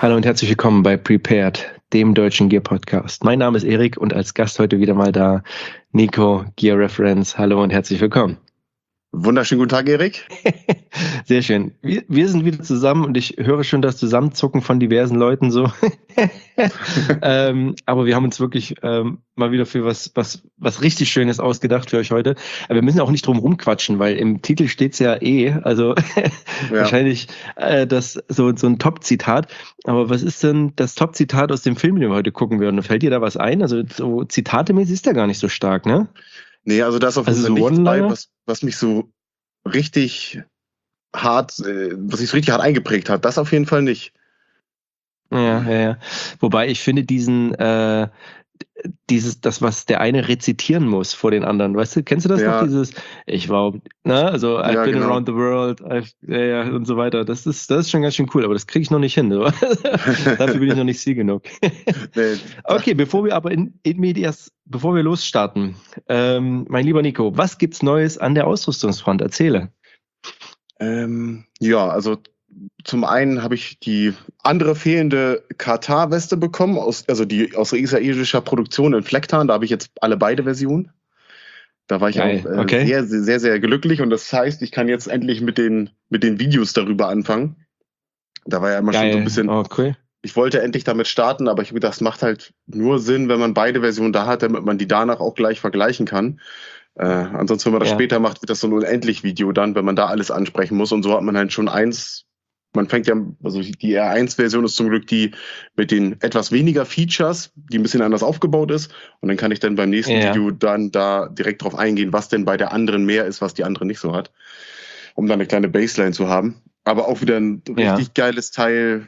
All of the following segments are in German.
Hallo und herzlich willkommen bei Prepared, dem deutschen Gear Podcast. Mein Name ist Erik und als Gast heute wieder mal da Nico, Gear Reference. Hallo und herzlich willkommen. Wunderschönen guten Tag, Erik. Sehr schön. Wir sind wieder zusammen und ich höre schon das Zusammenzucken von diversen Leuten so. Aber wir haben uns wirklich mal wieder für was richtig Schönes ausgedacht für euch heute. Aber wir müssen auch nicht drum rumquatschen, weil im Titel steht's ja also wahrscheinlich das so ein Top-Zitat. Aber was ist denn das Top-Zitat aus dem Film, den wir heute gucken werden? Fällt dir da was ein? Also so zitatemäßig ist der gar nicht so stark, ne? Nee, also da ist auf jeden Fall nichts dabei, was mich so richtig hart, was sich so richtig hart eingeprägt hat. Das auf jeden Fall nicht. Ja. Wobei ich finde das, was der eine rezitieren muss vor den anderen, weißt du, kennst du das noch? I've been around the world, und so weiter. Das ist schon ganz schön cool, aber das kriege ich noch nicht hin. So. Dafür bin ich noch nicht viel genug. Nee. Okay, bevor wir losstarten, mein lieber Nico, was gibt's Neues an der Ausrüstungsfront? Erzähle. Also zum einen habe ich die andere fehlende Katar-Weste bekommen, die aus israelischer Produktion in Flecktarn. Da habe ich jetzt beide Versionen. Da war ich auch sehr, sehr, sehr glücklich. Und das heißt, ich kann jetzt endlich mit den Videos darüber anfangen. Da war ja immer schon so ein bisschen... Okay. Ich wollte endlich damit starten, aber ich habe gedacht, das macht halt nur Sinn, wenn man beide Versionen da hat, damit man die danach auch gleich vergleichen kann. Ansonsten, wenn man das später macht, wird das so ein Unendlich-Video dann, wenn man da alles ansprechen muss. Und so hat man halt schon man fängt ja, also die R1-Version ist zum Glück die mit den etwas weniger Features, die ein bisschen anders aufgebaut ist. Und dann kann ich dann beim nächsten Video dann da direkt drauf eingehen, was denn bei der anderen mehr ist, was die andere nicht so hat. Um dann eine kleine Baseline zu haben. Aber auch wieder ein richtig geiles Teil,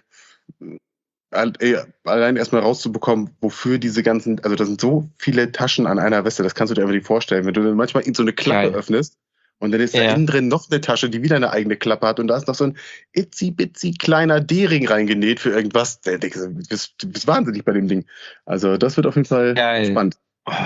allein erstmal rauszubekommen, wofür diese ganzen, also da sind so viele Taschen an einer Weste, das kannst du dir einfach nicht vorstellen. Wenn du dann manchmal so eine Klappe öffnest, und dann ist da innen drin noch eine Tasche, die wieder eine eigene Klappe hat. Und da ist noch so ein itzi-bitzi kleiner D-Ring reingenäht für irgendwas. Du bist wahnsinnig bei dem Ding. Also das wird auf jeden Fall spannend.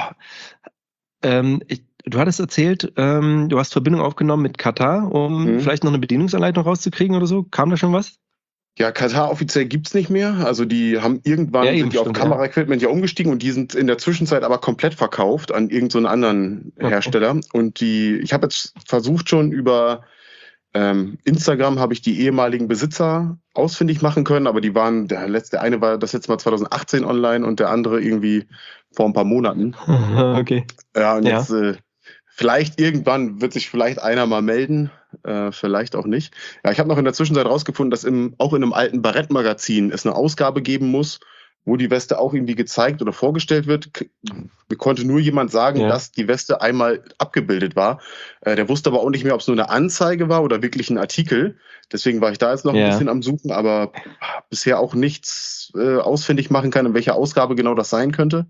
Du hattest erzählt, du hast Verbindung aufgenommen mit Katar, um vielleicht noch eine Bedienungsanleitung rauszukriegen oder so. Kam da schon was? Ja, Katar offiziell gibt's nicht mehr. Also die haben irgendwann sind die auf Kameraequipment umgestiegen und die sind in der Zwischenzeit aber komplett verkauft an irgendeinen anderen Hersteller. Und ich habe jetzt versucht schon über Instagram habe ich die ehemaligen Besitzer ausfindig machen können, aber die waren, der eine war das letzte Mal 2018 online und der andere irgendwie vor ein paar Monaten. Okay. Ja, und jetzt vielleicht irgendwann wird sich vielleicht einer mal melden, vielleicht auch nicht. Ja, ich habe noch in der Zwischenzeit rausgefunden, dass auch in einem alten Barrett-Magazin es eine Ausgabe geben muss, wo die Weste auch irgendwie gezeigt oder vorgestellt wird. Mir konnte nur jemand sagen, dass die Weste einmal abgebildet war. Der wusste aber auch nicht mehr, ob es nur eine Anzeige war oder wirklich ein Artikel. Deswegen war ich da jetzt noch ein bisschen am Suchen, aber bisher auch nichts ausfindig machen kann, in welcher Ausgabe genau das sein könnte.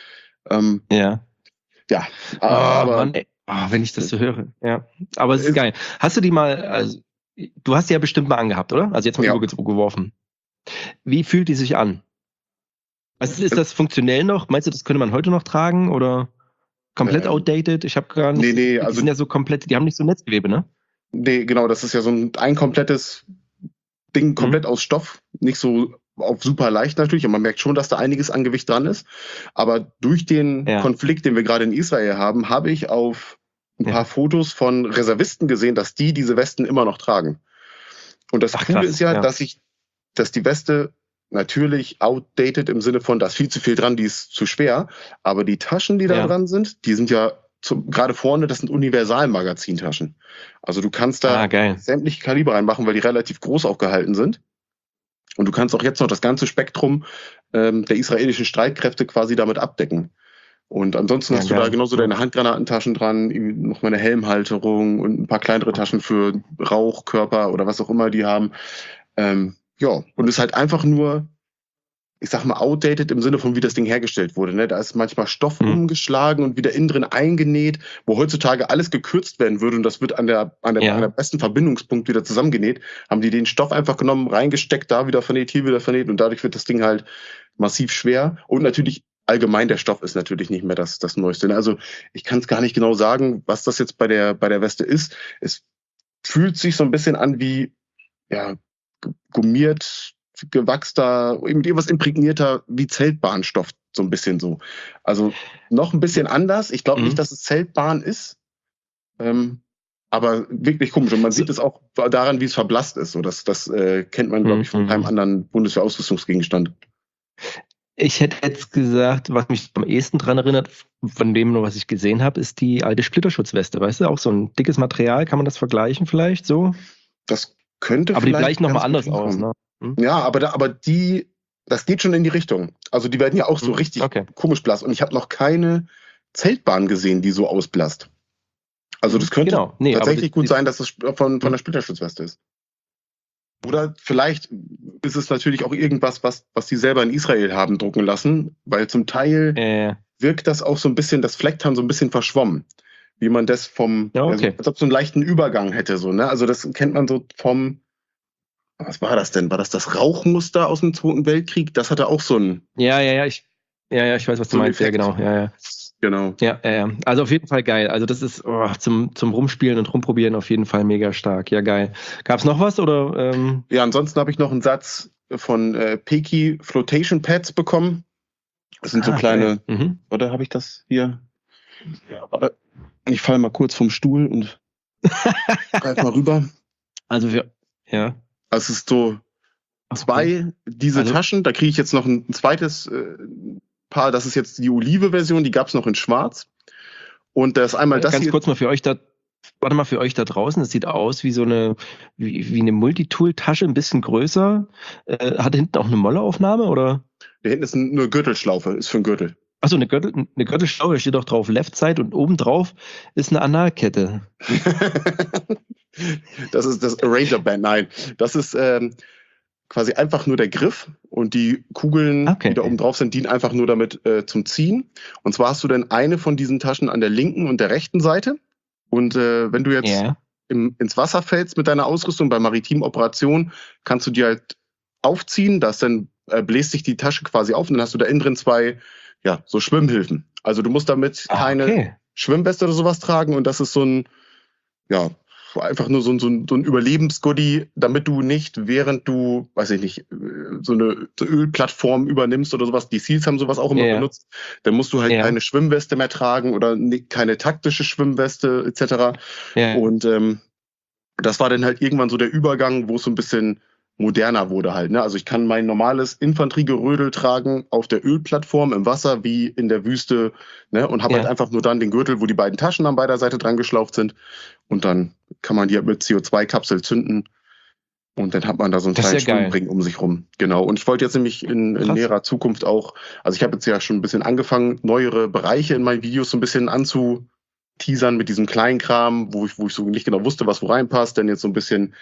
Aber Mann, ey. Wenn ich das so höre. Ja, aber es ist geil. Hast du die mal, du hast die ja bestimmt mal angehabt, oder? Also jetzt mal übergeworfen. Wie fühlt die sich an? Also ist das funktionell noch? Meinst du, das könnte man heute noch tragen oder komplett outdated? Ich habe gar nicht. Nee, die sind ja so komplett, die haben nicht so Netzgewebe, ne? Nee, genau, das ist ja so ein komplettes Ding, komplett aus Stoff, nicht so auf super leicht natürlich, und man merkt schon, dass da einiges an Gewicht dran ist. Aber durch den Konflikt, den wir gerade in Israel haben, habe ich auf ein paar Fotos von Reservisten gesehen, dass diese Westen immer noch tragen. Und das Coole ist dass die Weste natürlich outdated im Sinne von, da ist viel zu viel dran, die ist zu schwer. Aber die Taschen, die da dran sind, die sind ja gerade vorne, das sind Universalmagazintaschen. Also du kannst da sämtliche Kaliber reinmachen, weil die relativ groß auch gehalten sind. Und du kannst auch jetzt noch das ganze Spektrum der israelischen Streitkräfte quasi damit abdecken. Und ansonsten hast du da genauso deine Handgranatentaschen dran, noch mal eine Helmhalterung und ein paar kleinere Taschen für Rauchkörper oder was auch immer die haben. Und ist halt einfach nur, ich sag mal, outdated im Sinne von, wie das Ding hergestellt wurde. Ne? Da ist manchmal Stoff umgeschlagen und wieder innen drin eingenäht, wo heutzutage alles gekürzt werden würde und das wird an der besten Verbindungspunkt wieder zusammengenäht. Haben die den Stoff einfach genommen, reingesteckt, da wieder vernäht, hier wieder vernäht und dadurch wird das Ding halt massiv schwer. Und natürlich allgemein, der Stoff ist natürlich nicht mehr das Neueste. Also ich kann es gar nicht genau sagen, was das jetzt bei der Weste ist. Es fühlt sich so ein bisschen an wie gummiert, gewachster, eben etwas imprägnierter wie Zeltbahnstoff, so ein bisschen so. Also noch ein bisschen anders. Ich glaube nicht, dass es Zeltbahn ist, aber wirklich komisch. Und man sieht es auch daran, wie es verblasst ist. So, das kennt man, glaube ich, von keinem anderen Bundeswehr-Ausrüstungsgegenstand. Ich hätte jetzt gesagt, was mich am ehesten dran erinnert, von dem nur, was ich gesehen habe, ist die alte Splitterschutzweste. Weißt du, auch so ein dickes Material, kann man das vergleichen vielleicht so? Das könnte aber vielleicht. Aber die gleichen nochmal anders aus, ne? Ja, aber das geht schon in die Richtung. Also die werden ja auch so richtig komisch blass. Und ich habe noch keine Zeltbahn gesehen, die so ausblasst. Also das könnte tatsächlich gut sein, dass es von der Splitterschutzweste ist. Oder vielleicht ist es natürlich auch irgendwas, was die selber in Israel haben drucken lassen, weil zum Teil wirkt das auch so ein bisschen, das Flecktarn so ein bisschen verschwommen. Wie man das als ob es so einen leichten Übergang hätte. So, ne? Also das kennt man so was war das denn? War das Rauchmuster aus dem Zweiten Weltkrieg? Das hatte auch so ein... Ja, ich weiß, was du meinst. Ja, genau. Genau. Ja. Also auf jeden Fall geil. Also das ist zum Rumspielen und Rumprobieren auf jeden Fall mega stark. Ja, geil. Gab's noch was oder? Ja, ansonsten habe ich noch einen Satz von Peki Flotation Pads bekommen. Das sind so kleine... Oder habe ich das hier? Ja, ich falle mal kurz vom Stuhl und greif mal rüber. Also es ist so diese Taschen. Da kriege ich jetzt noch ein zweites Paar. Das ist jetzt die Olive-Version. Die gab es noch in Schwarz. Und das einmal das ganz kurz mal für euch da. Warte mal, für euch da draußen, das sieht aus wie so eine Multitool-Tasche, ein bisschen größer. Hat hinten auch eine Molle-Aufnahme, oder? Da hinten ist eine Gürtelschlaufe, ist für einen Gürtel. Achso, eine Gürtelschlaufe, da steht auch drauf Left Side und oben drauf ist eine Analkette. Das ist das Arranger Band, nein. Das ist quasi einfach nur der Griff und die Kugeln, die da oben drauf sind, dienen einfach nur damit zum Ziehen. Und zwar hast du dann eine von diesen Taschen an der linken und der rechten Seite. Und wenn du jetzt ins Wasser fällst mit deiner Ausrüstung bei maritimen Operationen, kannst du die halt aufziehen, dann bläst sich die Tasche quasi auf und dann hast du da innen drin zwei so Schwimmhilfen. Also du musst damit keine Schwimmweste oder sowas tragen und das ist so ein einfach nur so ein Überlebensgoodie, damit du nicht, während du, weiß ich nicht, so eine Ölplattform übernimmst oder sowas, die SEALs haben sowas auch immer benutzt, dann musst du halt keine Schwimmweste mehr tragen oder keine taktische Schwimmweste etc. Und das war dann halt irgendwann so der Übergang, wo es so ein bisschen moderner wurde halt. Ne? Also ich kann mein normales Infanteriegerödel tragen auf der Ölplattform im Wasser wie in der Wüste, ne? Und habe halt einfach nur dann den Gürtel, wo die beiden Taschen an beider Seite dran geschlauft sind. Und dann kann man die mit CO2-Kapsel zünden. Und dann hat man da so einen kleinen Schwimmring um sich rum. Genau. Und ich wollte jetzt nämlich in näherer Zukunft auch, also ich habe jetzt ja schon ein bisschen angefangen, neuere Bereiche in meinen Videos so ein bisschen anzuteasern mit diesem Kleinkram, wo ich so nicht genau wusste, was wo reinpasst. Denn jetzt so ein bisschen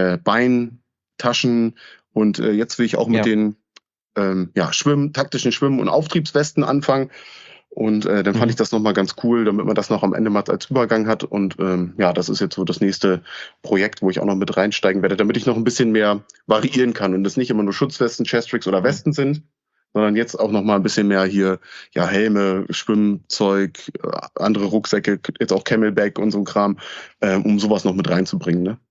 Taschen und jetzt will ich auch mit den taktischen Schwimmen- und Auftriebswesten anfangen und dann fand ich das nochmal ganz cool, damit man das noch am Ende mal als Übergang hat und das ist jetzt so das nächste Projekt, wo ich auch noch mit reinsteigen werde, damit ich noch ein bisschen mehr variieren kann und es nicht immer nur Schutzwesten, Chestricks oder Westen sind, sondern jetzt auch noch mal ein bisschen mehr hier, Helme, Schwimmzeug, andere Rucksäcke, jetzt auch Camelback und so ein Kram, um sowas noch mit reinzubringen, ne?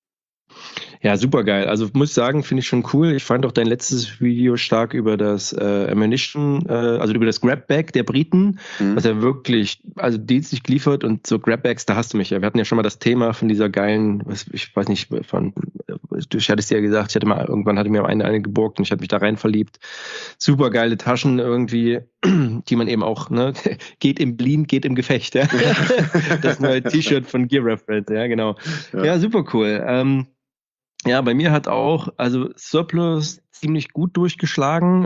Ja, super geil. Also muss ich sagen, finde ich schon cool. Ich fand auch dein letztes Video stark über das Ammunition, also über das Grabbag der Briten, was ja wirklich, also dienstlich geliefert und so Grabbags, da hast du mich ja. Wir hatten ja schon mal das Thema von dieser geilen, ich weiß nicht, du hattest ja gesagt, irgendwann hatte mir eine geborgt und ich hatte mich da rein verliebt. Super geile Taschen irgendwie, die man eben auch, ne, geht im Bleen, geht im Gefecht, ja. Das neue T-Shirt von Gear Reference, ja, genau. Ja, super cool. Ja, bei mir hat auch, also Surplus ziemlich gut durchgeschlagen.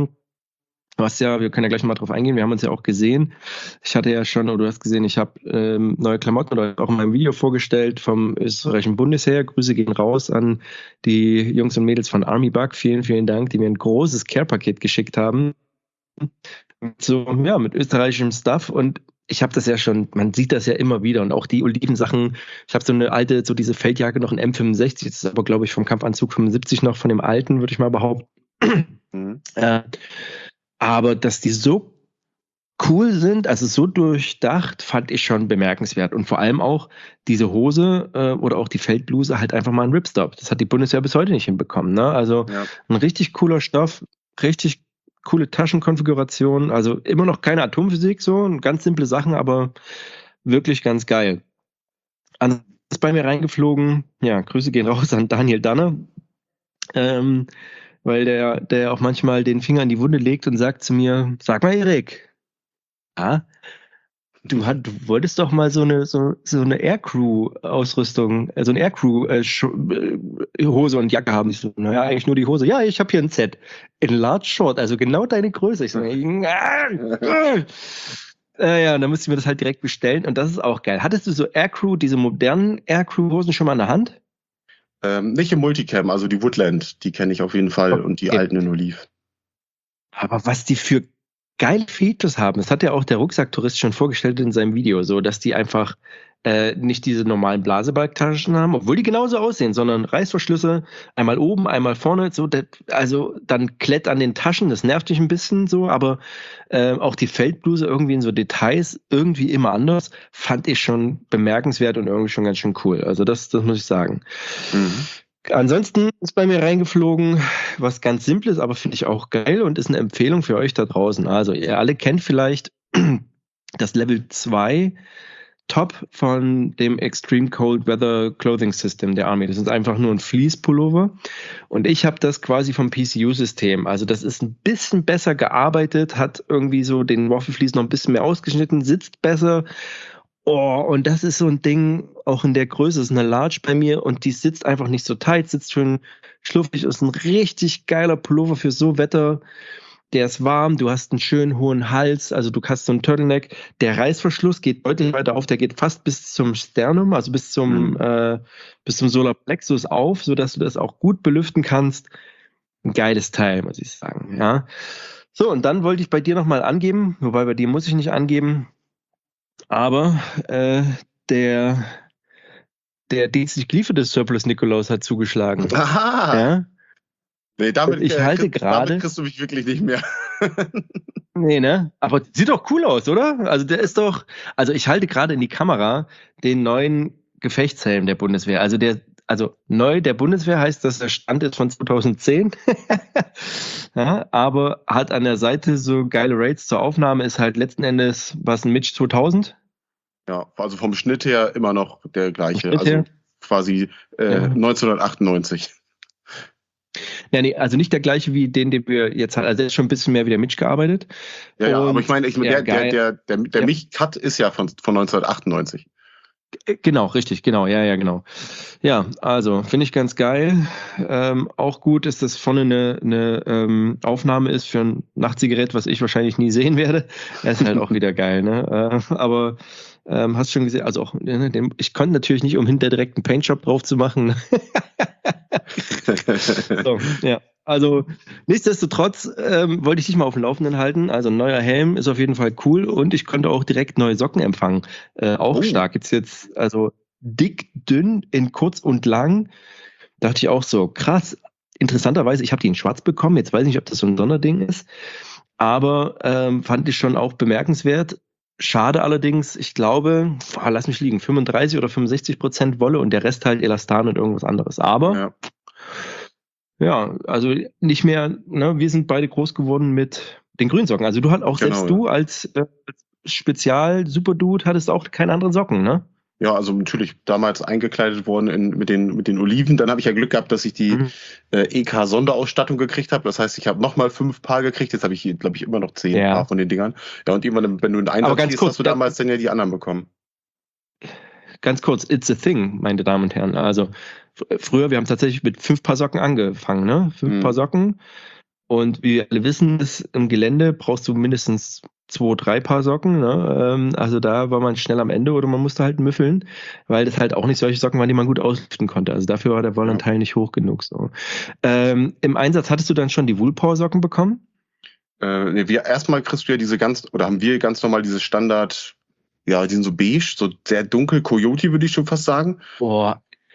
Wir können ja gleich mal drauf eingehen, wir haben uns ja auch gesehen. Ich hatte ja schon, oder du hast gesehen, ich habe neue Klamotten oder auch in meinem Video vorgestellt vom österreichischen Bundesheer. Grüße gehen raus an die Jungs und Mädels von Army Bug. Vielen, vielen Dank, die mir ein großes Care-Paket geschickt haben. Mit österreichischem Stuff und ich habe das ja schon, man sieht das ja immer wieder und auch die Olivensachen, ich habe so eine alte, so diese Feldjacke noch in M65, das ist aber glaube ich vom Kampfanzug 75 noch, von dem alten, würde ich mal behaupten. Aber dass die so cool sind, also so durchdacht, fand ich schon bemerkenswert. Und vor allem auch diese Hose oder auch die Feldbluse halt einfach mal ein Ripstop. Das hat die Bundeswehr bis heute nicht hinbekommen. Ne? Also ein richtig cooler Stoff, richtig coole Taschenkonfiguration. Also immer noch keine Atomphysik, so ganz simple Sachen, aber wirklich ganz geil. Ist bei mir reingeflogen. Ja, Grüße gehen raus an Daniel Danner. Weil der auch manchmal den Finger in die Wunde legt und sagt zu mir, sag mal Erik, du wolltest doch mal so eine Aircrew-Ausrüstung, so eine Aircrew-Hose und Jacke haben. Ich so, naja, eigentlich nur die Hose. Ja, ich habe hier ein Set. In Large Short, also genau deine Größe. Ich so, ja, dann musste ich mir das halt direkt bestellen und das ist auch geil. Hattest du so Aircrew, diese modernen Aircrew-Hosen schon mal in der Hand? Nicht im Multicam, also die Woodland, die kenne ich auf jeden Fall und die alten in Olive. Aber was die für geile Features haben, das hat ja auch der Rucksacktourist schon vorgestellt in seinem Video, so dass die einfach nicht diese normalen Blasebalgtaschen haben, obwohl die genauso aussehen, sondern Reißverschlüsse, einmal oben, einmal vorne, so, also dann Klett an den Taschen, das nervt dich ein bisschen so, aber auch die Feldbluse irgendwie in so Details irgendwie immer anders, fand ich schon bemerkenswert und irgendwie schon ganz schön cool. Also das muss ich sagen. Ansonsten ist bei mir reingeflogen, was ganz Simples, aber finde ich auch geil und ist eine Empfehlung für euch da draußen. Also ihr alle kennt vielleicht das Level 2 Top von dem Extreme Cold Weather Clothing System der Army. Das ist einfach nur ein Fleece-Pullover und ich habe das quasi vom PCU-System. Also das ist ein bisschen besser gearbeitet, hat irgendwie so den Waffle-Fleece noch ein bisschen mehr ausgeschnitten, sitzt besser. Oh, und das ist so ein Ding, auch in der Größe, ist eine Large bei mir und die sitzt einfach nicht so tight, sitzt schön schluffig, ist ein richtig geiler Pullover für so Wetter. Der ist warm, du hast einen schönen hohen Hals, also du hast so einen Turtleneck. Der Reißverschluss geht deutlich weiter auf, der geht fast bis zum Sternum, also bis zum Solarplexus auf, sodass du das auch gut belüften kannst. Ein geiles Teil, muss ich sagen. Ja. So, und dann wollte ich bei dir nochmal angeben, wobei bei dir muss ich nicht angeben, aber der dienstlich gelieferte Surplus Nikolaus hat zugeschlagen. Aha! Ja? Nee, damit kriegst du mich wirklich nicht mehr. Nee, ne? Aber sieht doch cool aus, oder? Also der ist doch, also ich halte gerade in die Kamera den neuen Gefechtshelm der Bundeswehr. Also neu der Bundeswehr heißt, dass der Stand ist von 2010. Ja, aber hat an der Seite so geile Rates zur Aufnahme, ist halt letzten Endes, was ein Mitch 2000? Ja, also vom Schnitt her immer noch der gleiche. Also quasi 1998. Ja, nee, also nicht der gleiche wie den wir jetzt haben. Also der ist schon ein bisschen mehr wie der Mitch gearbeitet. Ja, aber ich meine, der Mich-Cut ist ja von 1998. Genau, richtig, genau, ja, genau. Ja, also finde ich ganz geil. Auch gut ist, dass vorne eine Aufnahme ist für ein Nachtzigarett, was ich wahrscheinlich nie sehen werde. Das ist halt auch wieder geil, ne? Aber hast schon gesehen, also auch, ich konnte natürlich nicht, um hinter direkt einen Paintshop drauf zu machen. So, ja. Also nichtsdestotrotz wollte ich dich mal auf dem Laufenden halten. Also ein neuer Helm ist auf jeden Fall cool und ich konnte auch direkt neue Socken empfangen. Auch stark. Jetzt also dick, dünn, in kurz und lang. Dachte ich auch so, krass. Interessanterweise, ich habe die in schwarz bekommen. Jetzt weiß ich nicht, ob das so ein Sonderding ist. Aber fand ich schon auch bemerkenswert. Schade allerdings, ich glaube, lass mich liegen, 35 oder 65% Wolle und der Rest halt Elastan und irgendwas anderes. Aber ja, also nicht mehr, ne, wir sind beide groß geworden mit den Grünsocken. Also du hast auch, selbst du als Spezial-Superdude hattest auch keine anderen Socken, ne? Ja, also natürlich damals eingekleidet worden mit den Oliven. Dann habe ich ja Glück gehabt, dass ich die EK-Sonderausstattung gekriegt habe. Das heißt, ich habe nochmal 5 Paar gekriegt. Jetzt habe ich, glaube ich, immer noch 10 Paar von den Dingern. Ja, und irgendwann, wenn du einen Einsatz gehst, hast du damals dann ja die anderen bekommen. Ganz kurz, it's a thing, meine Damen und Herren. Also früher, wir haben tatsächlich mit 5 Paar Socken angefangen, ne? 5 Paar Socken. Und wie wir alle wissen, im Gelände brauchst du mindestens 2, 3 Paar Socken. Ne? Also da war man schnell am Ende oder man musste halt müffeln, weil das halt auch nicht solche Socken waren, die man gut auslüften konnte. Also dafür war der Wollanteil nicht hoch genug. So. Im Einsatz hattest du dann schon die Woolpaw-Socken bekommen? Erstmal kriegst du ja haben wir ganz normal diese Standard, ja, die sind so beige, so sehr dunkel, Coyote würde ich schon fast sagen. Boah,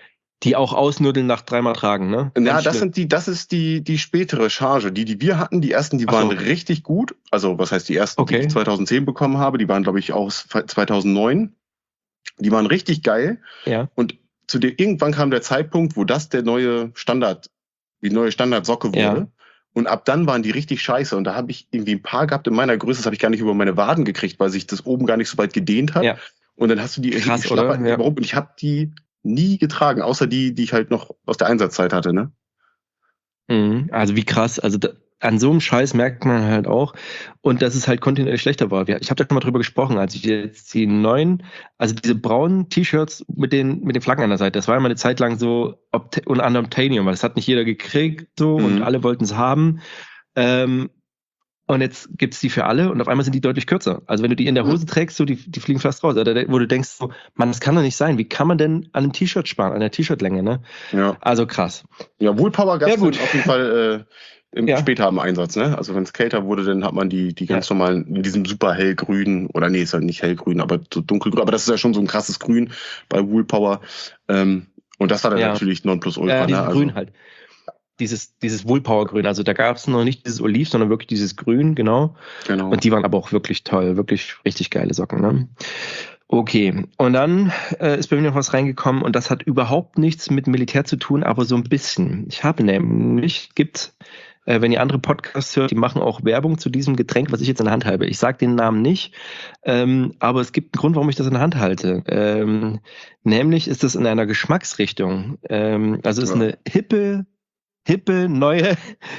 Die auch ausnudeln nach 3-mal tragen, ne? Ja, das ist die spätere Charge. Die wir hatten, die ersten, die waren richtig gut. Also, was heißt die ersten, die ich 2010 bekommen habe? Die waren, glaube ich, aus 2009. Die waren richtig geil. Ja. Und irgendwann kam der Zeitpunkt, wo das die neue Standardsocke wurde. Ja. Und ab dann waren die richtig scheiße. Und da habe ich irgendwie ein paar gehabt in meiner Größe, das habe ich gar nicht über meine Waden gekriegt, weil sich das oben gar nicht so weit gedehnt hat. Ja. Und dann hast du die krass, oder? Ja. Und ich habe die nie getragen, außer die ich halt noch aus der Einsatzzeit hatte, ne? Also wie krass, also an so einem Scheiß merkt man halt auch, und dass es halt kontinuierlich schlechter war. Ich habe da schon mal drüber gesprochen, als ich jetzt die neuen, also diese braunen T-Shirts mit den Flaggen an der Seite, das war ja mal eine Zeit lang so unter anderem Obtainium, weil das hat nicht jeder gekriegt so und alle wollten es haben. Und jetzt gibt's die für alle und auf einmal sind die deutlich kürzer. Also wenn du die in der Hose trägst, so die fliegen fast raus. Oder wo du denkst, so, Mann, das kann doch nicht sein. Wie kann man denn an einem T-Shirt sparen, an der T-Shirt-Länge, ne? Ja. Also krass. Ja, Woolpower gab's auf jeden Fall später im Einsatz, ne? Also wenn es kälter wurde, dann hat man die ganz normalen, in diesem super hellgrün, oder nee, ist halt nicht hellgrün, aber so dunkelgrün. Aber das ist ja schon so ein krasses Grün bei Woolpower. Und das war dann natürlich Nonplusultra. Ne? Grün halt. Dieses Woolpower-Grün, also da gab es noch nicht dieses Oliv, sondern wirklich dieses Grün, genau. Und die waren aber auch wirklich toll, wirklich richtig geile Socken, ne? Okay, und dann ist bei mir noch was reingekommen und das hat überhaupt nichts mit Militär zu tun, aber so ein bisschen. Ich habe nämlich, wenn ihr andere Podcasts hört, die machen auch Werbung zu diesem Getränk, was ich jetzt in der Hand halte. Ich sage den Namen nicht, aber es gibt einen Grund, warum ich das in der Hand halte. Nämlich ist das in einer Geschmacksrichtung. Also ist eine hippe, neue.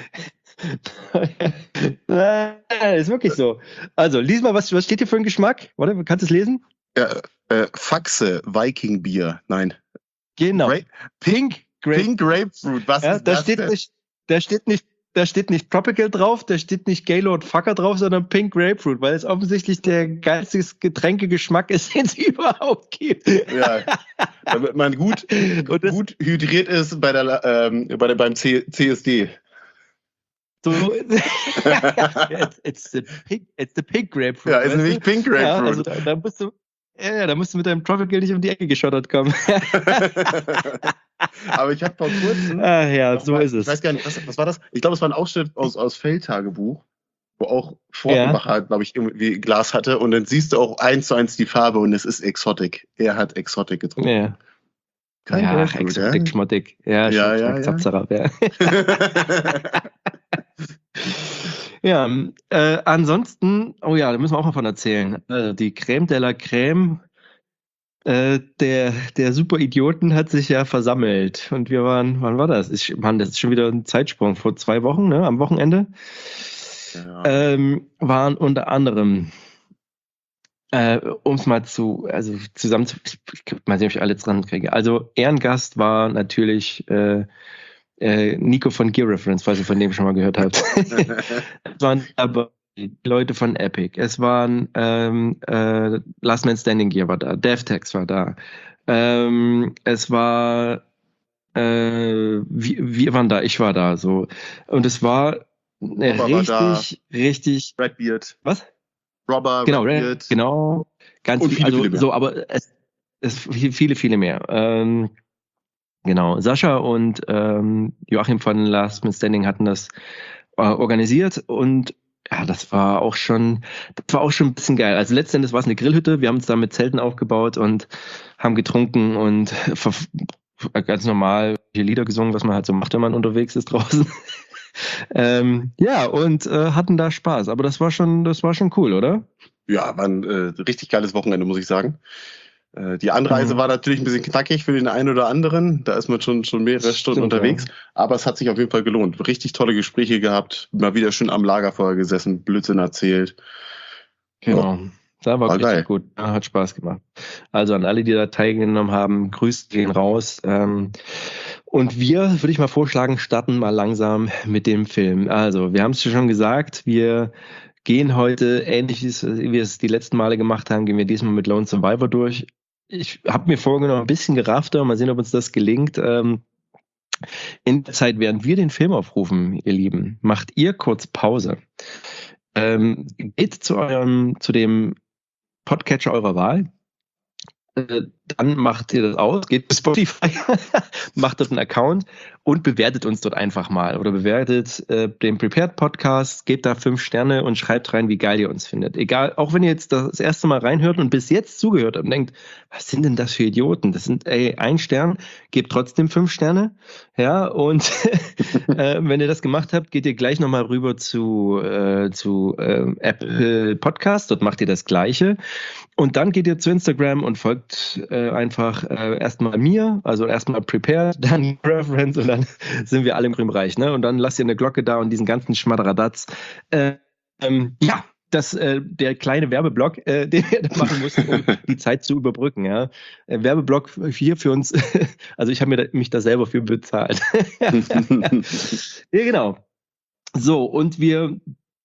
Ist wirklich so. Also, lies mal, was steht hier für ein Geschmack? Warte, kannst du es lesen? Ja, Faxe, Viking Bier. Nein. Genau. Pink Grapefruit. Was ist das denn? Da steht nicht Tropical drauf, da steht nicht Gaylord Fucker drauf, sondern Pink Grapefruit, weil es offensichtlich der geilste Getränkegeschmack ist, den es überhaupt gibt. Ja, damit man gut hydriert ist beim CSD. So, it's the pink Grapefruit. Ja, ist nämlich Pink Grapefruit. Ja, also da musst du mit deinem Tropical nicht um die Ecke geschottert kommen. Aber ich habe vor kurzem. So ist es. Ich weiß gar nicht, was war das? Ich glaube, es war ein Ausschnitt aus Feldtagebuch, wo auch Fortenbacher, glaube ich, irgendwie Glas hatte. Und dann siehst du auch 1:1 die Farbe und es ist Exotic. Er hat Exotic getrunken. Ja. Exotic, Schmottig. Ja. Zapzerer. Ja, ansonsten, da müssen wir auch mal von erzählen. Die Crème de la Crème der Super-Idioten hat sich ja versammelt. Und wir waren, wann war das? Das ist schon wieder ein Zeitsprung, vor 2 Wochen, ne, am Wochenende. Ja. Waren unter anderem, um es mal zusammen zu, mal sehen, ob ich alle dran kriege. Also Ehrengast war natürlich Nico von Gear Reference, falls ihr von dem schon mal gehört habt. Es waren aber Leute von Epic. Es waren Last Man Standing Gear war da, DevTex war da. Es war wir waren da, ich war da so. Und es war richtig Redbeard. Was? Robber, genau, Redbeard. Genau. Ganz viele mehr. So, aber es viele mehr. Genau, Sascha und Joachim von Last Man Standing hatten das organisiert und ja, das war auch schon ein bisschen geil. Also letztendlich war es eine Grillhütte, wir haben uns da mit Zelten aufgebaut und haben getrunken und ganz normal Lieder gesungen, was man halt so macht, wenn man unterwegs ist draußen. Und hatten da Spaß, aber das war schon cool, oder? Ja, war ein richtig geiles Wochenende, muss ich sagen. Die Anreise war natürlich ein bisschen knackig für den einen oder anderen. Da ist man schon mehrere Stunden unterwegs. Ja. Aber es hat sich auf jeden Fall gelohnt. Richtig tolle Gespräche gehabt. Mal wieder schön am Lagerfeuer gesessen, Blödsinn erzählt. Genau. Da war richtig geil. Gut. Hat Spaß gemacht. Also an alle, die da teilgenommen haben, Grüße gehen raus. Und wir, würde ich mal vorschlagen, starten mal langsam mit dem Film. Also, wir haben es schon gesagt, wir gehen heute, ähnlich wie wir es die letzten Male gemacht haben, gehen wir diesmal mit Lone Survivor durch. Ich habe mir vorgenommen, ein bisschen geraffter, mal sehen, ob uns das gelingt. In der Zeit, während wir den Film aufrufen, ihr Lieben, macht ihr kurz Pause. Geht zu dem Podcatcher eurer Wahl. dann macht ihr das aus, geht zu Spotify, macht dort einen Account und bewertet uns dort einfach mal oder bewertet den Prepared Podcast, gebt da 5 Sterne und schreibt rein, wie geil ihr uns findet. Egal, auch wenn ihr jetzt das erste Mal reinhört und bis jetzt zugehört habt und denkt, was sind denn das für Idioten? Das sind 1 Stern, gebt trotzdem 5 Sterne. Ja, und wenn ihr das gemacht habt, geht ihr gleich nochmal rüber zu Apple Podcast, dort macht ihr das Gleiche. Und dann geht ihr zu Instagram und folgt einfach erstmal mir, also erstmal Prepared, dann Reference und dann sind wir alle im grünen Bereich. Ne? Und dann lasst ihr eine Glocke da und diesen ganzen Schmadderadatz. Ja, der kleine Werbeblock, den wir da machen mussten, um die Zeit zu überbrücken. Ja? Werbeblock hier für uns, also ich habe mich da selber für bezahlt. Ja, genau. So, und wir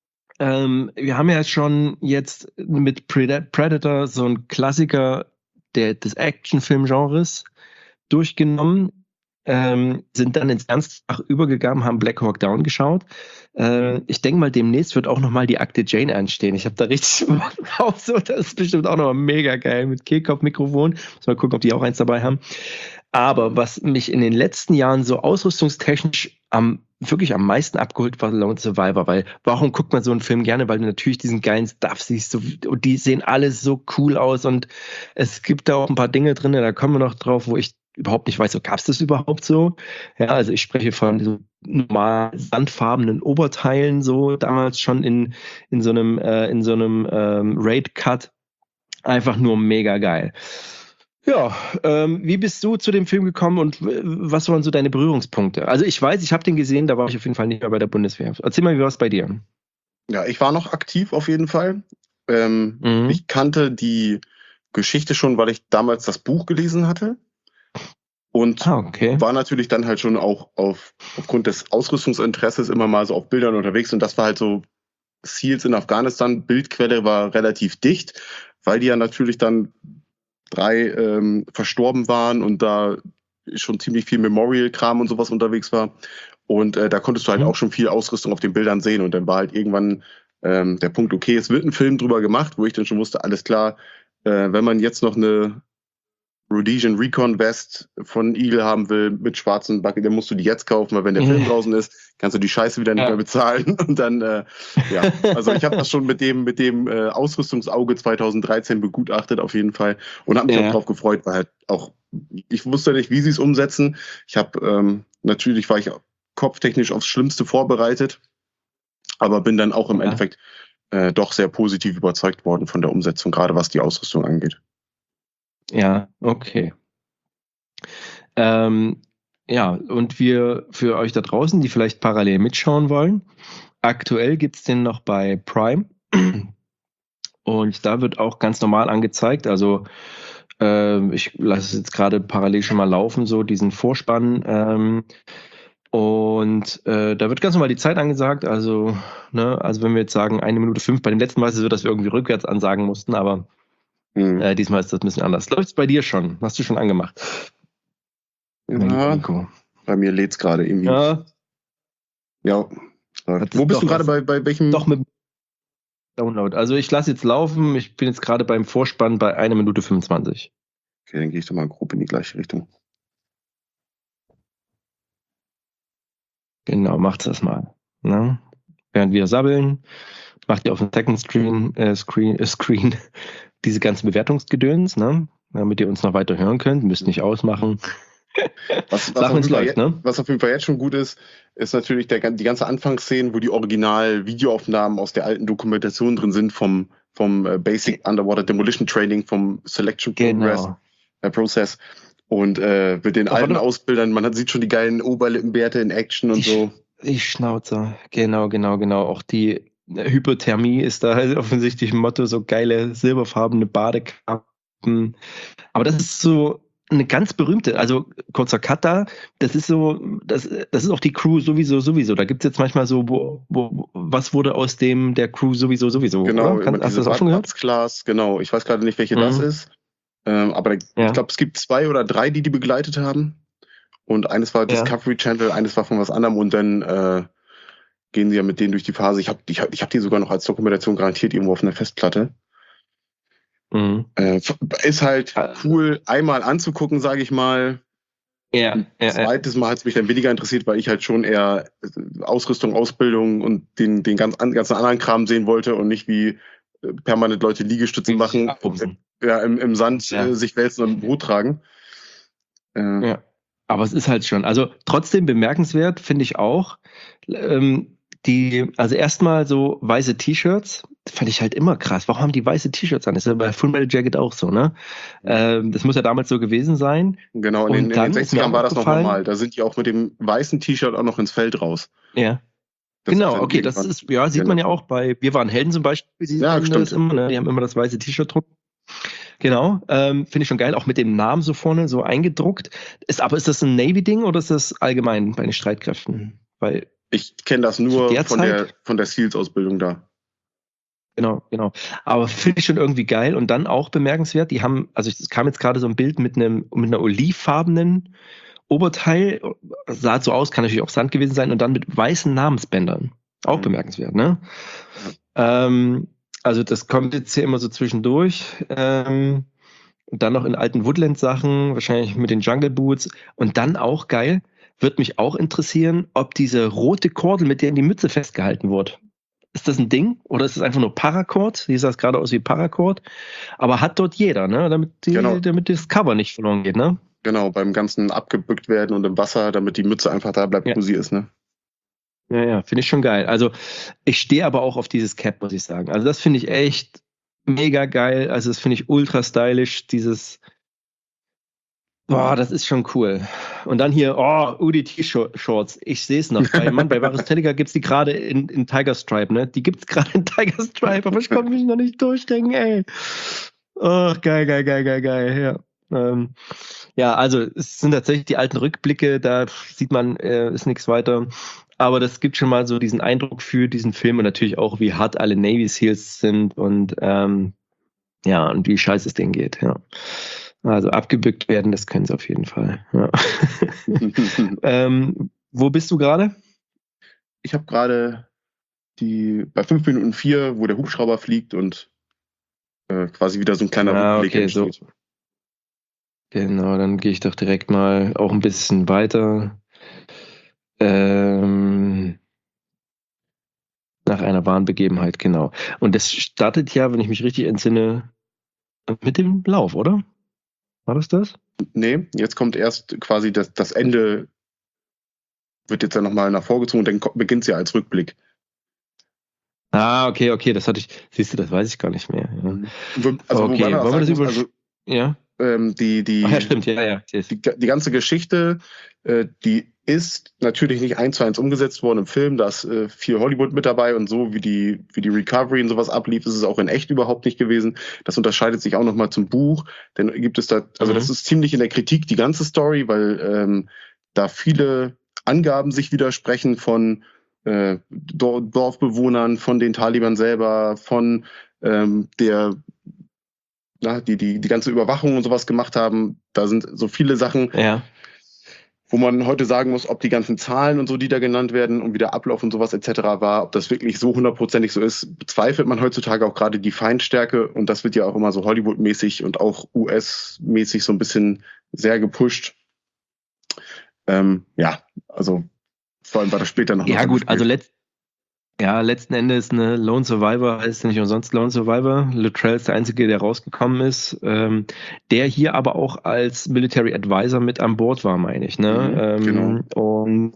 haben ja schon jetzt mit Predator so einen Klassiker des Actionfilm-Genres durchgenommen, sind dann ins Ernstfach übergegangen, haben Black Hawk Down geschaut. Ich denke mal, demnächst wird auch nochmal die Akte Jane anstehen. Ich habe da richtig Bock drauf. So, das ist bestimmt auch nochmal mega geil mit Kehlkopf-Mikrofon. Muss mal gucken, ob die auch eins dabei haben. Aber was mich in den letzten Jahren so ausrüstungstechnisch wirklich am meisten abgeholt war Lone Survivor, weil warum guckt man so einen Film gerne? Weil du natürlich diesen geilen Stuff siehst und die sehen alle so cool aus und es gibt da auch ein paar Dinge drin, da kommen wir noch drauf, wo ich überhaupt nicht weiß, so gab es das überhaupt so? Ja, also ich spreche von so normal sandfarbenen Oberteilen, so damals schon in so einem Raid-Cut. Einfach nur mega geil. Ja, wie bist du zu dem Film gekommen und was waren so deine Berührungspunkte? Also ich weiß, ich habe den gesehen, da war ich auf jeden Fall nicht mehr bei der Bundeswehr. Erzähl mal, wie war es bei dir? Ja, ich war noch aktiv auf jeden Fall. Ich kannte die Geschichte schon, weil ich damals das Buch gelesen hatte. Und war natürlich dann halt schon auch aufgrund des Ausrüstungsinteresses immer mal so auf Bildern unterwegs. Und das war halt so SEALs in Afghanistan. Bildquelle war relativ dicht, weil die ja natürlich dann 3 verstorben waren und da schon ziemlich viel Memorial-Kram und sowas unterwegs war. Und da konntest du halt auch schon viel Ausrüstung auf den Bildern sehen. Und dann war halt irgendwann der Punkt, okay, es wird ein Film drüber gemacht, wo ich dann schon wusste, alles klar, wenn man jetzt noch eine Rhodesian Recon Vest von Eagle haben will mit schwarzen Bucket, dann musst du die jetzt kaufen, weil wenn der Film draußen ist, kannst du die Scheiße wieder nicht mehr bezahlen. Und dann, ja, also ich habe das schon mit dem Ausrüstungsauge 2013 begutachtet auf jeden Fall und habe mich auch drauf gefreut, weil halt auch, ich wusste nicht, wie sie es umsetzen. Ich habe, natürlich war ich kopftechnisch aufs Schlimmste vorbereitet, aber bin dann auch im Endeffekt doch sehr positiv überzeugt worden von der Umsetzung, gerade was die Ausrüstung angeht. Ja, okay. Ja, und wir für euch da draußen, die vielleicht parallel mitschauen wollen, aktuell gibt's den noch bei Prime und da wird auch ganz normal angezeigt, also ich lasse es jetzt gerade parallel schon mal laufen, so diesen Vorspann und da wird ganz normal die Zeit angesagt, also wenn wir jetzt sagen 1 Minute 5, bei dem letzten Mal ist es so, dass wir irgendwie rückwärts ansagen mussten, aber diesmal ist das ein bisschen anders. Läuft's bei dir schon? Hast du schon angemacht? Ja, bei mir lädt's gerade irgendwie. Ja. Wo bist du gerade bei welchem? Doch mit Download. Also ich lasse jetzt laufen. Ich bin jetzt gerade beim Vorspann bei 1 Minute 25. Okay, dann gehe ich doch mal grob in die gleiche Richtung. Genau, macht's das mal. Ne? Während wir sabbeln, macht ihr auf dem Second Screen diese ganzen Bewertungsgedöns, ne? Damit ihr uns noch weiter hören könnt. Müsst nicht ausmachen. Was auf jeden Fall jetzt schon gut ist natürlich die ganze Anfangsszene, wo die Original-Videoaufnahmen aus der alten Dokumentation drin sind vom Basic Underwater Demolition Training, vom Selection Process und mit den alten Ausbildern. Man sieht schon die geilen Oberlippenbärte in Action und so. Die Schnauzer, genau. Auch die Hypothermie ist da halt offensichtlich ein Motto, so geile silberfarbene Badekappen. Aber das ist so eine ganz berühmte, also kurzer Cut da, das ist so, das ist auch die Crew sowieso. Da gibt es jetzt manchmal so, was wurde aus der Crew sowieso. Genau, hast du das auch schon gehört? Class, genau. Ich weiß gerade nicht, welche das ist. Aber ich glaube, es gibt 2 oder 3, die begleitet haben. Und eines war Discovery Channel, eines war von was anderem und dann gehen sie ja mit denen durch die Phase. Ich hab die sogar noch als Dokumentation garantiert irgendwo auf einer Festplatte. Ist halt cool, einmal anzugucken, sage ich mal. Zweites Mal hat es mich dann weniger interessiert, weil ich halt schon eher Ausrüstung, Ausbildung und den ganzen anderen Kram sehen wollte und nicht wie permanent Leute Liegestützen machen, im Sand sich wälzen und ein Brot tragen. Aber es ist halt schon, also trotzdem bemerkenswert, finde ich auch, also erstmal so weiße T-Shirts, fand ich halt immer krass. Warum haben die weiße T-Shirts an? Das ist ja bei Full Metal Jacket auch so, ne? Das muss ja damals so gewesen sein. Genau, in den 60ern war das noch normal. Da sind die auch mit dem weißen T-Shirt auch noch ins Feld raus. Ja. Genau, okay, das ist, sieht man ja auch bei Wir waren Helden zum Beispiel. Die haben das immer, ne? Die haben immer das weiße T-Shirt drunter. Genau, finde ich schon geil, auch mit dem Namen so vorne so eingedruckt. Aber ist das ein Navy-Ding oder ist das allgemein bei den Streitkräften? Weil ich kenne das nur von der SEALs-Ausbildung da. Genau. Aber finde ich schon irgendwie geil und dann auch bemerkenswert, die haben, also es kam jetzt gerade so ein Bild mit einer olivfarbenen Oberteil, sah so aus, kann natürlich auch Sand gewesen sein und dann mit weißen Namensbändern. Auch bemerkenswert, ne? Also das kommt jetzt hier immer so zwischendurch. Und dann noch in alten Woodland-Sachen, wahrscheinlich mit den Jungle Boots. Und dann auch geil, wird mich auch interessieren, ob diese rote Kordel, mit der die Mütze festgehalten wurde, ist das ein Ding? Oder ist das einfach nur Paracord? Hier sah es gerade aus wie Paracord. Aber hat dort jeder, ne? Damit das Cover nicht verloren geht, ne? Genau, beim ganzen abgebückt werden und im Wasser, damit die Mütze einfach da bleibt, wo sie ist, ne? Ja, finde ich schon geil. Also ich stehe aber auch auf dieses Cap, muss ich sagen. Also das finde ich echt mega geil. Also das finde ich ultra stylisch. Das ist schon cool. Und dann hier, UDT-Shorts. Ich sehe es noch. Bei Varus Teleca gibt es die gerade in Tiger Stripe, ne? Die gibt es gerade in Tiger Stripe, aber ich konnte mich noch nicht durchdenken, ey. Oh, geil. Ja. Also es sind tatsächlich die alten Rückblicke, da sieht man, ist nichts weiter. Aber das gibt schon mal so diesen Eindruck für diesen Film und natürlich auch, wie hart alle Navy Seals sind und und wie scheiße es denen geht, ja. Also abgebückt werden, das können sie auf jeden Fall. Ja. Wo bist du gerade? Ich habe gerade bei 5 Minuten 4, wo der Hubschrauber fliegt und quasi wieder so ein kleiner Rückblick entsteht. So. Genau, dann gehe ich doch direkt mal auch ein bisschen weiter. Nach einer wahren Begebenheit, genau. Und das startet ja, wenn ich mich richtig entsinne, mit dem Lauf, oder? War das? Nee, jetzt kommt erst quasi das Ende, wird jetzt ja nochmal nach vorgezogen und dann beginnt es ja als Rückblick. Okay, das hatte ich, siehst du, das weiß ich gar nicht mehr. Ja. Also, okay, wollen wir das über... Ja. Stimmt, ja. Die ganze Geschichte, die ist natürlich nicht 1:1 umgesetzt worden im Film, da ist viel Hollywood mit dabei und so, wie die Recovery und sowas ablief, ist es auch in echt überhaupt nicht gewesen. Das unterscheidet sich auch nochmal zum Buch, denn gibt es da, also das ist ziemlich in der Kritik, die ganze Story, weil da viele Angaben sich widersprechen von Dorfbewohnern, von den Taliban selber, von die ganze Überwachung und sowas gemacht haben. Da sind so viele Sachen, wo man heute sagen muss, ob die ganzen Zahlen und so, die da genannt werden und wie der Ablauf und sowas etc. war, ob das wirklich so 100%ig so ist, bezweifelt man heutzutage auch gerade die Feindstärke und das wird ja auch immer so Hollywood-mäßig und auch US-mäßig so ein bisschen sehr gepusht. Also vor allem war das später noch. Ja gut, also letzten Endes eine Lone Survivor heißt ja nicht umsonst Lone Survivor. Luttrell ist der Einzige, der rausgekommen ist, der hier aber auch als Military Advisor mit an Bord war, meine ich. Ne? Genau. Und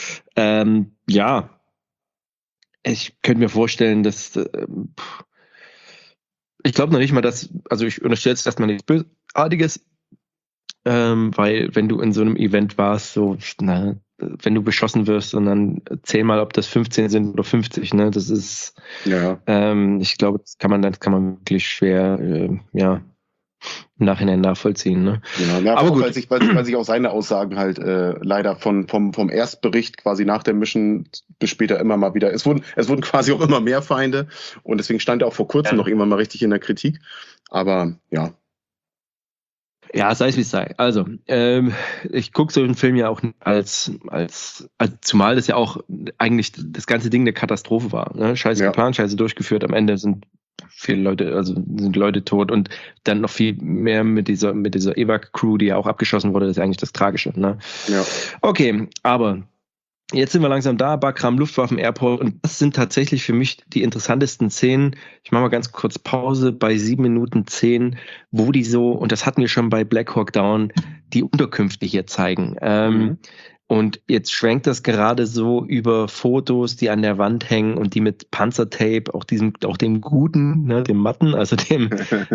ich könnte mir vorstellen, dass ich glaube noch nicht mal, also ich unterstelle jetzt erstmal nichts Bösartiges, weil wenn du in so einem Event warst, wenn du beschossen wirst und dann zähl mal, ob das 15 sind oder 50, ne? Das ist, ich glaube, das kann man wirklich schwer, im Nachhinein nachvollziehen, ne? Genau, aber gut. Weil sich auch seine Aussagen halt leider vom Erstbericht quasi nach der Mission bis später immer mal wieder, es wurden quasi auch immer mehr Feinde und deswegen stand er auch vor kurzem noch irgendwann mal richtig in der Kritik, aber ja. Ja, sei es wie es sei. Also, ich gucke so einen Film ja auch als zumal das ja auch eigentlich das ganze Ding eine Katastrophe war. Ne? Scheiße geplant, scheiße durchgeführt. Am Ende sind viele Leute, also sind Leute tot und dann noch viel mehr mit dieser Evac-Crew, die ja auch abgeschossen wurde, das ist eigentlich das Tragische. Ne? Ja. Okay, aber jetzt sind wir langsam da, Bagram Luftwaffen Airport, und das sind tatsächlich für mich die interessantesten Szenen. Ich mache mal ganz kurz Pause bei 7:10, wo die so, und das hatten wir schon bei Black Hawk Down, die Unterkünfte hier zeigen. Und jetzt schwenkt das gerade so über Fotos, die an der Wand hängen und die mit Panzertape, auch dem guten, ne, dem matten, also dem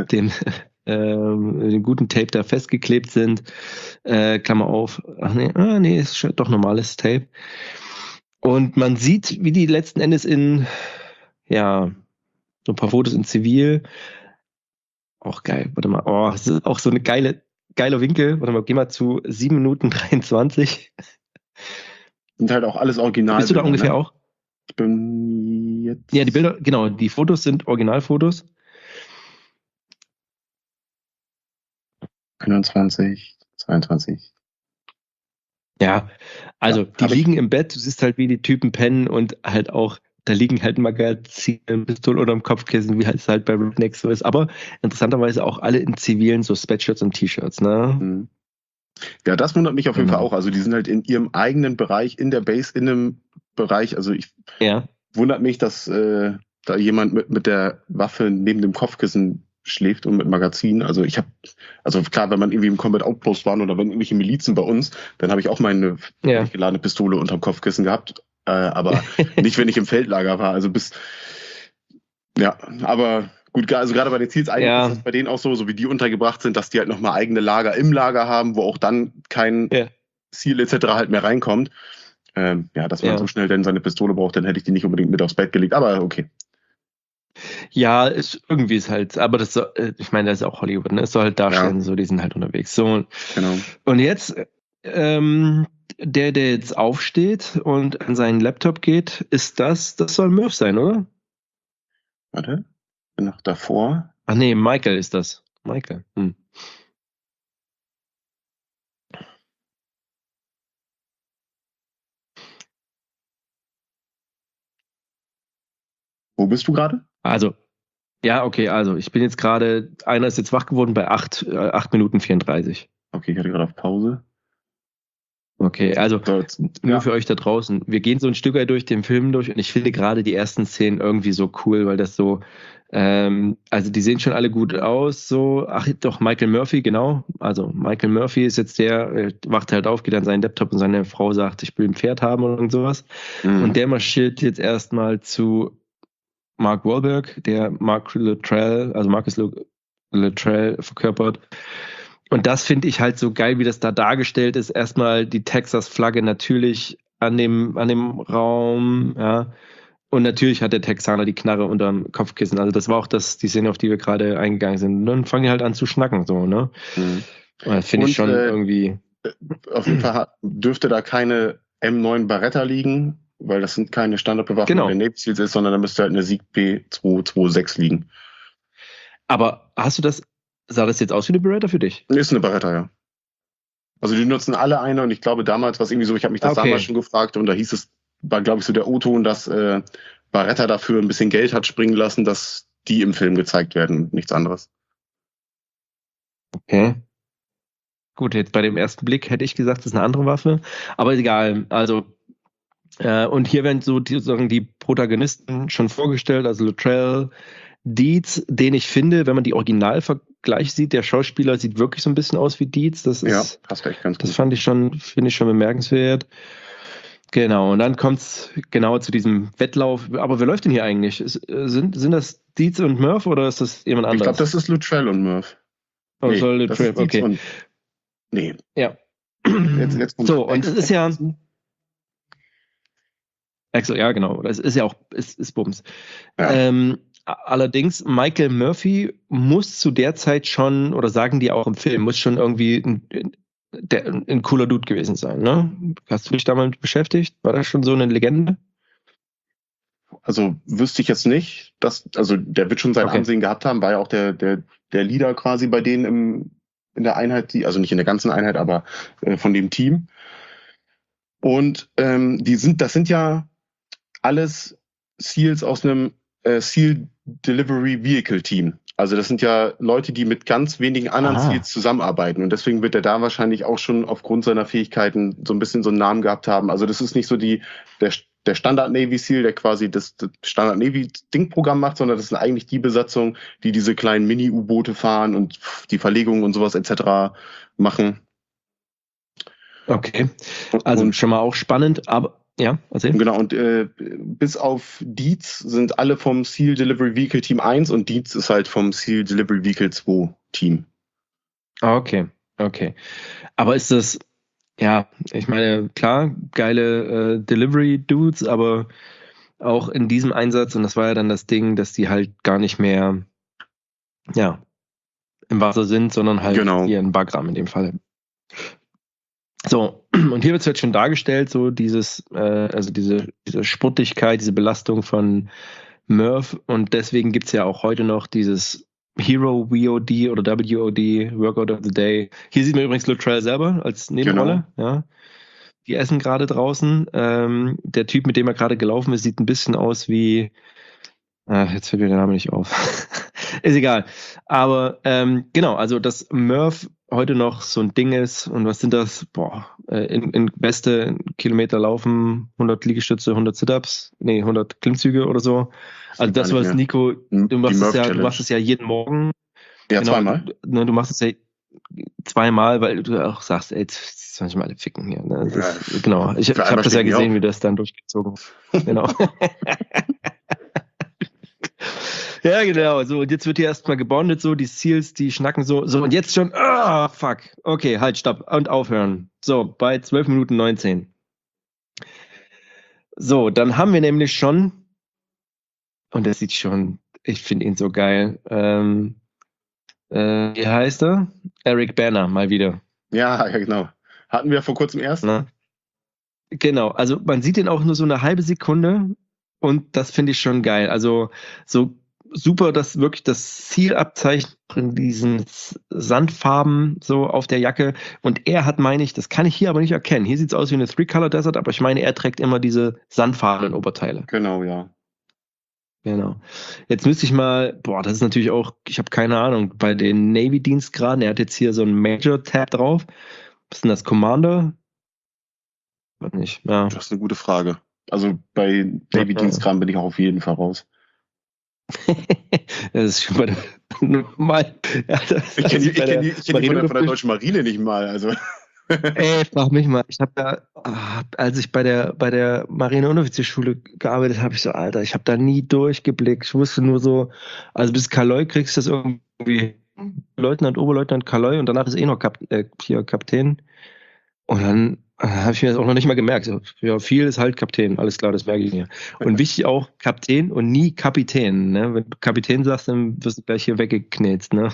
guten Tape da festgeklebt sind. Klammer auf. Nee, ist doch normales Tape. Und man sieht, wie die letzten Endes so ein paar Fotos in Zivil. Auch geil. Warte mal. Oh, das ist auch so eine geiler Winkel. Warte mal, geh mal zu 7:23. Sind halt auch alles Original. Bist du da ungefähr, ne? Auch? Ich bin jetzt. Ja, die Bilder, genau, die Fotos sind Originalfotos. 21, 22. Ja, also die liegen im Bett, du siehst halt, wie die Typen pennen und halt auch, da liegen halt Magazine, Pistole unterm Kopfkissen, wie es halt bei Rednecks so ist. Aber interessanterweise auch alle in zivilen so Sweatshirts und T-Shirts, ne? Ja, das wundert mich auf jeden Fall auch. Also die sind halt in ihrem eigenen Bereich, in der Base, in einem Bereich. Also wundert mich, dass da jemand mit der Waffe neben dem Kopfkissen schläft und mit Magazin. Also klar, wenn man irgendwie im Combat Outpost waren oder wenn irgendwelche Milizen bei uns, dann habe ich auch meine geladene Pistole unterm Kopfkissen gehabt. Aber nicht, wenn ich im Feldlager war. Also aber gut, also gerade bei den Ziels eigentlich ist das bei denen auch so wie die untergebracht sind, dass die halt nochmal eigene Lager im Lager haben, wo auch dann kein Ziel etc. halt mehr reinkommt. Dass man so schnell denn seine Pistole braucht, dann hätte ich die nicht unbedingt mit aufs Bett gelegt, aber okay. Ja, irgendwie ist halt, aber das soll, ich meine, das ist auch Hollywood, ne? Es soll halt darstellen, so, die sind halt unterwegs. So. Genau. Und jetzt, der jetzt aufsteht und an seinen Laptop geht, das soll Murph sein, oder? Warte, bin noch davor. Ach nee, Michael ist das. Michael. Wo bist du gerade? Also, ich bin jetzt gerade, einer ist jetzt wach geworden bei 8:34. Okay, ich hatte gerade auf Pause. Okay, also nur für euch da draußen. Wir gehen so ein Stück weit durch den Film durch und ich finde gerade die ersten Szenen irgendwie so cool, weil das so, also die sehen schon alle gut aus, so, Michael Murphy, genau. Also Michael Murphy ist jetzt wacht halt auf, geht an seinen Laptop und seine Frau sagt, ich will ein Pferd haben und sowas. Und der marschiert jetzt erstmal zu Mark Wahlberg, der Marcus Luttrell verkörpert. Und das finde ich halt so geil, wie das da dargestellt ist. Erstmal die Texas-Flagge natürlich an dem Raum, ja. Und natürlich hat der Texaner die Knarre unterm Kopfkissen. Also das war auch die Szene, auf die wir gerade eingegangen sind. Und dann fangen die halt an zu schnacken, so, ne? Das finde ich schon irgendwie. Auf jeden Fall dürfte da keine M9 Beretta liegen, weil das sind keine Standardbewaffnung der Navy Seals ist, sondern da müsste halt eine Sieg P226 liegen. Aber sah das jetzt aus wie eine Beretta für dich? Ist eine Beretta, ja. Also die nutzen alle eine und ich glaube damals war es irgendwie so, ich habe mich das damals schon gefragt und da war glaube ich so der O-Ton, dass Beretta dafür ein bisschen Geld hat springen lassen, dass die im Film gezeigt werden und nichts anderes. Okay. Gut, jetzt bei dem ersten Blick hätte ich gesagt, das ist eine andere Waffe, aber egal. Also und hier werden sozusagen die Protagonisten schon vorgestellt, also Luttrell, Dietz, den ich finde, wenn man die Originalvergleiche sieht, der Schauspieler sieht wirklich so ein bisschen aus wie Dietz. Das passt echt ganz gut. Das finde ich schon bemerkenswert. Genau, und dann kommt es genau zu diesem Wettlauf. Aber wer läuft denn hier eigentlich? Sind das Dietz und Murph oder ist das jemand anderes? Ich glaube, das ist Luttrell und Murph. Oh, nee, soll Luttrell, okay. Nee. Ja. Jetzt so, und es ist ja... Ja, genau. Das ist ja auch, ist Bums. Ja. Allerdings, Michael Murphy muss zu der Zeit schon, oder sagen die auch im Film, muss schon irgendwie ein cooler Dude gewesen sein, ne? Hast du dich damit beschäftigt? War das schon so eine Legende? Also wüsste ich jetzt nicht. Der wird schon sein Ansehen gehabt haben, war ja auch der Leader quasi bei denen in der Einheit, also nicht in der ganzen Einheit, aber von dem Team. Und das sind ja alles Seals aus einem SEAL Delivery Vehicle Team. Also das sind ja Leute, die mit ganz wenigen anderen Seals zusammenarbeiten. Und deswegen wird er da wahrscheinlich auch schon aufgrund seiner Fähigkeiten so ein bisschen so einen Namen gehabt haben. Also das ist nicht so der Standard Navy Seal, der quasi das Standard Navy Ding-Programm macht, sondern das sind eigentlich die Besatzung, die diese kleinen Mini-U-Boote fahren und die Verlegungen und sowas etc. machen. Okay, also schon mal auch spannend, aber ja, erzähl. Genau, und bis auf Dietz sind alle vom Seal Delivery Vehicle Team 1 und Dietz ist halt vom Seal Delivery Vehicle 2 Team. Okay. Aber ist das, ja, ich meine, klar, geile Delivery-Dudes, aber auch in diesem Einsatz, und das war ja dann das Ding, dass die halt gar nicht mehr, ja, im Wasser sind, sondern halt hier in Bagram in dem Fall. So, und hier wird es jetzt schon dargestellt, so dieses, also diese Sportlichkeit, diese Belastung von Murph, und deswegen gibt es ja auch heute noch dieses Hero WOD oder WOD, Workout of the Day. Hier sieht man übrigens Luttrell selber als Nebenrolle, ja. Die essen gerade draußen. Der Typ, mit dem er gerade gelaufen ist, sieht ein bisschen aus wie, jetzt fällt mir der Name nicht auf. Ist egal. Aber genau, also dass Murph heute noch so ein Ding ist, und was sind das? In beste Kilometer laufen, 100 Liegestütze, 100 Sit-Ups, 100 Klimmzüge oder so. Also das, was Nico, du machst es ja jeden Morgen. Ja, genau, zweimal. Du machst es ja zweimal, weil du auch sagst, ey, jetzt soll ich mal alle ficken hier. Ne? Genau, ich habe das ja gesehen, wie du das dann durchgezogen hast. Genau. Ja, genau. So, und jetzt wird hier erstmal gebondet, so, die Seals, die schnacken so, und jetzt schon, fuck. Okay, halt, stopp und aufhören. So, bei 12 Minuten 19. So, dann haben wir nämlich schon, und das sieht schon, ich finde ihn so geil, wie heißt er? Eric Banner, mal wieder. Ja, genau. Hatten wir vor kurzem erst. Na? Genau, also man sieht ihn auch nur so eine halbe Sekunde, und das finde ich schon geil. Also so super, dass wirklich das Zielabzeichen in diesen Sandfarben so auf der Jacke, und er hat, meine ich, das kann ich hier aber nicht erkennen. Hier sieht es aus wie eine Three-Color Desert, aber ich meine, er trägt immer diese sandfarbenen Oberteile. Genau, ja. Genau. Jetzt müsste ich mal, das ist natürlich auch, ich habe keine Ahnung, bei den Navy-Dienstgraden, er hat jetzt hier so einen Major-Tab drauf. Was ist denn das, Commander? Weiß nicht, ja. Das ist eine gute Frage. Also bei Navy-Dienstgraden bin ich auch auf jeden Fall raus. Das ist schon bei der normal. Ja, ich kenne die von der deutschen Marine nicht mal. Also. Ey, frag mich mal. Ich habe da, als ich bei der Marine-Unoffizierschule gearbeitet habe, ich so, Alter, ich habe da nie durchgeblickt. Ich wusste nur so, also bis Kaloy kriegst du das irgendwie Leutnant, Oberleutnant Kaloy, und danach ist noch Kapitän. Und dann habe ich mir das auch noch nicht mal gemerkt. Ja, viel ist halt Kapitän, alles klar, das merke ich mir. Und wichtig auch Kapitän und nie Kapitän. Ne? Wenn du Kapitän sagst, dann wirst du gleich hier weggeknetzt. Ne?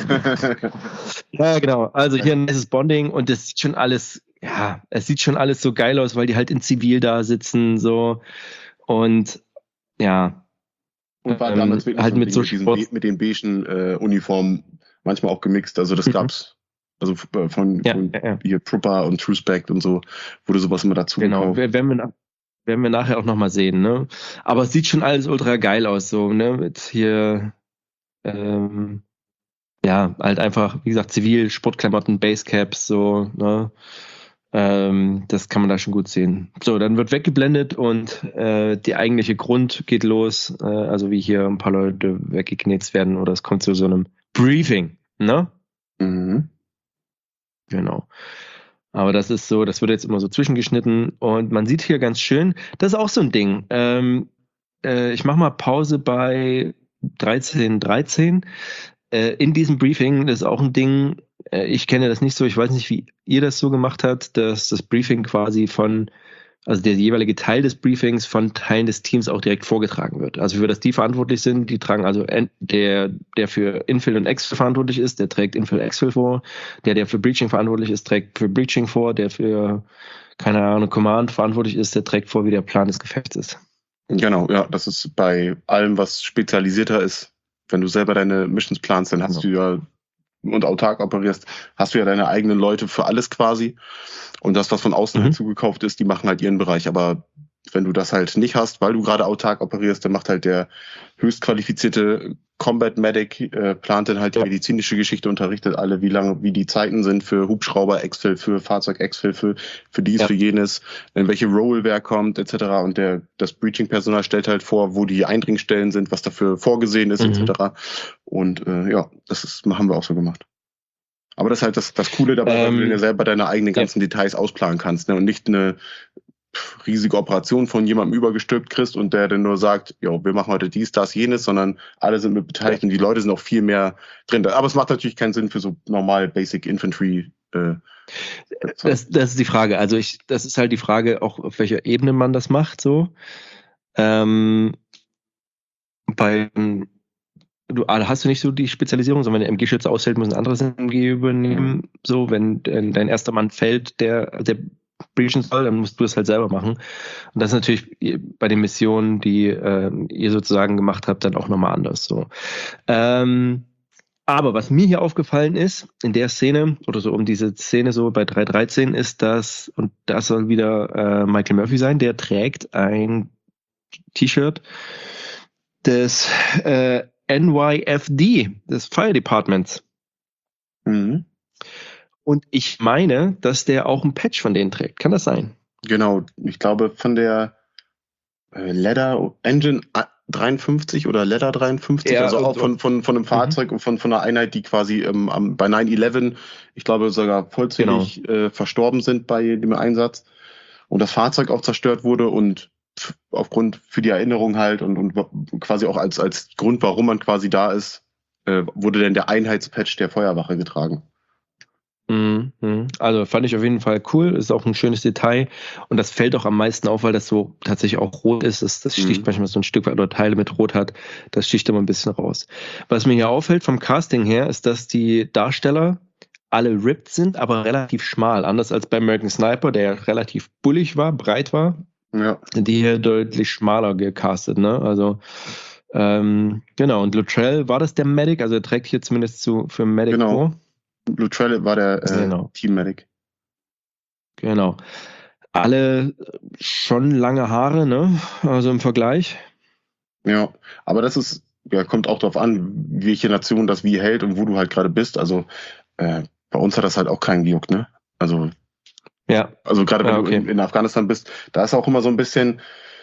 Ja, genau. Also hier ein nices Bonding, und das sieht schon alles, ja, es sieht schon alles so geil aus, weil die halt in Zivil da sitzen, so. Und ja. Und war damals wirklich halt mit mit den beigen Uniformen manchmal auch gemixt. Also das gab's. Also von hier Trooper und Truespect und so, wurde sowas immer dazu gekauft. Genau, werden wir nachher auch nochmal sehen, ne? Aber es sieht schon alles ultra geil aus, so, ne? Mit hier, halt einfach, wie gesagt, Zivil, Sportklamotten, Basecaps, so, ne? Das kann man da schon gut sehen. So, dann wird weggeblendet, und die eigentliche Grund geht los, also wie hier ein paar Leute weggeknetzt werden, oder es kommt zu so einem Briefing, ne? Mhm. Genau. Aber das ist so, das wird jetzt immer so zwischengeschnitten, und man sieht hier ganz schön, das ist auch so ein Ding. Ich mache mal Pause bei 13:13. In diesem Briefing, das ist auch ein Ding, ich kenne das nicht so, ich weiß nicht, wie ihr das so gemacht habt, dass das Briefing quasi also der jeweilige Teil des Briefings von Teilen des Teams auch direkt vorgetragen wird. Also für das die verantwortlich sind, die tragen also der für Infill und Exfil verantwortlich ist, der trägt Infill Exfil vor, der für Breaching verantwortlich ist, trägt für Breaching vor, der für, keine Ahnung, Command verantwortlich ist, der trägt vor, wie der Plan des Gefechts ist. Genau, ja, das ist bei allem, was spezialisierter ist. Wenn du selber deine Missions planst, dann hast du ja und autark operierst, hast du ja deine eigenen Leute für alles quasi. Und das, was von außen halt zugekauft ist, die machen halt ihren Bereich. Aber wenn du das halt nicht hast, weil du gerade autark operierst, dann macht halt der höchst qualifizierte Combat Medic, plant dann halt die medizinische Geschichte, unterrichtet alle, wie die Zeiten sind für Hubschrauber, Exfil, für Fahrzeug, Exfil, für dies, für jenes, in welche Roll wer kommt, etc. Und das Breaching-Personal stellt halt vor, wo die Eindringstellen sind, was dafür vorgesehen ist, etc. Und das haben wir auch so gemacht. Aber das ist halt das Coole dabei, weil du ja selber deine eigenen ganzen Details ausplanen kannst, ne? Und nicht eine riesige Operation von jemandem übergestülpt kriegst und der dann nur sagt, jo, wir machen heute dies, das, jenes, sondern alle sind mit beteiligt und die Leute sind auch viel mehr drin. Aber es macht natürlich keinen Sinn für so normal Basic Infantry. Das ist die Frage. Also das ist halt die Frage, auch auf welcher Ebene man das macht, so. Hast du nicht so die Spezialisierung, sondern wenn der MG-Schütze ausfällt, müssen andere das MG übernehmen. So, wenn dein erster Mann fällt, der breachen soll, dann musst du das halt selber machen. Und das ist natürlich bei den Missionen, die ihr sozusagen gemacht habt, dann auch nochmal anders. So. Aber was mir hier aufgefallen ist, in der Szene, oder so um diese Szene so bei 3.13, ist das, und das soll wieder Michael Murphy sein, der trägt ein T-Shirt des NYFD, des Fire Departments. Und ich meine, dass der auch ein Patch von denen trägt. Kann das sein? Genau. Ich glaube, von der Leather Engine 53 oder Leather 53, also auch von einem Fahrzeug und von einer Einheit, die quasi bei 9/11, ich glaube, sogar vollzählig verstorben sind bei dem Einsatz und das Fahrzeug auch zerstört wurde und aufgrund für die Erinnerung halt und quasi auch als Grund, warum man quasi da ist, wurde dann der Einheitspatch der Feuerwache getragen. Also fand ich auf jeden Fall cool, ist auch ein schönes Detail und das fällt auch am meisten auf, weil das so tatsächlich auch rot ist. Das sticht manchmal so ein Stück weit oder Teile mit Rot hat, das sticht immer ein bisschen raus. Was mir hier auffällt vom Casting her, ist, dass die Darsteller alle ripped sind, aber relativ schmal. Anders als bei American Sniper, der ja relativ bullig war, breit war, sind die hier deutlich schmaler gecastet, ne? Also genau, und Luttrell, war das der Medic? Also er trägt hier zumindest für Medic vor. Luttrell war der Team-Medic. Genau. Alle schon lange Haare, ne? Also im Vergleich. Ja, aber das ist, kommt auch darauf an, welche Nation das wie hält und wo du halt gerade bist. Also bei uns hat das halt auch keinen gejuckt, ne? Also gerade wenn du in Afghanistan bist, da ist auch immer so ein bisschen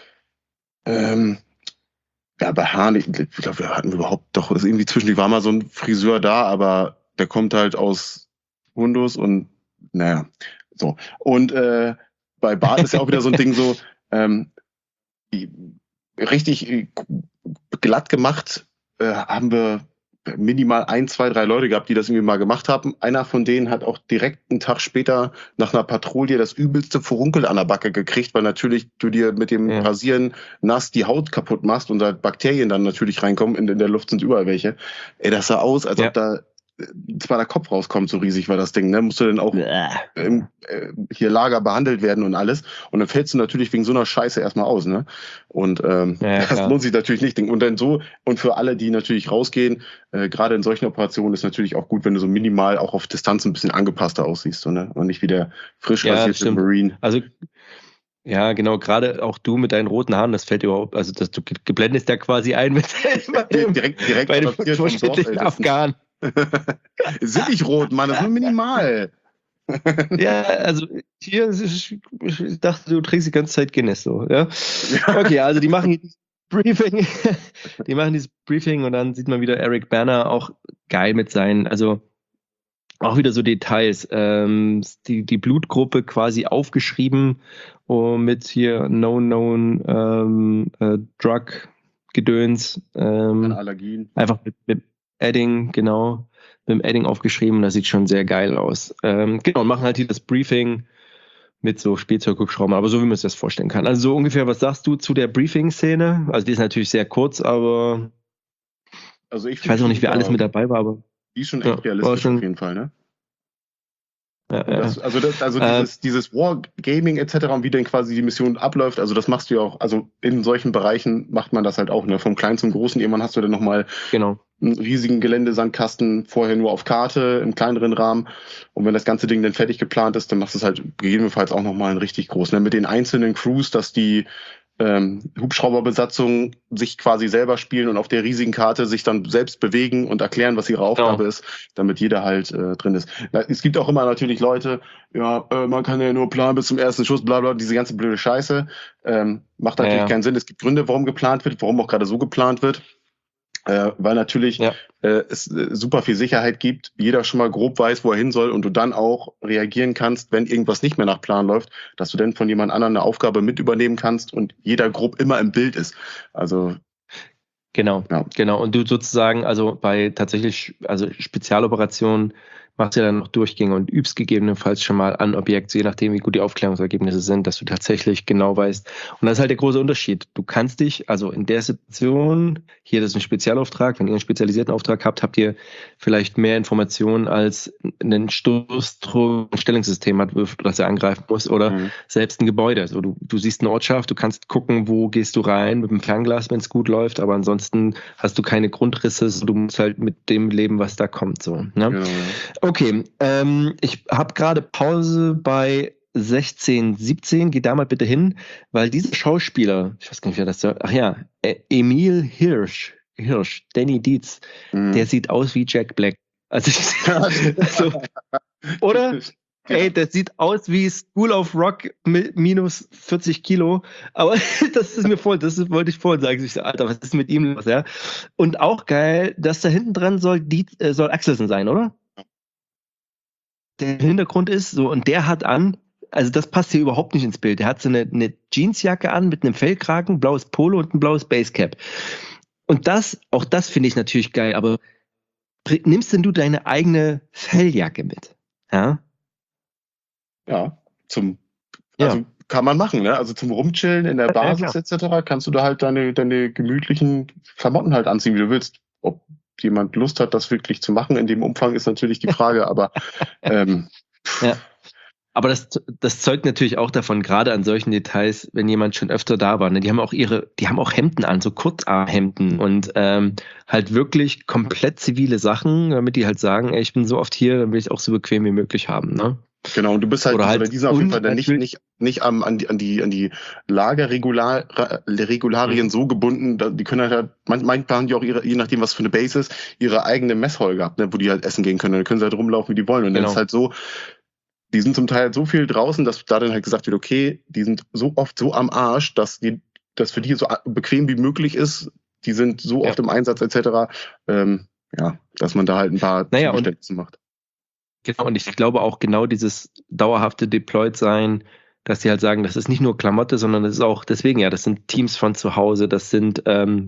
bei Haaren, ich glaube, wir hatten überhaupt doch, irgendwie zwischendurch war mal so ein Friseur da, aber der kommt halt aus Windows und naja, so. Und bei Bart ist ja auch wieder so ein Ding so, richtig glatt gemacht haben wir minimal 1, 2, 3 Leute gehabt, die das irgendwie mal gemacht haben. Einer von denen hat auch direkt einen Tag später nach einer Patrouille das übelste Furunkel an der Backe gekriegt, weil natürlich du dir mit dem Rasieren nass die Haut kaputt machst und da Bakterien dann natürlich reinkommen. In der Luft sind überall welche. Ey, das sah aus, als ob da zwar der Kopf rauskommt, so riesig war das Ding, ne? Musste dann auch hier Lager behandelt werden und alles. Und dann fällst du natürlich wegen so einer Scheiße erstmal aus, ne? Und das lohnt sich natürlich nicht. Und dann so, und für alle, die natürlich rausgehen, gerade in solchen Operationen ist natürlich auch gut, wenn du so minimal auch auf Distanz ein bisschen angepasster aussiehst, so, ne? Und nicht wie der frisch rasierte Marine. Also ja, genau, gerade auch du mit deinen roten Haaren, das fällt überhaupt, also dass du geblendest ja quasi ein mit direkt bei dem durchschnittlichen Afghanen. Sind nicht rot, Mann, das ist nur minimal. Ja, also hier, ich dachte, du trinkst die ganze Zeit Guinness so, ja. Okay, also die machen dieses Briefing und dann sieht man wieder Eric Bana auch geil mit seinen, also auch wieder so Details, die Blutgruppe quasi aufgeschrieben mit hier Known Drug Gedöns, Allergien. Einfach mit Edding, genau, mit dem Edding aufgeschrieben, das sieht schon sehr geil aus. Genau, und machen halt hier das Briefing mit so Spielzeughubschraubern, aber so wie man sich das vorstellen kann. Also so ungefähr, was sagst du zu der Briefing-Szene? Also die ist natürlich sehr kurz, aber also ich weiß auch nicht, wer alles mit dabei war, aber die ist schon echt realistisch auf jeden Fall, ne? Dieses Wargaming etc. und wie dann quasi die Mission abläuft, also das machst du ja auch, also in solchen Bereichen macht man das halt auch, ne? Vom Kleinen zum Großen, irgendwann hast du dann nochmal einen riesigen Geländesandkasten, vorher nur auf Karte, im kleineren Rahmen, und wenn das ganze Ding dann fertig geplant ist, dann machst du es halt gegebenenfalls auch nochmal einen richtig großen, ne? Mit den einzelnen Crews, dass die Hubschrauberbesatzungen sich quasi selber spielen und auf der riesigen Karte sich dann selbst bewegen und erklären, was ihre Aufgabe ist, damit jeder halt drin ist. Es gibt auch immer natürlich Leute, man kann ja nur planen bis zum ersten Schuss, bla bla, diese ganze blöde Scheiße. Macht natürlich keinen Sinn. Es gibt Gründe, warum geplant wird, warum auch gerade so geplant wird. Weil natürlich es super viel Sicherheit gibt, jeder schon mal grob weiß, wo er hin soll und du dann auch reagieren kannst, wenn irgendwas nicht mehr nach Plan läuft, dass du dann von jemand anderem eine Aufgabe mit übernehmen kannst und jeder grob immer im Bild ist. Also genau. Und du sozusagen, also bei tatsächlich, also Spezialoperationen machst du ja dann noch Durchgänge und übst gegebenenfalls schon mal an Objekts, je nachdem, wie gut die Aufklärungsergebnisse sind, dass du tatsächlich genau weißt. Und das ist halt der große Unterschied. Du kannst dich, also in der Situation, hier das ist ein Spezialauftrag, wenn ihr einen spezialisierten Auftrag habt, habt ihr vielleicht mehr Informationen als ein Stellungssystem hat, das er angreifen muss, oder selbst ein Gebäude. Also du siehst eine Ortschaft, du kannst gucken, wo gehst du rein mit dem Fernglas, wenn es gut läuft, aber ansonsten hast du keine Grundrisse, du musst halt mit dem leben, was da kommt. So, ne? Genau. Okay, ich habe gerade Pause bei 16, 17, geh da mal bitte hin, weil dieser Schauspieler, ich weiß gar nicht, wer das soll, Emil Hirsch, Danny Dietz, der sieht aus wie Jack Black. Also oder? Ey, das sieht aus wie School of Rock mit minus 40 Kilo, aber das ist mir voll, das wollte ich vorhin sagen. Ich so, Alter, was ist mit ihm los, ja? Und auch geil, dass da hinten dran soll Axelsen sein, oder? Der Hintergrund ist so, und der hat an, also das passt hier überhaupt nicht ins Bild. Der hat so eine Jeansjacke an mit einem Fellkragen, blaues Polo und ein blaues Basecap. Und auch das finde ich natürlich geil, aber nimmst denn du deine eigene Felljacke mit? Ja? Ja, kann man machen, ne? Also zum Rumchillen in der Basis etc. kannst du da halt deine gemütlichen Klamotten halt anziehen, wie du willst. Ob jemand Lust hat, das wirklich zu machen in dem Umfang, ist natürlich die Frage, aber Aber das zeugt natürlich auch davon, gerade an solchen Details, wenn jemand schon öfter da war. Ne? Die haben auch Hemden an, so Kurzarmhemden und halt wirklich komplett zivile Sachen, damit die halt sagen, ey, ich bin so oft hier, dann will ich es auch so bequem wie möglich haben. Ne? Genau, und du bist halt, die sind auf jeden Fall dann nicht an die Lagerregularien so gebunden, die können halt, manchmal haben die auch je nachdem, was für eine Base ist, ihre eigene Messhäule gehabt, ne, wo die halt essen gehen können. Dann können sie halt rumlaufen, wie die wollen. Und dann ist halt so, die sind zum Teil halt so viel draußen, dass da dann halt gesagt wird, okay, die sind so oft so am Arsch, dass das für die so bequem wie möglich ist, die sind so oft im Einsatz etc., dass man da halt ein paar Zugeständnisse macht. Genau, und ich glaube auch genau dieses dauerhafte Deployed-Sein, dass die halt sagen, das ist nicht nur Klamotte, sondern das ist auch, deswegen das sind Teams von zu Hause, das sind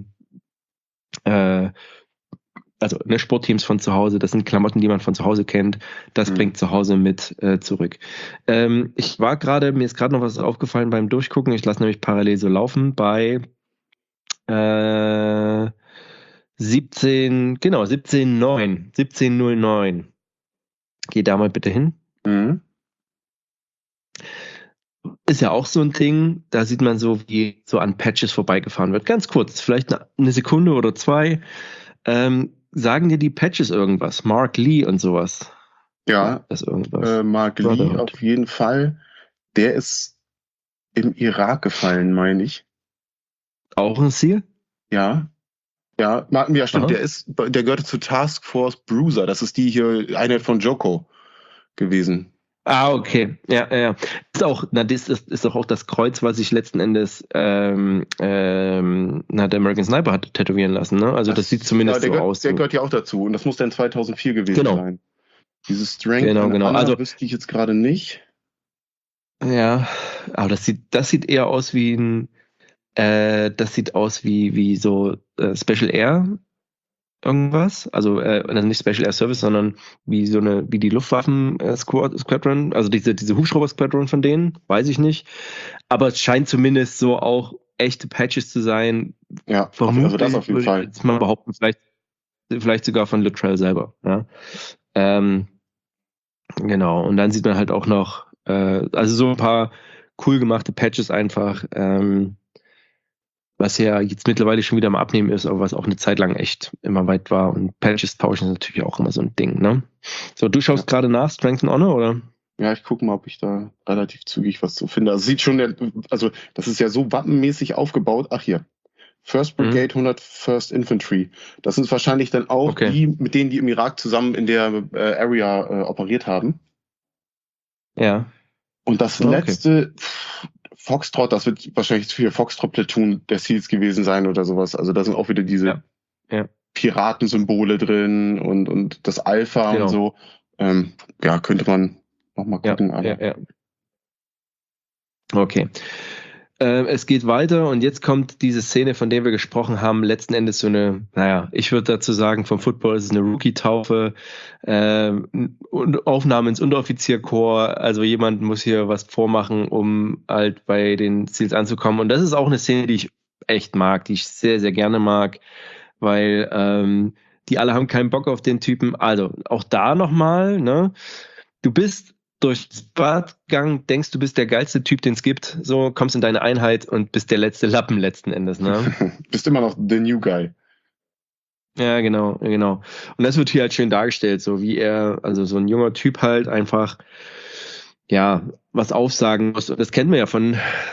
Sportteams von zu Hause, das sind Klamotten, die man von zu Hause kennt, das bringt zu Hause mit zurück. Mir ist gerade noch was aufgefallen beim Durchgucken, ich lasse nämlich parallel so laufen, bei 17.09. Geh da mal bitte hin. Ist ja auch so ein Ding, da sieht man so, wie so an Patches vorbeigefahren wird. Ganz kurz, vielleicht eine Sekunde oder zwei. Sagen dir die Patches irgendwas? Mark Lee und sowas? Ja, das irgendwas. Mark Lee auf jeden Fall. Der ist im Irak gefallen, meine ich. Auch ein Seal? Ja. Ja, stimmt. Der gehörte zur Task Force Bruiser. Das ist die hier, eine von Joko gewesen. Ah, okay. Ja. Das ist doch auch das Kreuz, was sich letzten Endes der American Sniper hat tätowieren lassen, ne? Also das sieht zumindest so aus. Der gehört ja auch dazu und das muss dann 2004 gewesen sein. Dieses Strength genau. Also wüsste ich jetzt gerade nicht. Ja, aber das sieht eher aus wie ein wie so Special Air irgendwas, also nicht Special Air Service, sondern wie die Luftwaffen Squadron, also diese Hubschrauber Squadron von denen, weiß ich nicht, aber es scheint zumindest so auch echte Patches zu sein. Ja, also das auf jeden Fall. Jetzt mal behaupten, vielleicht sogar von Luttrell selber. Ja. Genau, und dann sieht man halt auch noch, also so ein paar cool gemachte Patches einfach, was ja jetzt mittlerweile schon wieder am Abnehmen ist, aber was auch eine Zeit lang echt immer weit war. Und Patches tauschen ist natürlich auch immer so ein Ding, ne? So, du schaust gerade nach Strength and Honor, oder? Ja, ich gucke mal, ob ich da relativ zügig was zu finde. Also sieht schon, also das ist ja so wappenmäßig aufgebaut. Ach hier, First Brigade, 101st Infantry. Das sind wahrscheinlich dann auch die, mit denen die im Irak zusammen in der Area operiert haben. Ja. Und das letzte, Foxtrot, das wird wahrscheinlich für Foxtrot-Platoon der Seals gewesen sein oder sowas. Also da sind auch wieder diese Piratensymbole drin und das Alpha und so. Ja, könnte man noch mal gucken. Ja. Okay. Es geht weiter und jetzt kommt diese Szene, von der wir gesprochen haben, letzten Endes so eine, ich würde dazu sagen, vom Football ist es eine Rookie-Taufe, Aufnahme ins Unteroffizierkorps, also jemand muss hier was vormachen, um halt bei den Seals anzukommen, und das ist auch eine Szene, die ich echt mag, die ich sehr, sehr gerne mag, weil die alle haben keinen Bock auf den Typen, also auch da nochmal, ne, du bist durchs Badgang, denkst du bist der geilste Typ, den es gibt, so kommst in deine Einheit und bist der letzte Lappen letzten Endes, ne? Bist immer noch the new guy. Ja, genau. Und das wird hier halt schön dargestellt, so wie er, also so ein junger Typ halt einfach, was aufsagen muss. Und das kennen wir ja von,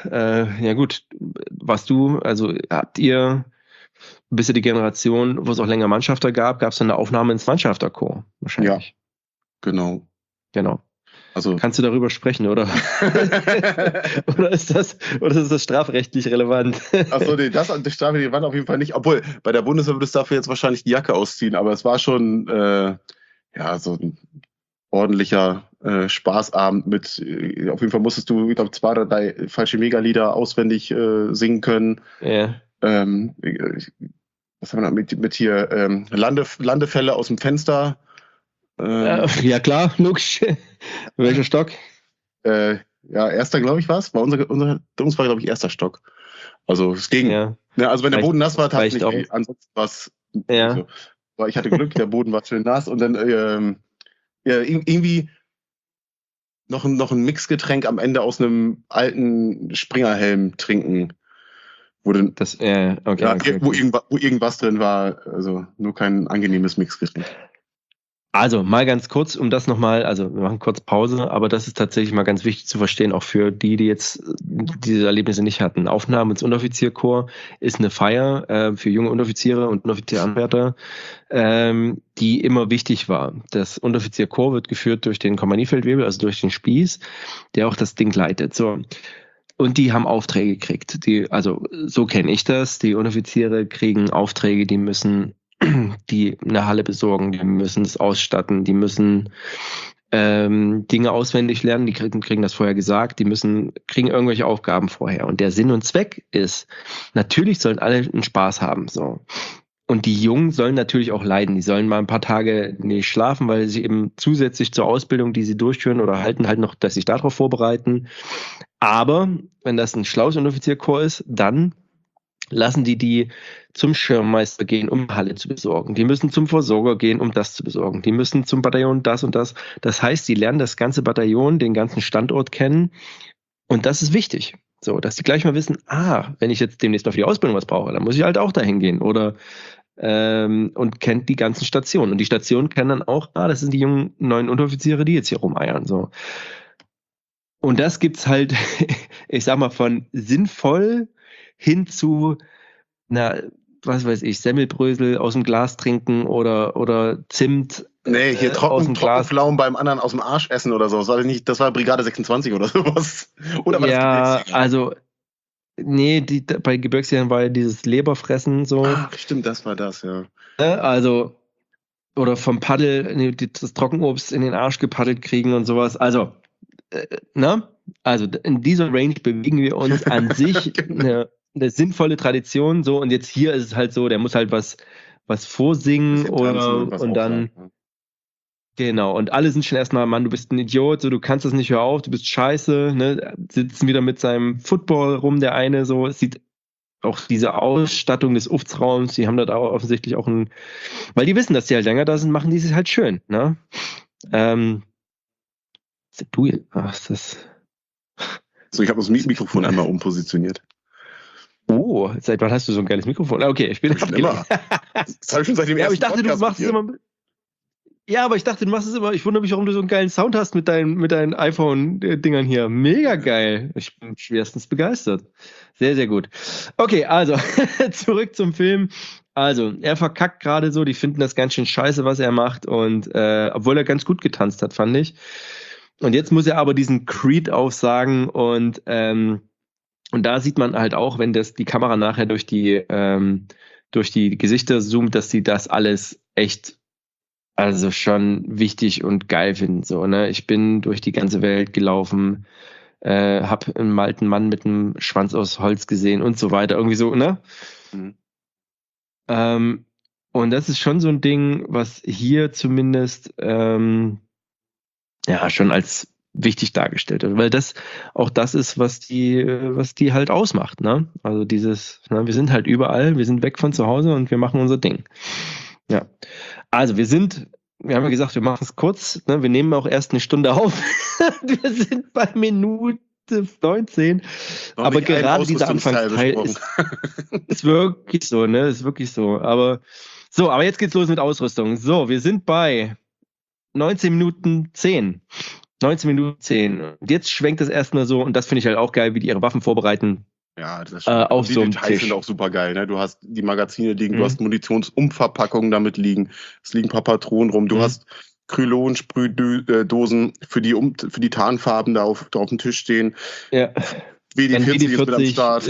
bist du die Generation, wo es auch länger Mannschafter gab es dann eine Aufnahme ins Mannschafterkorps, wahrscheinlich. Ja, genau. Also, kannst du darüber sprechen, oder? oder ist das strafrechtlich relevant? Achso, nee, das strafrechtlich relevant auf jeden Fall nicht. Obwohl, bei der Bundeswehr würdest du dafür jetzt wahrscheinlich die Jacke ausziehen, aber es war schon so ein ordentlicher Spaßabend mit, auf jeden Fall musstest du, ich glaube, 2 oder 3 falsche Megalieder auswendig singen können. Ja. Was haben wir noch mit hier? Landefälle aus dem Fenster. Ja klar, logisch. Welcher Stock? Erster, glaube ich, war es. Uns war, glaube ich, erster Stock. Also es ging. Ja. Also wenn der Boden nass war, tat es nicht weh. Ansonsten war es. Ja. Also, aber ich hatte Glück, der Boden war schön nass und dann irgendwie noch ein Mixgetränk am Ende aus einem alten Springerhelm trinken. Wo irgendwas drin war, also nur kein angenehmes Mixgetränk. Also mal ganz kurz, um das nochmal, also wir machen kurz Pause, aber das ist tatsächlich mal ganz wichtig zu verstehen, auch für die jetzt diese Erlebnisse nicht hatten. Aufnahme ins Unteroffizierkorps ist eine Feier für junge Unteroffiziere und Unteroffizieranwärter, die immer wichtig war. Das Unteroffizierkorps wird geführt durch den Kompaniefeldwebel, also durch den Spieß, der auch das Ding leitet. So. Und die haben Aufträge gekriegt. Also so kenne ich das. Die Unteroffiziere kriegen Aufträge, die müssen die eine Halle besorgen, die müssen es ausstatten, die müssen Dinge auswendig lernen, die kriegen das vorher gesagt, die kriegen irgendwelche Aufgaben vorher. Und der Sinn und Zweck ist, natürlich sollen alle einen Spaß haben. So. Und die Jungen sollen natürlich auch leiden. Die sollen mal ein paar Tage nicht schlafen, weil sie eben zusätzlich zur Ausbildung, die sie durchführen oder halten, halt noch, dass sie sich darauf vorbereiten. Aber wenn das ein schlaues Unteroffizierkorps ist, dann lassen die zum Schirmmeister gehen, um Halle zu besorgen. Die müssen zum Versorger gehen, um das zu besorgen. Die müssen zum Bataillon das und das. Das heißt, die lernen das ganze Bataillon, den ganzen Standort kennen. Und das ist wichtig. So, dass die gleich mal wissen, wenn ich jetzt demnächst mal für die Ausbildung was brauche, dann muss ich halt auch dahin gehen. Oder und kennt die ganzen Stationen. Und die Stationen kennen dann auch, das sind die jungen neuen Unteroffiziere, die jetzt hier rumeiern. So. Und das gibt's halt, ich sag mal, von sinnvoll hin zu, was weiß ich, Semmelbrösel aus dem Glas trinken oder Zimt. Nee, hier Trockenpflaumen beim anderen aus dem Arsch essen oder so. Das war Brigade 26 oder sowas. Oder war das also, nee, bei Gebirgsjägern war ja dieses Leberfressen so. Ach, stimmt, das war das, ja. Also, oder vom Paddel das Trockenobst in den Arsch gepaddelt kriegen und sowas. Also, Also in dieser Range bewegen wir uns an sich eine sinnvolle Tradition, so, und jetzt hier ist es halt so, der muss halt was vorsingen und dann genau, und alle sind schon erstmal, Mann, du bist ein Idiot, so, du kannst das nicht, hör auf, du bist scheiße, ne, sitzen wieder mit seinem Football rum, der eine, so, es sieht auch diese Ausstattung des Uftsraums, die haben da offensichtlich auch weil die wissen, dass die halt länger da sind, machen die sich halt schön, ne, Du, ach, das. So, ich habe das Mikrofon einmal umpositioniert. Oh, seit wann hast du so ein geiles Mikrofon? Okay, ich bin abgelenkt. Das habe ich schon seit dem ersten aber ich dachte, Podcast du machst es immer. Ja, aber ich dachte, du machst es immer. Ich wundere mich, warum du so einen geilen Sound hast mit deinen iPhone-Dingern hier. Mega geil. Ich bin schwerstens begeistert. Sehr, sehr gut. Okay, also zurück zum Film. Also, er verkackt gerade so. Die finden das ganz schön scheiße, was er macht. Und obwohl er ganz gut getanzt hat, fand ich. Und jetzt muss er aber diesen Creed aufsagen. Und da sieht man halt auch, wenn die Kamera nachher durch die Gesichter zoomt, dass sie das alles echt also schon wichtig und geil finden. So, ne? Ich bin durch die ganze Welt gelaufen, hab einen alten Mann mit einem Schwanz aus Holz gesehen und so weiter. Irgendwie so, ne? Mhm. Und das ist schon so ein Ding, was hier zumindest ja schon als wichtig dargestellt wird, weil das ist, was die halt ausmacht, ne? Also dieses, ne, wir sind halt überall, wir sind weg von zu Hause und wir machen unser Ding. Ja. Also wir haben ja gesagt, wir machen es kurz, ne? Wir nehmen auch erst eine Stunde auf. Wir sind bei Minute 19. Aber gerade dieser Anfangsteil ist wirklich so, ne? Ist wirklich so. Aber jetzt geht's los mit Ausrüstung. So, wir sind bei 19 Minuten 10. 19 Minuten 10. Und jetzt schwenkt das erstmal so, und das finde ich halt auch geil, wie die ihre Waffen vorbereiten. Ja, das auf so einem Details sind auch super geil, ne? Du hast die Magazine liegen, du hast Munitionsumverpackungen damit liegen, es liegen ein paar Patronen rum, du hast Krylon-Sprühdosen für die Tarnfarben da auf dem Tisch stehen. Ja. WD-40 ist mit am Start.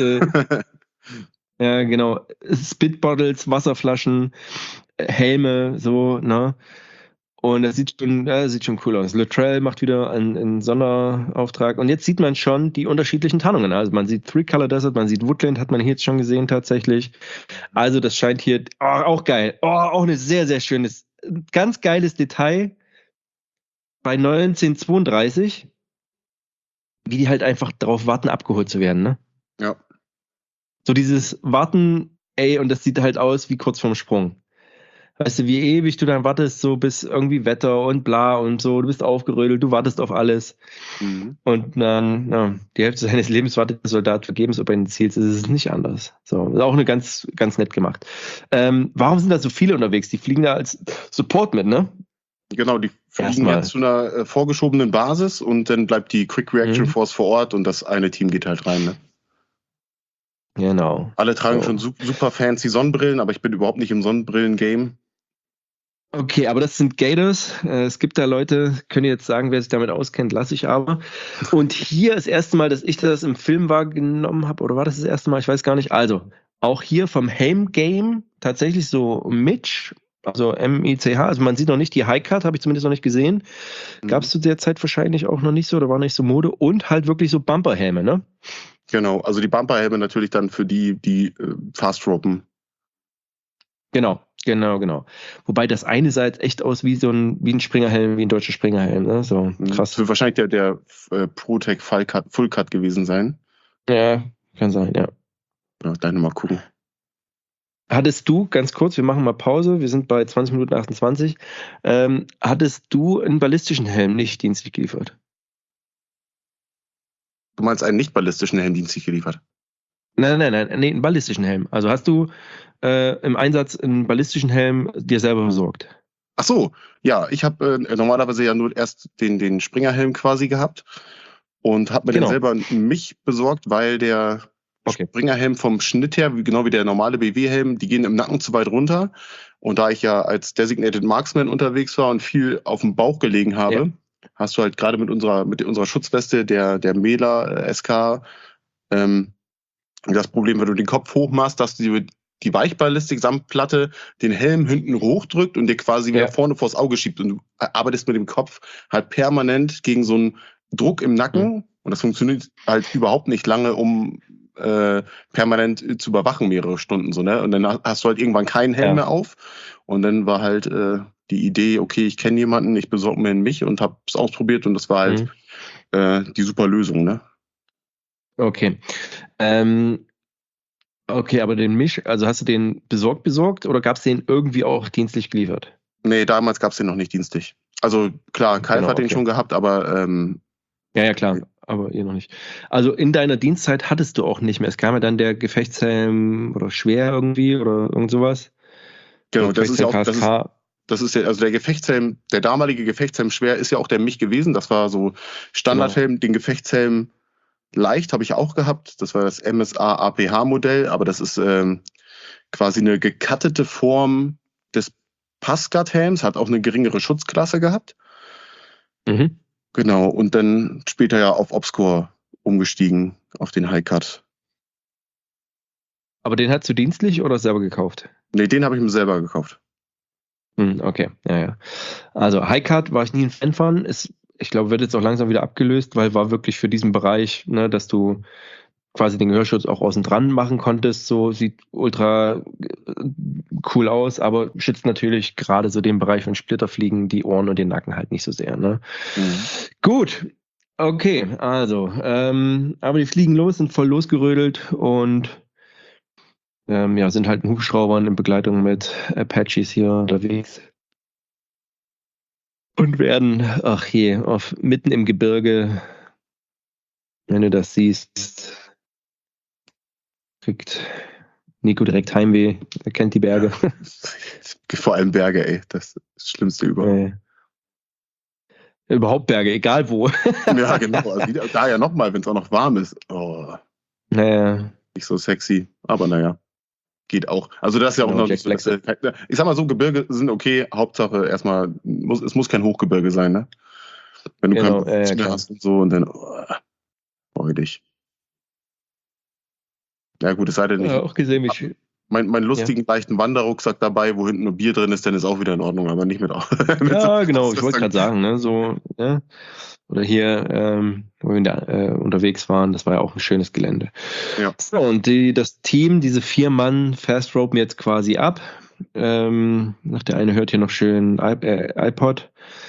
Ja, genau. Spitbottles, Wasserflaschen, Helme, so, ne? Und das sieht schon cool aus. Luttrell macht wieder einen Sonderauftrag. Und jetzt sieht man schon die unterschiedlichen Tarnungen. Also man sieht Three-Color Desert, man sieht Woodland, hat man hier jetzt schon gesehen tatsächlich. Also das scheint hier auch geil. Auch eine sehr, sehr schönes, ganz geiles Detail bei 1932, wie die halt einfach darauf warten, abgeholt zu werden, ne? Ja. So dieses Warten, und das sieht halt aus wie kurz vorm Sprung. Weißt du, wie ewig du dann wartest, so bis irgendwie Wetter und bla und so, du bist aufgerödelt, du wartest auf alles. Mhm. Und dann, die Hälfte seines Lebens wartet der Soldat vergebens, ob er ins Ziel ist. Es ist nicht anders. So, ist auch eine ganz, ganz nett gemacht. Warum sind da so viele unterwegs? Die fliegen da als Support mit, ne? Genau, die fliegen jetzt zu einer vorgeschobenen Basis und dann bleibt die Quick Reaction Force vor Ort und das eine Team geht halt rein, ne? Genau. Alle tragen schon super fancy Sonnenbrillen, aber ich bin überhaupt nicht im Sonnenbrillen-Game. Okay, aber das sind Gators. Es gibt da Leute, können jetzt sagen, wer sich damit auskennt, lasse ich aber. Und hier das erste Mal, dass ich das im Film wahrgenommen habe, oder war das erste Mal? Ich weiß gar nicht. Also, auch hier vom Helm-Game tatsächlich so Mitch, also M-I-C-H, also man sieht noch nicht die High-Cut, habe ich zumindest noch nicht gesehen. Gab es zu der Zeit wahrscheinlich auch noch nicht so, oder war nicht so Mode. Und halt wirklich so Bumperhelme, ne? Genau, also die Bumperhelme natürlich dann für die Fast-Ropen. Genau. Wobei das eine sah jetzt echt aus wie ein Springerhelm, wie ein deutscher Springerhelm, ne? So krass. Das wird wahrscheinlich der ProTech Full Cut gewesen sein. Ja, kann sein, ja. Ja, dann mal gucken. Hattest du, ganz kurz, wir machen mal Pause, wir sind bei 20 Minuten 28, hattest du einen ballistischen Helm nicht dienstlich geliefert? Du meinst einen nicht ballistischen Helm dienstlich geliefert? Nein, einen ballistischen Helm. Also hast du im Einsatz einen ballistischen Helm dir selber besorgt? Ach so, ja, ich habe normalerweise ja nur erst den Springerhelm quasi gehabt und habe mir den selber mich besorgt, weil der Springerhelm vom Schnitt her, genau wie der normale BW-Helm, die gehen im Nacken zu weit runter. Und da ich ja als Designated Marksman unterwegs war und viel auf dem Bauch gelegen habe, hast du halt gerade mit unserer Schutzweste, der Mela SK, das Problem, wenn du den Kopf hochmachst, dass die Weichballistik-Samtplatte den Helm hinten hochdrückt und dir quasi wieder vorne vors Auge schiebt. Und du arbeitest mit dem Kopf halt permanent gegen so einen Druck im Nacken. Und das funktioniert halt überhaupt nicht lange, um permanent zu überwachen, mehrere Stunden. So, ne? Und dann hast du halt irgendwann keinen Helm mehr auf. Und dann war halt die Idee, okay, ich kenne jemanden, ich besorge mir mich und habe es ausprobiert. Und das war halt die super Lösung. Ne? Okay. Okay, aber also hast du den besorgt oder gab es den irgendwie auch dienstlich geliefert? Nee, damals gab es den noch nicht dienstlich. Also klar, Kalf hat den schon gehabt, aber ja, klar, aber ihr noch nicht. Also in deiner Dienstzeit hattest du auch nicht mehr. Es kam ja dann der Gefechtshelm oder schwer irgendwie oder irgend sowas. Genau, das ist ja auch, das ist ja, also der Gefechtshelm, der damalige Gefechtshelm schwer ist ja auch der mich gewesen. Das war so Standardhelm, genau. Den Gefechtshelm leicht habe ich auch gehabt. Das war das MSA APH Modell, aber das ist quasi eine gekattete Form des Passguard-Helms, hat auch eine geringere Schutzklasse gehabt. Mhm. Genau, und dann später ja auf Obscure umgestiegen, auf den High-Cut. Aber den hast du dienstlich oder selber gekauft? Nee, den habe ich mir selber gekauft. Okay, ja. Also High-Cut war ich nie ein Fan von. Ich glaube, wird jetzt auch langsam wieder abgelöst, weil war wirklich für diesen Bereich, ne, dass du quasi den Gehörschutz auch außen dran machen konntest. So sieht ultra cool aus, aber schützt natürlich gerade so den Bereich von Splitterfliegen, die Ohren und den Nacken halt nicht so sehr. Ne? Mhm. Gut, okay, also, aber die fliegen los, sind voll losgerödelt und sind halt in Hubschraubern in Begleitung mit Apaches hier unterwegs. Und werden, ach je, mitten im Gebirge, wenn du das siehst, kriegt Nico direkt Heimweh. Er kennt die Berge. Ja, vor allem Berge, ey. Das ist das Schlimmste überhaupt. Überhaupt Berge, egal wo. Ja, genau. Also da ja nochmal, wenn es auch noch warm ist. Oh. Naja. Nicht so sexy, aber naja. Geht auch. Also das ist ja auch noch nicht so. Ich sag mal so, Gebirge sind okay. Hauptsache erstmal, es muss kein Hochgebirge sein, ne? Wenn du keinen Platz mehr hast und so und dann freu dich. Ja gut, es sei denn nicht. Ja, auch gesehen, wie mein lustigen leichten Wanderrucksack dabei, wo hinten nur Bier drin ist, dann ist auch wieder in Ordnung, aber nicht mit. Ja, genau, ich wollte gerade sagen, ne, so, ja. Oder hier, wo wir unterwegs waren, das war ja auch ein schönes Gelände. Ja. So, und das Team, diese 4 Mann, fast ropen jetzt quasi ab. Der eine hört hier noch schön iPod.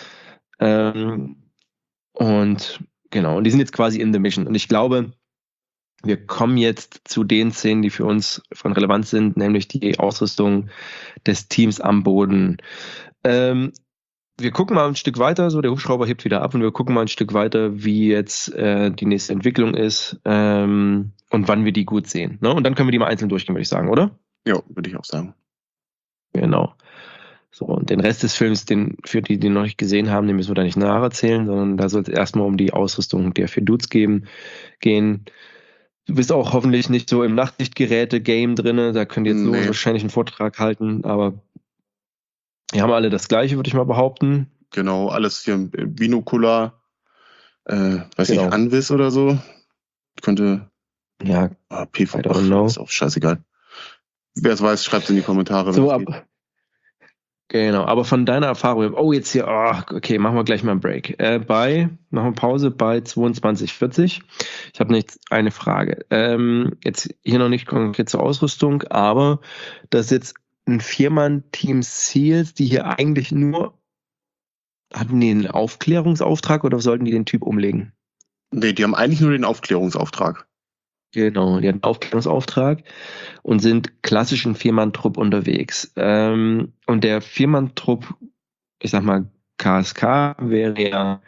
Und genau, und die sind jetzt quasi in the mission. Und ich glaube, wir kommen jetzt zu den Szenen, die für uns von Relevanz sind, nämlich die Ausrüstung des Teams am Boden. Wir gucken mal ein Stück weiter, so der Hubschrauber hebt wieder ab und wir gucken mal ein Stück weiter, wie jetzt die nächste Entwicklung ist und wann wir die gut sehen. Ne? Und dann können wir die mal einzeln durchgehen, würde ich sagen, oder? Ja, würde ich auch sagen. Genau. So, und den Rest des Films, für die noch nicht gesehen haben, den müssen wir da nicht nacherzählen, sondern da soll es erstmal um die Ausrüstung der 4 Dudes gehen. Du bist auch hoffentlich nicht so im Nachtsichtgeräte-Game drin, da könnt ihr jetzt so wahrscheinlich einen Vortrag halten, aber die haben alle das Gleiche, würde ich mal behaupten. Genau, alles hier Binokular, nicht, Anvis oder so. Könnte. Ja, PV, ist auch scheißegal. Wer es weiß, schreibt es in die Kommentare. So, genau, aber von deiner Erfahrung, jetzt hier, okay, machen wir gleich mal einen Break. Machen wir Pause bei 22:40. Ich habe eine Frage. Jetzt hier noch nicht konkret zur Ausrüstung, aber das ist jetzt ein 4-Mann-Team SEALs, die hier eigentlich hatten die einen Aufklärungsauftrag oder sollten die den Typ umlegen? Nee, die haben eigentlich nur den Aufklärungsauftrag. Genau, die hatten einen Aufklärungsauftrag und sind klassischen 4-Mann-Trupp unterwegs. Und der 4-Mann-Trupp, ich sag mal, KSK wäre ja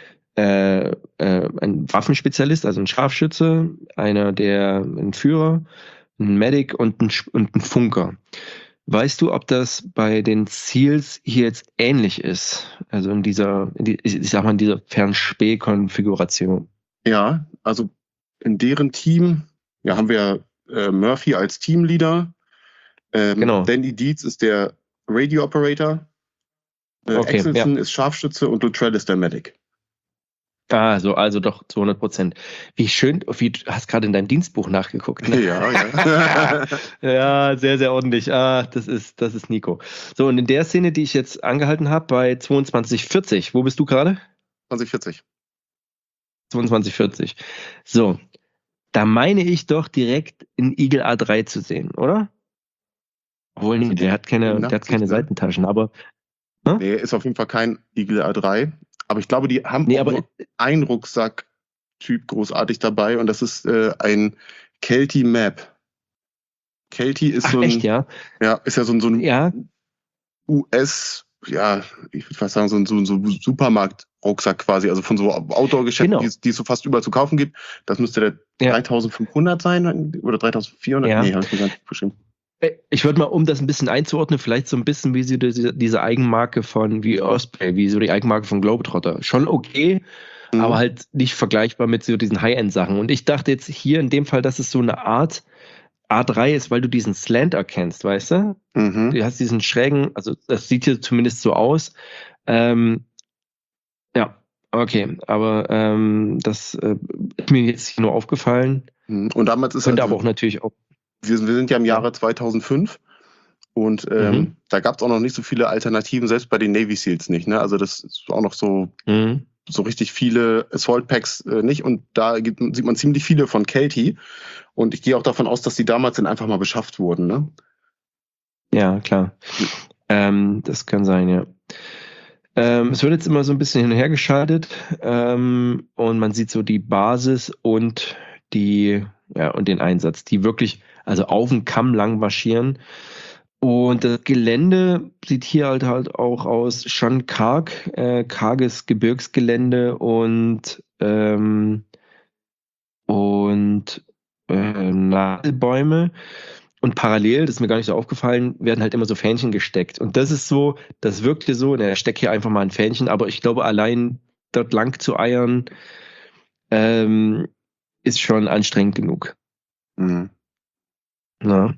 ein Waffenspezialist, also ein Scharfschütze, ein Führer, ein Medic und ein Funker. Weißt du, ob das bei den SEALs hier jetzt ähnlich ist? Also in dieser Fernspäh-Konfiguration. Ja, also in deren Team, haben wir Murphy als Teamleader. Genau. Danny Dietz ist der Radio Operator. Axelson ist Scharfschütze und Luttrell ist der Medic. Also doch zu 100%. Wie schön, du hast gerade in deinem Dienstbuch nachgeguckt. Ne? Ja. Ja, sehr, sehr ordentlich. Das ist Nico. So, und in der Szene, die ich jetzt angehalten habe, bei 22:40, wo bist du gerade? 22:40. So, da meine ich doch direkt in Eagle A3 zu sehen, oder? Obwohl, nee, der hat keine Seitentaschen, aber... Nee, ist auf jeden Fall kein Eagle A3. Aber ich glaube, die haben nur einen Rucksack-Typ großartig dabei und das ist ein Kelty Map. Kelty ist ist ja so ein US ja, ich würde fast sagen, so ein Supermarkt-Rucksack quasi, also von so Outdoor-Geschäften, die es so fast überall zu kaufen gibt. Das müsste der 3.500 sein oder 3.400? Ja. Nee, habe ich mir gar nicht bestimmt. Ich würde mal, um das ein bisschen einzuordnen, vielleicht so ein bisschen wie diese Eigenmarke wie Osprey, wie so die Eigenmarke von Globetrotter. Schon okay, aber halt nicht vergleichbar mit so diesen High-End-Sachen. Und ich dachte jetzt hier in dem Fall, dass es so eine Art A3 ist, weil du diesen Slant erkennst, weißt du? Du hast diesen schrägen, also das sieht hier zumindest so aus. Ja, okay, aber das ist mir jetzt nur aufgefallen. Und damals ist könnte aber auch natürlich auch. Wir sind ja im Jahre 2005 und da gab es auch noch nicht so viele Alternativen, selbst bei den Navy Seals nicht. Ne? Also das ist auch noch so richtig viele Assault Packs nicht. Und da sieht man ziemlich viele von Kelty. Und ich gehe auch davon aus, dass die damals dann einfach mal beschafft wurden. Ne? Ja, klar. Das kann sein, ja. Es wird jetzt immer so ein bisschen hin und her geschaltet und man sieht so die Basis und den Einsatz, die wirklich also auf den Kamm lang marschieren. Und das Gelände sieht hier halt auch aus schon karges Gebirgsgelände und Nadelbäume. Und parallel, das ist mir gar nicht so aufgefallen, werden halt immer so Fähnchen gesteckt. Und das ist so, das wirkte so, ich stecke hier einfach mal ein Fähnchen, aber ich glaube, allein dort lang zu eiern, ist schon anstrengend genug. Ja.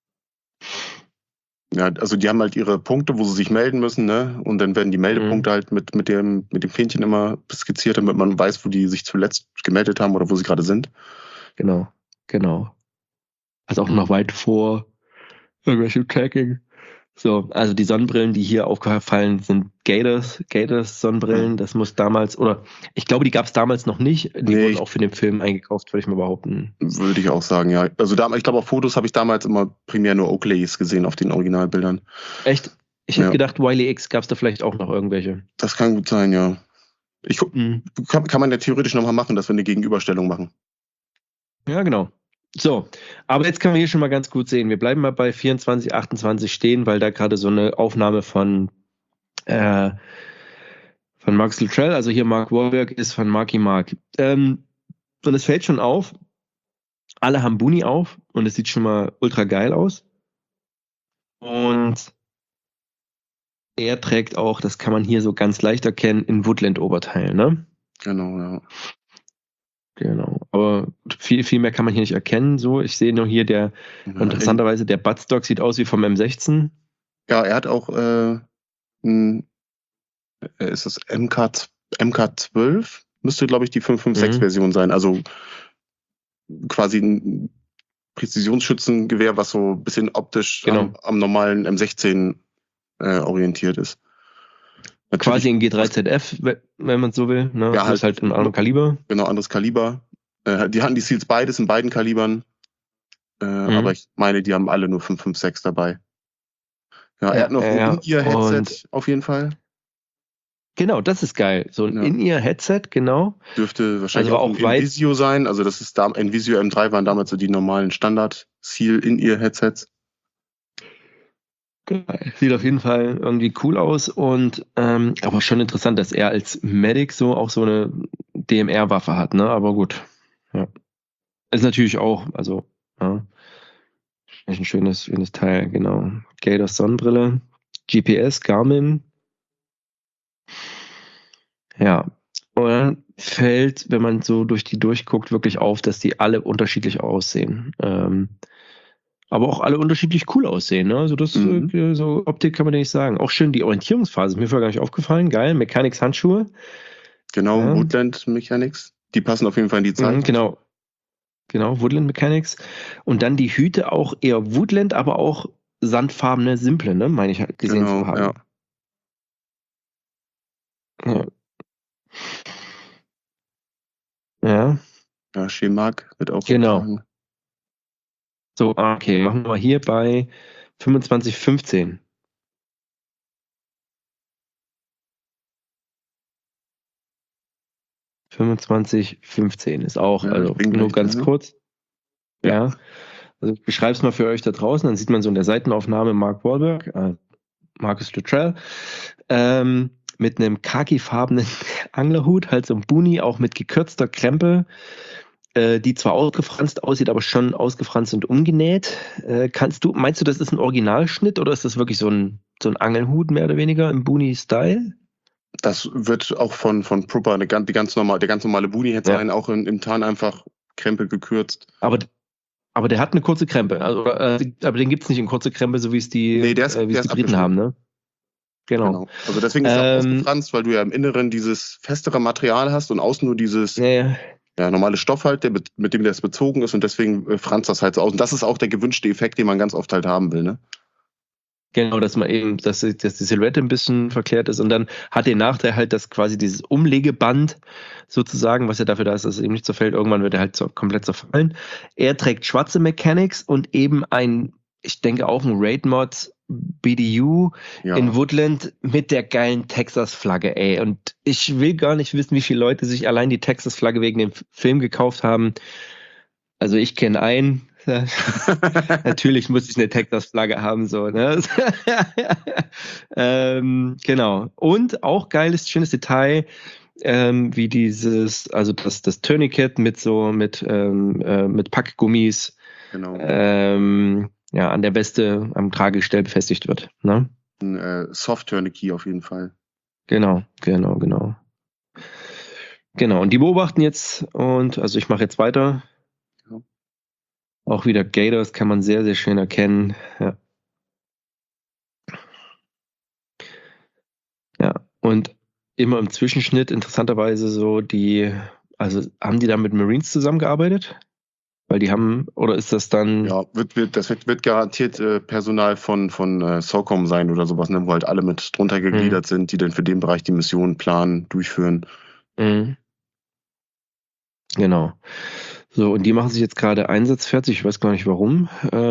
Ja, also die haben halt ihre Punkte, wo sie sich melden müssen, ne? Und dann werden die Meldepunkte halt mit dem Fähnchen immer skizziert, damit man weiß, wo die sich zuletzt gemeldet haben oder wo sie gerade sind. Genau. Also auch noch weit vor irgendwelchem Tracking. So, also die Sonnenbrillen, die hier aufgefallen sind, Gators Sonnenbrillen, das muss damals, oder ich glaube, die gab es damals noch nicht. Die wurden auch für den Film eingekauft, würde ich mal behaupten. Würde ich auch sagen, ja. Also ich glaube, auf Fotos habe ich damals immer primär nur Oakleys gesehen auf den Originalbildern. Echt? Ich hätte gedacht, Wiley X gab es da vielleicht auch noch irgendwelche. Das kann gut sein, ja. Kann man ja theoretisch nochmal machen, dass wir eine Gegenüberstellung machen. Ja, genau. So, aber jetzt können wir hier schon mal ganz gut sehen. Wir bleiben mal bei 24, 28 stehen, weil da gerade so eine Aufnahme von Mark Luttrell, also hier Mark Wahlberg, ist von Marky Mark. Und es fällt schon auf, alle haben Boonie auf und es sieht schon mal ultra geil aus. Und er trägt auch, das kann man hier so ganz leicht erkennen, in Woodland-Oberteil, ne? Genau, ja. Genau, aber viel mehr kann man hier nicht erkennen. So, ich sehe nur hier interessanterweise, der Buttstock sieht aus wie vom M16. Ja, er hat auch ist das MK12? Müsste, glaube ich, die 556-Version sein. Also quasi ein Präzisionsschützengewehr, was so ein bisschen optisch am normalen M16 orientiert ist. Natürlich, quasi ein G3ZF, wenn man so will. Ne? Ja, halt ein anderes Kaliber. Genau, anderes Kaliber. Die hatten die Seals beides in beiden Kalibern. Aber ich meine, die haben alle nur 556 dabei. Ja, er hat noch ein In-Ear-Headset auf jeden Fall. Genau, das ist geil. So ein In-Ear-Headset, genau. Dürfte wahrscheinlich auch ein Invisio sein. Also das ist Invisio M3 waren damals so die normalen Standard-Seal-In-Ear-Headsets. Sieht auf jeden Fall irgendwie cool aus und aber schon interessant, dass er als Medic so auch so eine DMR-Waffe hat, ne? Aber gut. Ja. Ist natürlich auch, also, ja. Ein schönes Teil, genau. Gators Sonnenbrille, GPS, Garmin. Ja. Und dann fällt, wenn man so durchguckt, wirklich auf, dass die alle unterschiedlich aussehen. Aber auch alle unterschiedlich cool aussehen. Ne? Also das so Optik kann man ja nicht sagen. Auch schön die Orientierungsphase. Ist mir vorher gar nicht aufgefallen. Geil. Mechanics Handschuhe. Genau, ja. Woodland Mechanics. Die passen auf jeden Fall in die Zeit. Genau, Woodland Mechanics. Und dann die Hüte auch eher Woodland, aber auch sandfarbene, simple, ne? Meine ich gesehen zu haben. Ja. Ja, Schemark wird auch. Genau. So, okay, machen wir hier bei 25,15. Ist auch, also nur ganz kurz. Ja. Also ich beschreibe es mal für euch da draußen, dann sieht man so in der Seitenaufnahme Mark Wahlberg. Marcus Luttrell, mit einem khakifarbenen Anglerhut, halt so ein Boonie, auch mit gekürzter Krempe, die zwar ausgefranst aussieht, aber schon ausgefranst und umgenäht. Meinst du, das ist ein Originalschnitt oder ist das wirklich so ein Angelhut mehr oder weniger im Boonie-Style? Das wird auch von Proper der ganz normale Boonie jetzt sein, auch im Tarn einfach Krempe gekürzt. Aber der hat eine kurze Krempe, aber den gibt es nicht in kurze Krempe, so wie es die Briten haben, ne? Genau. Also deswegen ist er ausgefranst, weil du ja im Inneren dieses festere Material hast und außen nur dieses normale Stoff halt, mit dem das bezogen ist und deswegen franzt das halt so aus. Und das ist auch der gewünschte Effekt, den man ganz oft halt haben will, ne? Genau, dass die Silhouette ein bisschen verklärt ist und dann hat den Nachteil halt, dass quasi dieses Umlegeband sozusagen, was ja dafür da ist, dass es ihm nicht zerfällt, irgendwann wird er halt komplett zerfallen. Er trägt schwarze Mechanics und eben ich denke auch ein Raid-Mod BDU in Woodland mit der geilen Texas-Flagge, ey. Und ich will gar nicht wissen, wie viele Leute sich allein die Texas-Flagge wegen dem Film gekauft haben. Also ich kenne einen. Natürlich muss ich eine Texas-Flagge haben, so, ne? Genau. Und auch geiles, schönes Detail, wie das Tourniquet mit Packgummis, genau. An der Weste am Tragegestell befestigt wird, ne? Ein Soft-Tourniquet auf jeden Fall. Genau. Genau, und die beobachten jetzt also ich mache jetzt weiter. Auch wieder Gators kann man sehr, sehr schön erkennen. Ja, und immer im Zwischenschnitt interessanterweise haben die da mit Marines zusammengearbeitet? Weil die haben, oder ist das dann... Ja, das wird garantiert Personal von SOCOM sein oder sowas, ne, wo halt alle mit drunter gegliedert sind, die dann für den Bereich die Mission planen, durchführen. Mhm. Genau. So, und die machen sich jetzt gerade einsatzfertig. Ich weiß gar nicht warum.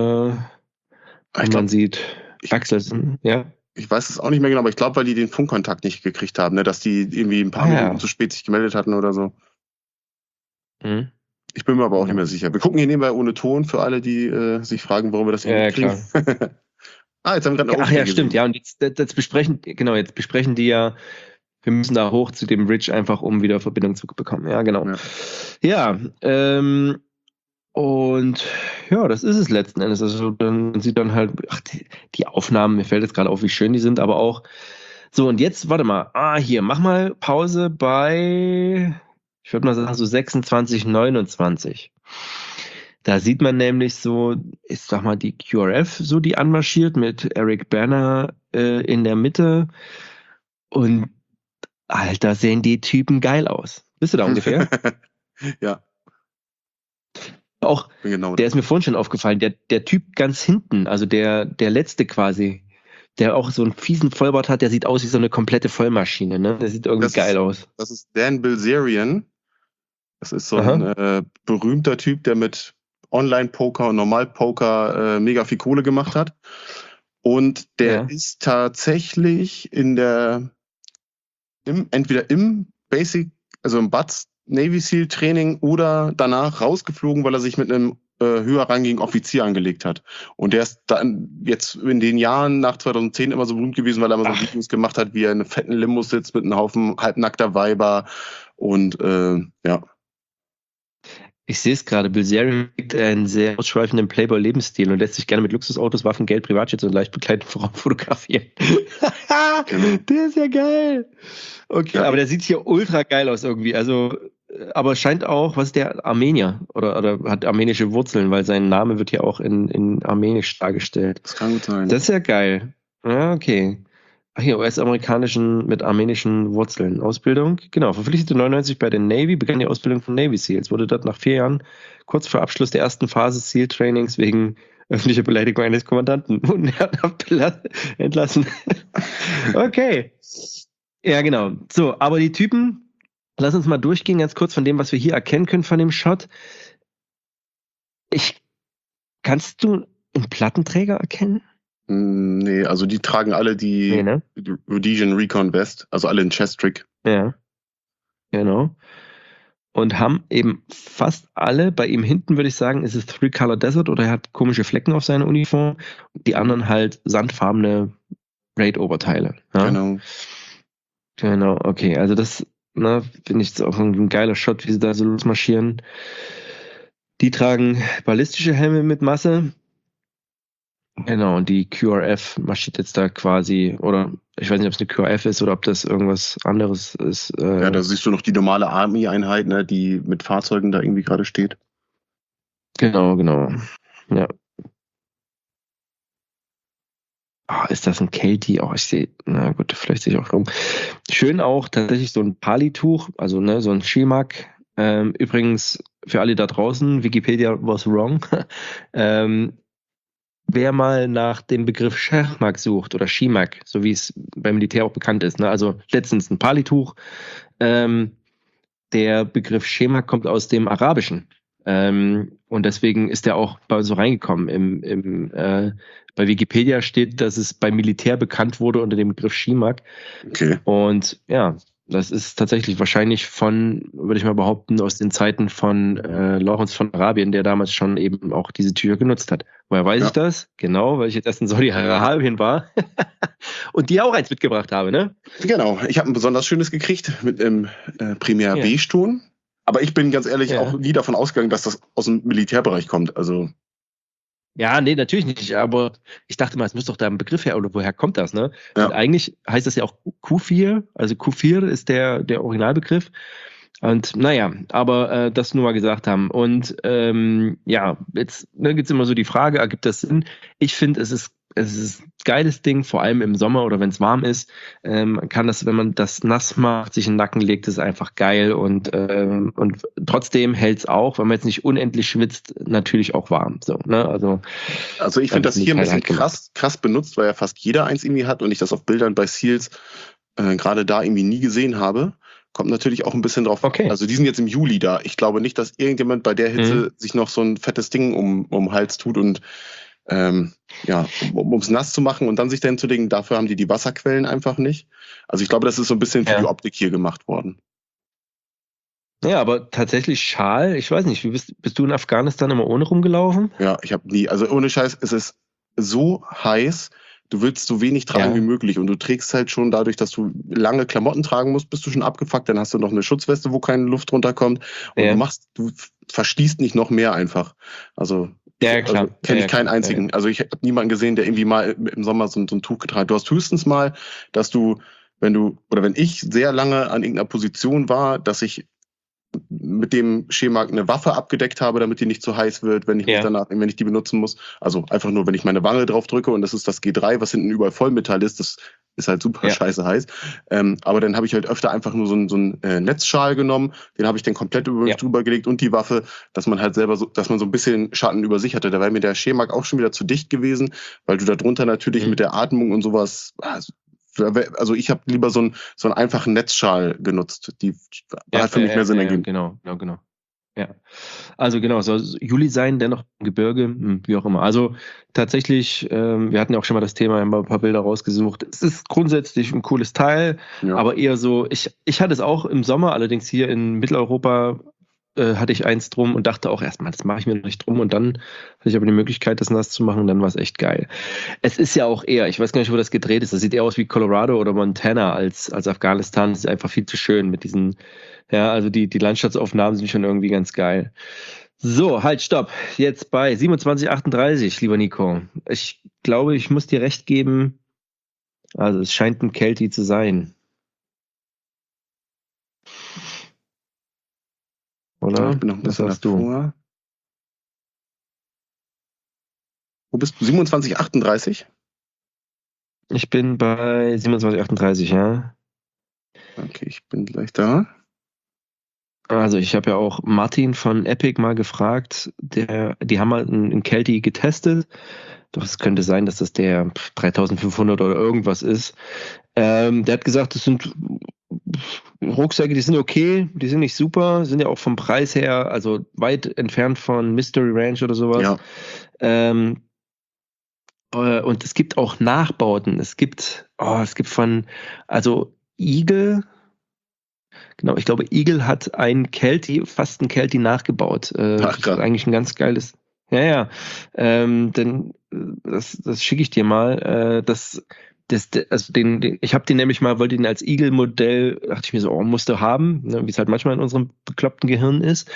Man sieht Axel, ja. Ich weiß es auch nicht mehr genau, aber ich glaube, weil die den Funkkontakt nicht gekriegt haben, ne, dass die irgendwie ein paar Minuten zu spät sich gemeldet hatten oder so. Mhm. Ich bin mir aber auch nicht mehr sicher. Wir gucken hier nebenbei ohne Ton für alle, die sich fragen, warum wir das hier kriegen. Klar. Jetzt haben wir gerade Ach ja, stimmt, ja. Und jetzt besprechen die ja, wir müssen da hoch zu dem Bridge einfach, um wieder Verbindung zu bekommen. Ja, genau. Ja, und ja, das ist es letzten Endes. Also man sieht dann halt, die Aufnahmen, mir fällt jetzt gerade auf, wie schön die sind, aber auch so, und jetzt, warte mal, hier, mach mal Pause bei, ich würde mal sagen, so 26, 29. Da sieht man nämlich so, ich sag mal, die QRF, so die anmarschiert mit Eric Banner in der Mitte. Und Alter, sehen die Typen geil aus. Bist du da ungefähr? Ja. Auch, der ist mir vorhin schon aufgefallen, der Typ ganz hinten, also der letzte quasi, der auch so einen fiesen Vollbart hat, der sieht aus wie so eine komplette Vollmaschine, ne? Der sieht irgendwie geil aus. Das ist Dan Bilzerian. Das ist so ein berühmter Typ, der mit Online-Poker und Normal-Poker mega viel Kohle gemacht hat. Und der ist tatsächlich entweder im Basic, also im BUD/S Navy SEAL Training oder danach rausgeflogen, weil er sich mit einem höherrangigen Offizier angelegt hat. Und der ist dann jetzt in den Jahren nach 2010 immer so berühmt gewesen, weil er immer so Videos gemacht hat, wie er in einem fetten Limo sitzt mit einem Haufen halbnackter Weiber und ja. Ich sehe es gerade, Bilzerian trägt einen sehr ausschweifenden Playboy-Lebensstil und lässt sich gerne mit Luxusautos, Waffen, Geld, Privatjets und leicht bekleideten Frauen fotografieren. Der ist ja geil. Okay, aber der sieht hier ultra geil aus irgendwie. Also, aber scheint auch, was ist der, Armenier oder hat armenische Wurzeln, weil sein Name wird hier auch in Armenisch dargestellt. Das kann gut sein. Das ist ja geil. Ja, okay. Ach hier, US-amerikanischen mit armenischen Wurzeln. Ausbildung, genau, verpflichtete 99 bei der Navy, begann die Ausbildung von Navy SEALs, wurde dort nach 4 Jahren, kurz vor Abschluss der ersten Phase SEAL-Trainings wegen öffentlicher Beleidigung eines Kommandanten entlassen. Okay. Ja, genau. So, aber die Typen, lass uns mal durchgehen, ganz kurz von dem, was wir hier erkennen können von dem Shot. Kannst du einen Plattenträger erkennen? Nee, also die tragen alle die Rhodesian Recon Vest, also alle in Chest-Trick. Ja, genau. Und haben eben fast alle, bei ihm hinten würde ich sagen, ist es Three Color Desert oder er hat komische Flecken auf seiner Uniform. Die anderen halt sandfarbene Raid-Oberteile. Ja? Genau, okay. Also das finde ich jetzt auch ein geiler Shot, wie sie da so losmarschieren. Die tragen ballistische Helme mit Masse. Genau, und die QRF marschiert jetzt da quasi, oder ich weiß nicht, ob es eine QRF ist oder ob das irgendwas anderes ist. Ja, da siehst du noch die normale Army-Einheit, ne, die mit Fahrzeugen da irgendwie gerade steht. Genau. Ja. Oh, ist das ein Kelty? Oh, ich sehe, na gut, vielleicht sehe ich auch rum. Schön auch tatsächlich so ein Palituch, also so ein Shimak. Übrigens, für alle da draußen, Wikipedia was wrong. Wer mal nach dem Begriff Schachmak sucht oder Shimak, so wie es beim Militär auch bekannt ist, also letztens ein Palituch, der Begriff Schemak kommt aus dem Arabischen. Und deswegen ist der auch bei uns so reingekommen. Bei Wikipedia steht, dass es beim Militär bekannt wurde unter dem Begriff Shimak. Okay. Und ja, das ist tatsächlich wahrscheinlich würde ich mal behaupten, aus den Zeiten von Lawrence von Arabien, der damals schon eben auch diese Tücher genutzt hat. Woher weiß ich das? Genau, weil ich jetzt erst in Saudi-Arabien war und die auch eins mitgebracht habe, ne? Genau, ich habe ein besonders schönes gekriegt mit einem Primär Beige-Ton. Aber ich bin ganz ehrlich auch nie davon ausgegangen, dass das aus dem Militärbereich kommt. Also ja, nee, natürlich nicht. Aber ich dachte mal, es muss doch da ein Begriff her, oder woher kommt das, ne? Ja. Und eigentlich heißt das ja auch Kufir. Also Kufir ist der Originalbegriff. Und naja, aber das nur mal gesagt haben. Und ja, jetzt gibt's immer so die Frage, ergibt das Sinn? Ich finde, es ist ein geiles Ding, vor allem im Sommer oder wenn es warm ist. Man kann das, wenn man das nass macht, sich in den Nacken legt, ist einfach geil und trotzdem hält's auch, wenn man jetzt nicht unendlich schwitzt, natürlich auch warm. So, ne? Also ich finde das hier ein bisschen krass benutzt, weil ja fast jeder eins irgendwie hat und ich das auf Bildern bei Seals gerade da irgendwie nie gesehen habe. Kommt natürlich auch ein bisschen drauf. Okay. Also die sind jetzt im Juli da. Ich glaube nicht, dass irgendjemand bei der Hitze sich noch so ein fettes Ding um den Hals tut und um es nass zu machen und dann sich dahin zu legen. Dafür haben die Wasserquellen einfach nicht. Also ich glaube, das ist so ein bisschen für die Optik hier gemacht worden. Ja, aber tatsächlich Schal, ich weiß nicht, bist du in Afghanistan immer ohne rumgelaufen? Ja, ich habe nie, also ohne Scheiß, es ist so heiß, du willst so wenig tragen wie möglich und du trägst halt schon dadurch, dass du lange Klamotten tragen musst, bist du schon abgefuckt, dann hast du noch eine Schutzweste, wo keine Luft runterkommt und du verschließt nicht noch mehr einfach. Also ja, klar. Also, kenne ich keinen einzigen. Ja. Also ich habe niemanden gesehen, der irgendwie mal im Sommer so ein Tuch getragen hat. Du hast höchstens mal, dass wenn ich sehr lange an irgendeiner Position war, dass ich mit dem Schemark eine Waffe abgedeckt habe, damit die nicht zu heiß wird, wenn ich die benutzen muss. Also einfach nur, wenn ich meine Wange drauf drücke und das ist das G3, was hinten überall Vollmetall ist, das ist halt super scheiße heiß. Aber dann habe ich halt öfter einfach nur so einen Netzschal genommen, den habe ich dann komplett über mich drüber gelegt und die Waffe, dass man halt selber dass man so ein bisschen Schatten über sich hatte. Da wäre mir der Schemark auch schon wieder zu dicht gewesen, weil du da drunter natürlich mit der Atmung und sowas, also ich habe lieber so einen einfachen Netzschal genutzt. Die hat für mich mehr Sinn ergeben. Genau. Ja, also genau, soll Juli sein, dennoch im Gebirge, wie auch immer. Also tatsächlich, wir hatten ja auch schon mal das Thema, haben wir ein paar Bilder rausgesucht. Es ist grundsätzlich ein cooles Teil, aber eher so, ich hatte es auch im Sommer, allerdings hier in Mitteleuropa hatte ich eins drum und dachte auch erstmal, das mache ich mir noch nicht drum und dann hatte ich aber die Möglichkeit, das nass zu machen und dann war es echt geil. Es ist ja auch eher, ich weiß gar nicht, wo das gedreht ist, das sieht eher aus wie Colorado oder Montana als Afghanistan, das ist einfach viel zu schön mit diesen, also die Landschaftsaufnahmen sind schon irgendwie ganz geil. So, halt, stopp. Jetzt bei 27,38, lieber Nico. Ich glaube, ich muss dir recht geben, also es scheint ein Kelty zu sein. Oder? Ich bin noch ein bisschen davor. Wo bist du? 27,38? Ich bin bei 27,38, ja. Okay, ich bin gleich da. Also ich habe ja auch Martin von Epic mal gefragt, die haben halt einen Kelty getestet, doch es könnte sein, dass das der 3500 oder irgendwas ist. Der hat gesagt, das sind Rucksäcke, die sind okay, die sind nicht super, sind ja auch vom Preis her, also weit entfernt von Mystery Ranch oder sowas. Ja. Und es gibt auch Nachbauten. Es gibt von, also Eagle, genau, ich glaube, Eagle hat fast ein Kelty nachgebaut. Das ist eigentlich ein ganz geiles. Ja. Denn das schicke ich dir mal. ich habe den nämlich mal, wollte den als Eagle-Modell, dachte ich mir so, musste haben, ne, wie es halt manchmal in unserem bekloppten Gehirn ist.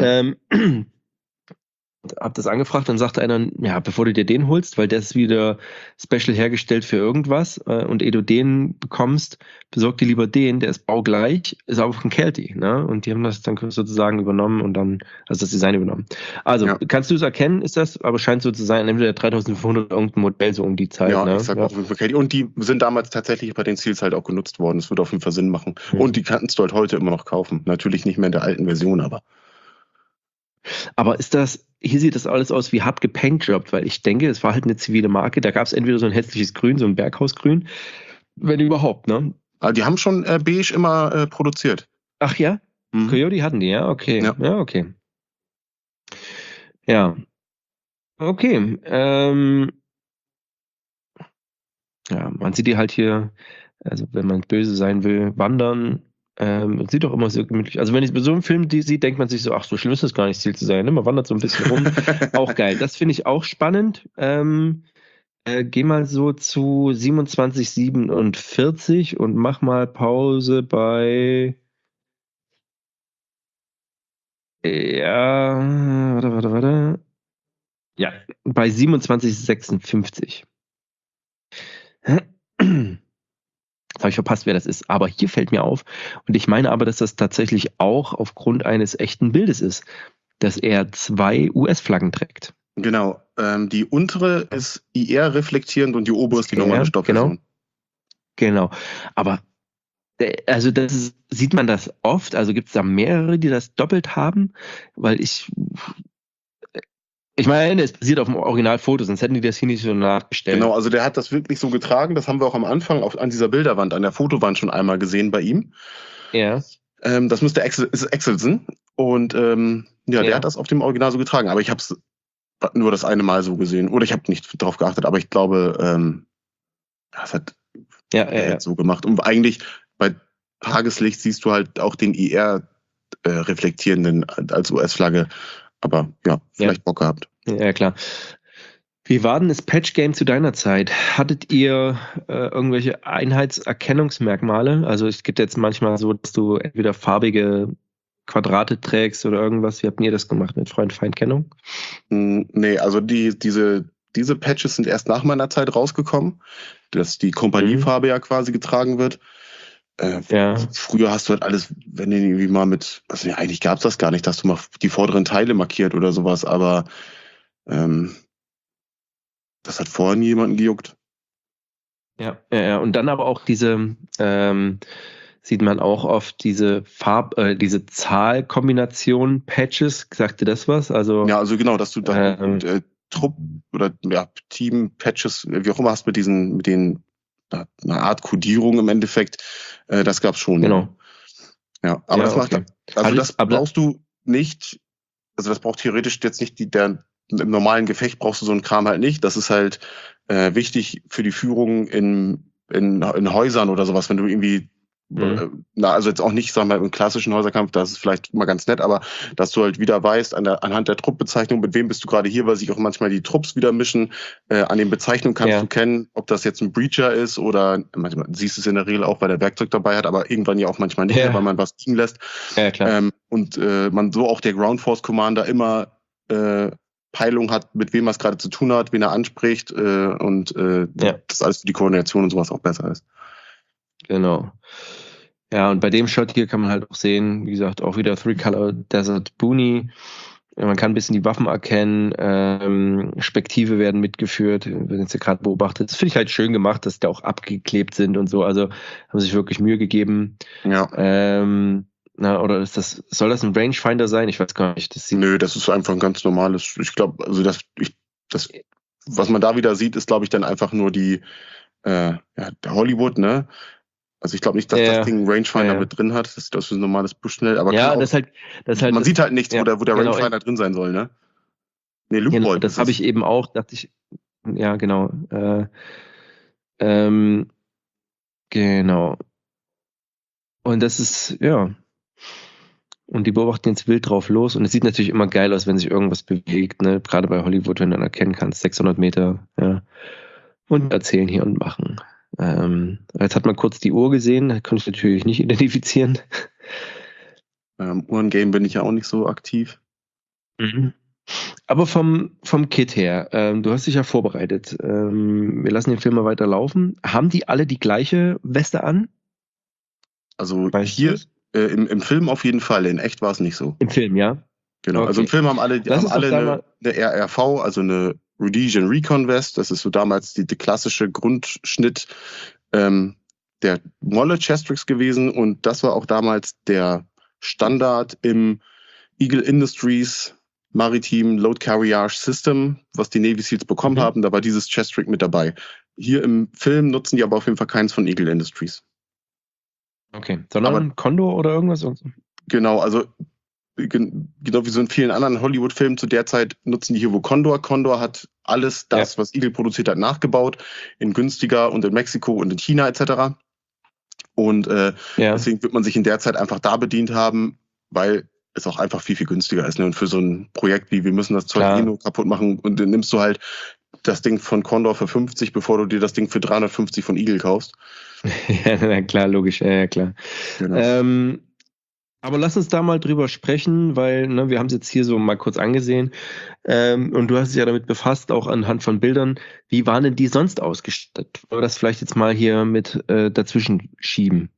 Hab das angefragt, dann sagte einer, ja, bevor du dir den holst, weil der ist wieder special hergestellt für irgendwas und ehe du den bekommst, besorg dir lieber den, der ist baugleich, ist aber von Kelty, ne? Und die haben das dann sozusagen übernommen und dann, also das Design übernommen. Also, kannst du es erkennen, ist das, aber scheint so zu sein, entweder 3500 irgendein Modell so um die Zeit, ja, ne? Ich sag auch von Kelty. Und die sind damals tatsächlich bei den Seals halt auch genutzt worden. Das würde auf jeden Fall Sinn machen. Und die kannst du halt heute immer noch kaufen. Natürlich nicht mehr in der alten Version, aber. Aber hier sieht das alles aus wie hart gepaintjobbt, weil ich denke, es war halt eine zivile Marke, da gab es entweder so ein hässliches Grün, so ein Berghausgrün, wenn überhaupt, ne? Aber die haben schon beige immer produziert. Ach ja? Coyote hatten die, ja? Okay. Ja, okay. Ja. Okay. Ja, man sieht die halt hier, also wenn man böse sein will, wandern. Sieht doch immer so gemütlich. Also wenn ich bei so einem Film die sieht, denkt man sich so, ach, so schlimm ist das gar nicht, Ziel zu sein. Ne? Man wandert so ein bisschen rum. Auch geil. Das finde ich auch spannend. Geh mal so zu 27,47 und mach mal Pause bei warte. Ja, bei 27,56. Jetzt habe ich verpasst, wer das ist. Aber hier fällt mir auf, und ich meine aber, dass das tatsächlich auch aufgrund eines echten Bildes ist, dass er 2 US-Flaggen trägt. Genau. Die untere ist IR reflektierend und die obere ist die normale Stoffversion. Genau. Aber also sieht man das oft? Also gibt es da mehrere, die das doppelt haben? Weil ich meine, es basiert auf dem Originalfoto, sonst hätten die das hier nicht so nachgestellt. Genau, also der hat das wirklich so getragen. Das haben wir auch am Anfang an dieser Bilderwand, an der Fotowand schon einmal gesehen bei ihm. Ja. Das müsste Axelsen. Und der hat das auf dem Original so getragen. Aber ich habe es nur das eine Mal so gesehen. Oder ich habe nicht drauf geachtet, aber ich glaube, das hat er so gemacht. Und eigentlich bei Tageslicht siehst du halt auch den IR reflektierenden als US-Flagge. Aber vielleicht Bock gehabt. Ja, klar. Wie war denn das Patch-Game zu deiner Zeit? Hattet ihr irgendwelche Einheitserkennungsmerkmale? Also es gibt jetzt manchmal so, dass du entweder farbige Quadrate trägst oder irgendwas. Wie habt ihr das gemacht mit Freund-Feind-Kennung? Nee, also diese Patches sind erst nach meiner Zeit rausgekommen, dass die Kompaniefarbe ja quasi getragen wird. Früher hast du halt alles, wenn du irgendwie mal eigentlich gab es das gar nicht, dass du mal die vorderen Teile markiert oder sowas, aber das hat vorher nie jemanden gejuckt. Ja. Und dann aber auch diese, sieht man auch oft diese diese Zahlkombination Patches. Sagte das was? Also genau, dass du da Trupp oder Team-Patches, wie auch immer, hast mit den eine Art Kodierung im Endeffekt. Das gab's schon. Genau. Ja, aber das macht, das brauchst du nicht, also das braucht theoretisch jetzt nicht im normalen Gefecht brauchst du so einen Kram halt nicht. Das ist halt wichtig für die Führung in Häusern oder sowas, wenn du irgendwie also jetzt auch nicht, sagen wir mal, im klassischen Häuserkampf, das ist vielleicht mal ganz nett, aber dass du halt wieder weißt, anhand der Truppbezeichnung, mit wem bist du gerade hier, weil sich auch manchmal die Trupps wieder mischen. An den Bezeichnungen kannst du kennen, ob das jetzt ein Breacher ist oder manchmal siehst du es in der Regel auch, weil der Werkzeug dabei hat, aber irgendwann ja auch manchmal nicht mehr, weil man was liegen lässt. Ja, klar. Und man so auch der Ground Force Commander immer Peilung hat, mit wem er es gerade zu tun hat, wen er anspricht und das alles für die Koordination und sowas auch besser ist. Genau. Ja, und bei dem Shot hier kann man halt auch sehen, wie gesagt, auch wieder Three-Color Desert Boonie. Man kann ein bisschen die Waffen erkennen, Spektive werden mitgeführt, wenn jetzt hier gerade beobachtet. Das finde ich halt schön gemacht, dass die auch abgeklebt sind und so, also haben sich wirklich Mühe gegeben. Ja. Oder soll das ein Rangefinder sein? Ich weiß gar nicht. Nö, das ist einfach ein ganz normales, ich glaube, also was man da wieder sieht, ist, glaube ich, dann einfach nur der Hollywood, ne? Also ich glaube nicht, dass das Ding Rangefinder mit drin hat. Das ist ein normales Bushnell, aber das halt man sieht halt nichts, wo der Rangefinder drin sein soll, ne? Nee, Loophole. Genau, das habe ich eben auch, dachte ich, ja, genau. Genau. Und das ist, und die beobachten jetzt wild drauf los und es sieht natürlich immer geil aus, wenn sich irgendwas bewegt, ne? Gerade bei Hollywood, wenn du dann erkennen kannst, 600 Meter, ja. Und erzählen hier und machen. Jetzt hat man kurz die Uhr gesehen, da konnte ich natürlich nicht identifizieren. Uhrengame bin ich ja auch nicht so aktiv. Mhm. Aber vom Kit her, du hast dich ja vorbereitet. Wir lassen den Film mal weiter laufen. Haben die alle die gleiche Weste an? Also hier im Film auf jeden Fall, in echt war es nicht so. Im Film, ja? Genau, also im Film haben alle eine RRV, also eine Rhodesian Recon Vest. Das ist so damals die klassische Grundschnitt der Molle Chestrix gewesen und das war auch damals der Standard im Eagle Industries Maritime Load Carriage System, was die Navy Seals bekommen haben. Da war dieses Chestrix mit dabei. Hier im Film nutzen die aber auf jeden Fall keins von Eagle Industries. Okay, sondern Condor oder irgendwas? Genau, also genau wie so in vielen anderen Hollywood-Filmen zu der Zeit nutzen die hier wo Condor. Condor hat alles das, was Eagle produziert hat, nachgebaut. In günstiger und in Mexiko und in China etc. Und deswegen wird man sich in der Zeit einfach da bedient haben, weil es auch einfach viel, viel günstiger ist. Ne? Und für so ein Projekt wie, wir müssen das Zeug nur kaputt machen und dann nimmst du halt das Ding von Condor für 50, bevor du dir das Ding für 350 von Eagle kaufst. Ja, klar, logisch, ja, klar. Genau. Aber lass uns da mal drüber sprechen, weil wir haben es jetzt hier so mal kurz angesehen und du hast dich ja damit befasst, auch anhand von Bildern. Wie waren denn die sonst ausgestattet? Wollen wir das vielleicht jetzt mal hier mit dazwischen schieben?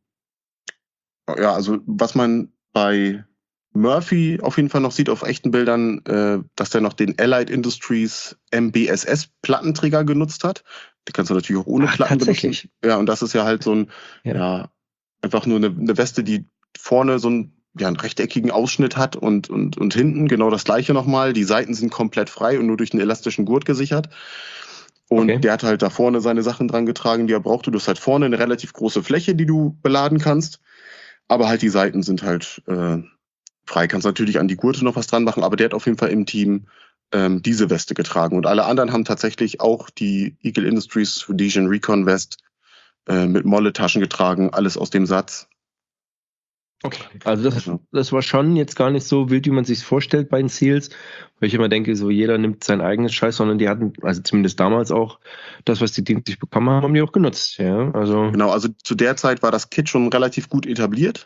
Ja, also was man bei Murphy auf jeden Fall noch sieht auf echten Bildern, dass der noch den Allied Industries MBSS Plattenträger genutzt hat. Die kannst du natürlich auch ohne Platten benutzen. Ja, und das ist ja halt so ein, einfach nur eine Weste, die vorne so einen rechteckigen Ausschnitt hat und hinten genau das gleiche nochmal. Die Seiten sind komplett frei und nur durch einen elastischen Gurt gesichert. Und der hat halt da vorne seine Sachen dran getragen, die er brauchte. Du hast halt vorne eine relativ große Fläche, die du beladen kannst. Aber halt die Seiten sind halt frei. Kannst natürlich an die Gurte noch was dran machen, aber der hat auf jeden Fall im Team diese Weste getragen. Und alle anderen haben tatsächlich auch die Eagle Industries Rhodesian Recon Vest mit Molle-Taschen getragen, alles aus dem Satz. Okay, also das war schon jetzt gar nicht so wild, wie man sich vorstellt bei den Seals, weil ich immer denke, so jeder nimmt sein eigenes Scheiß, sondern die hatten, also zumindest damals auch, das, was die dienstlich bekommen haben, haben die auch genutzt. Ja, also genau, also zu der Zeit war das Kit schon relativ gut etabliert.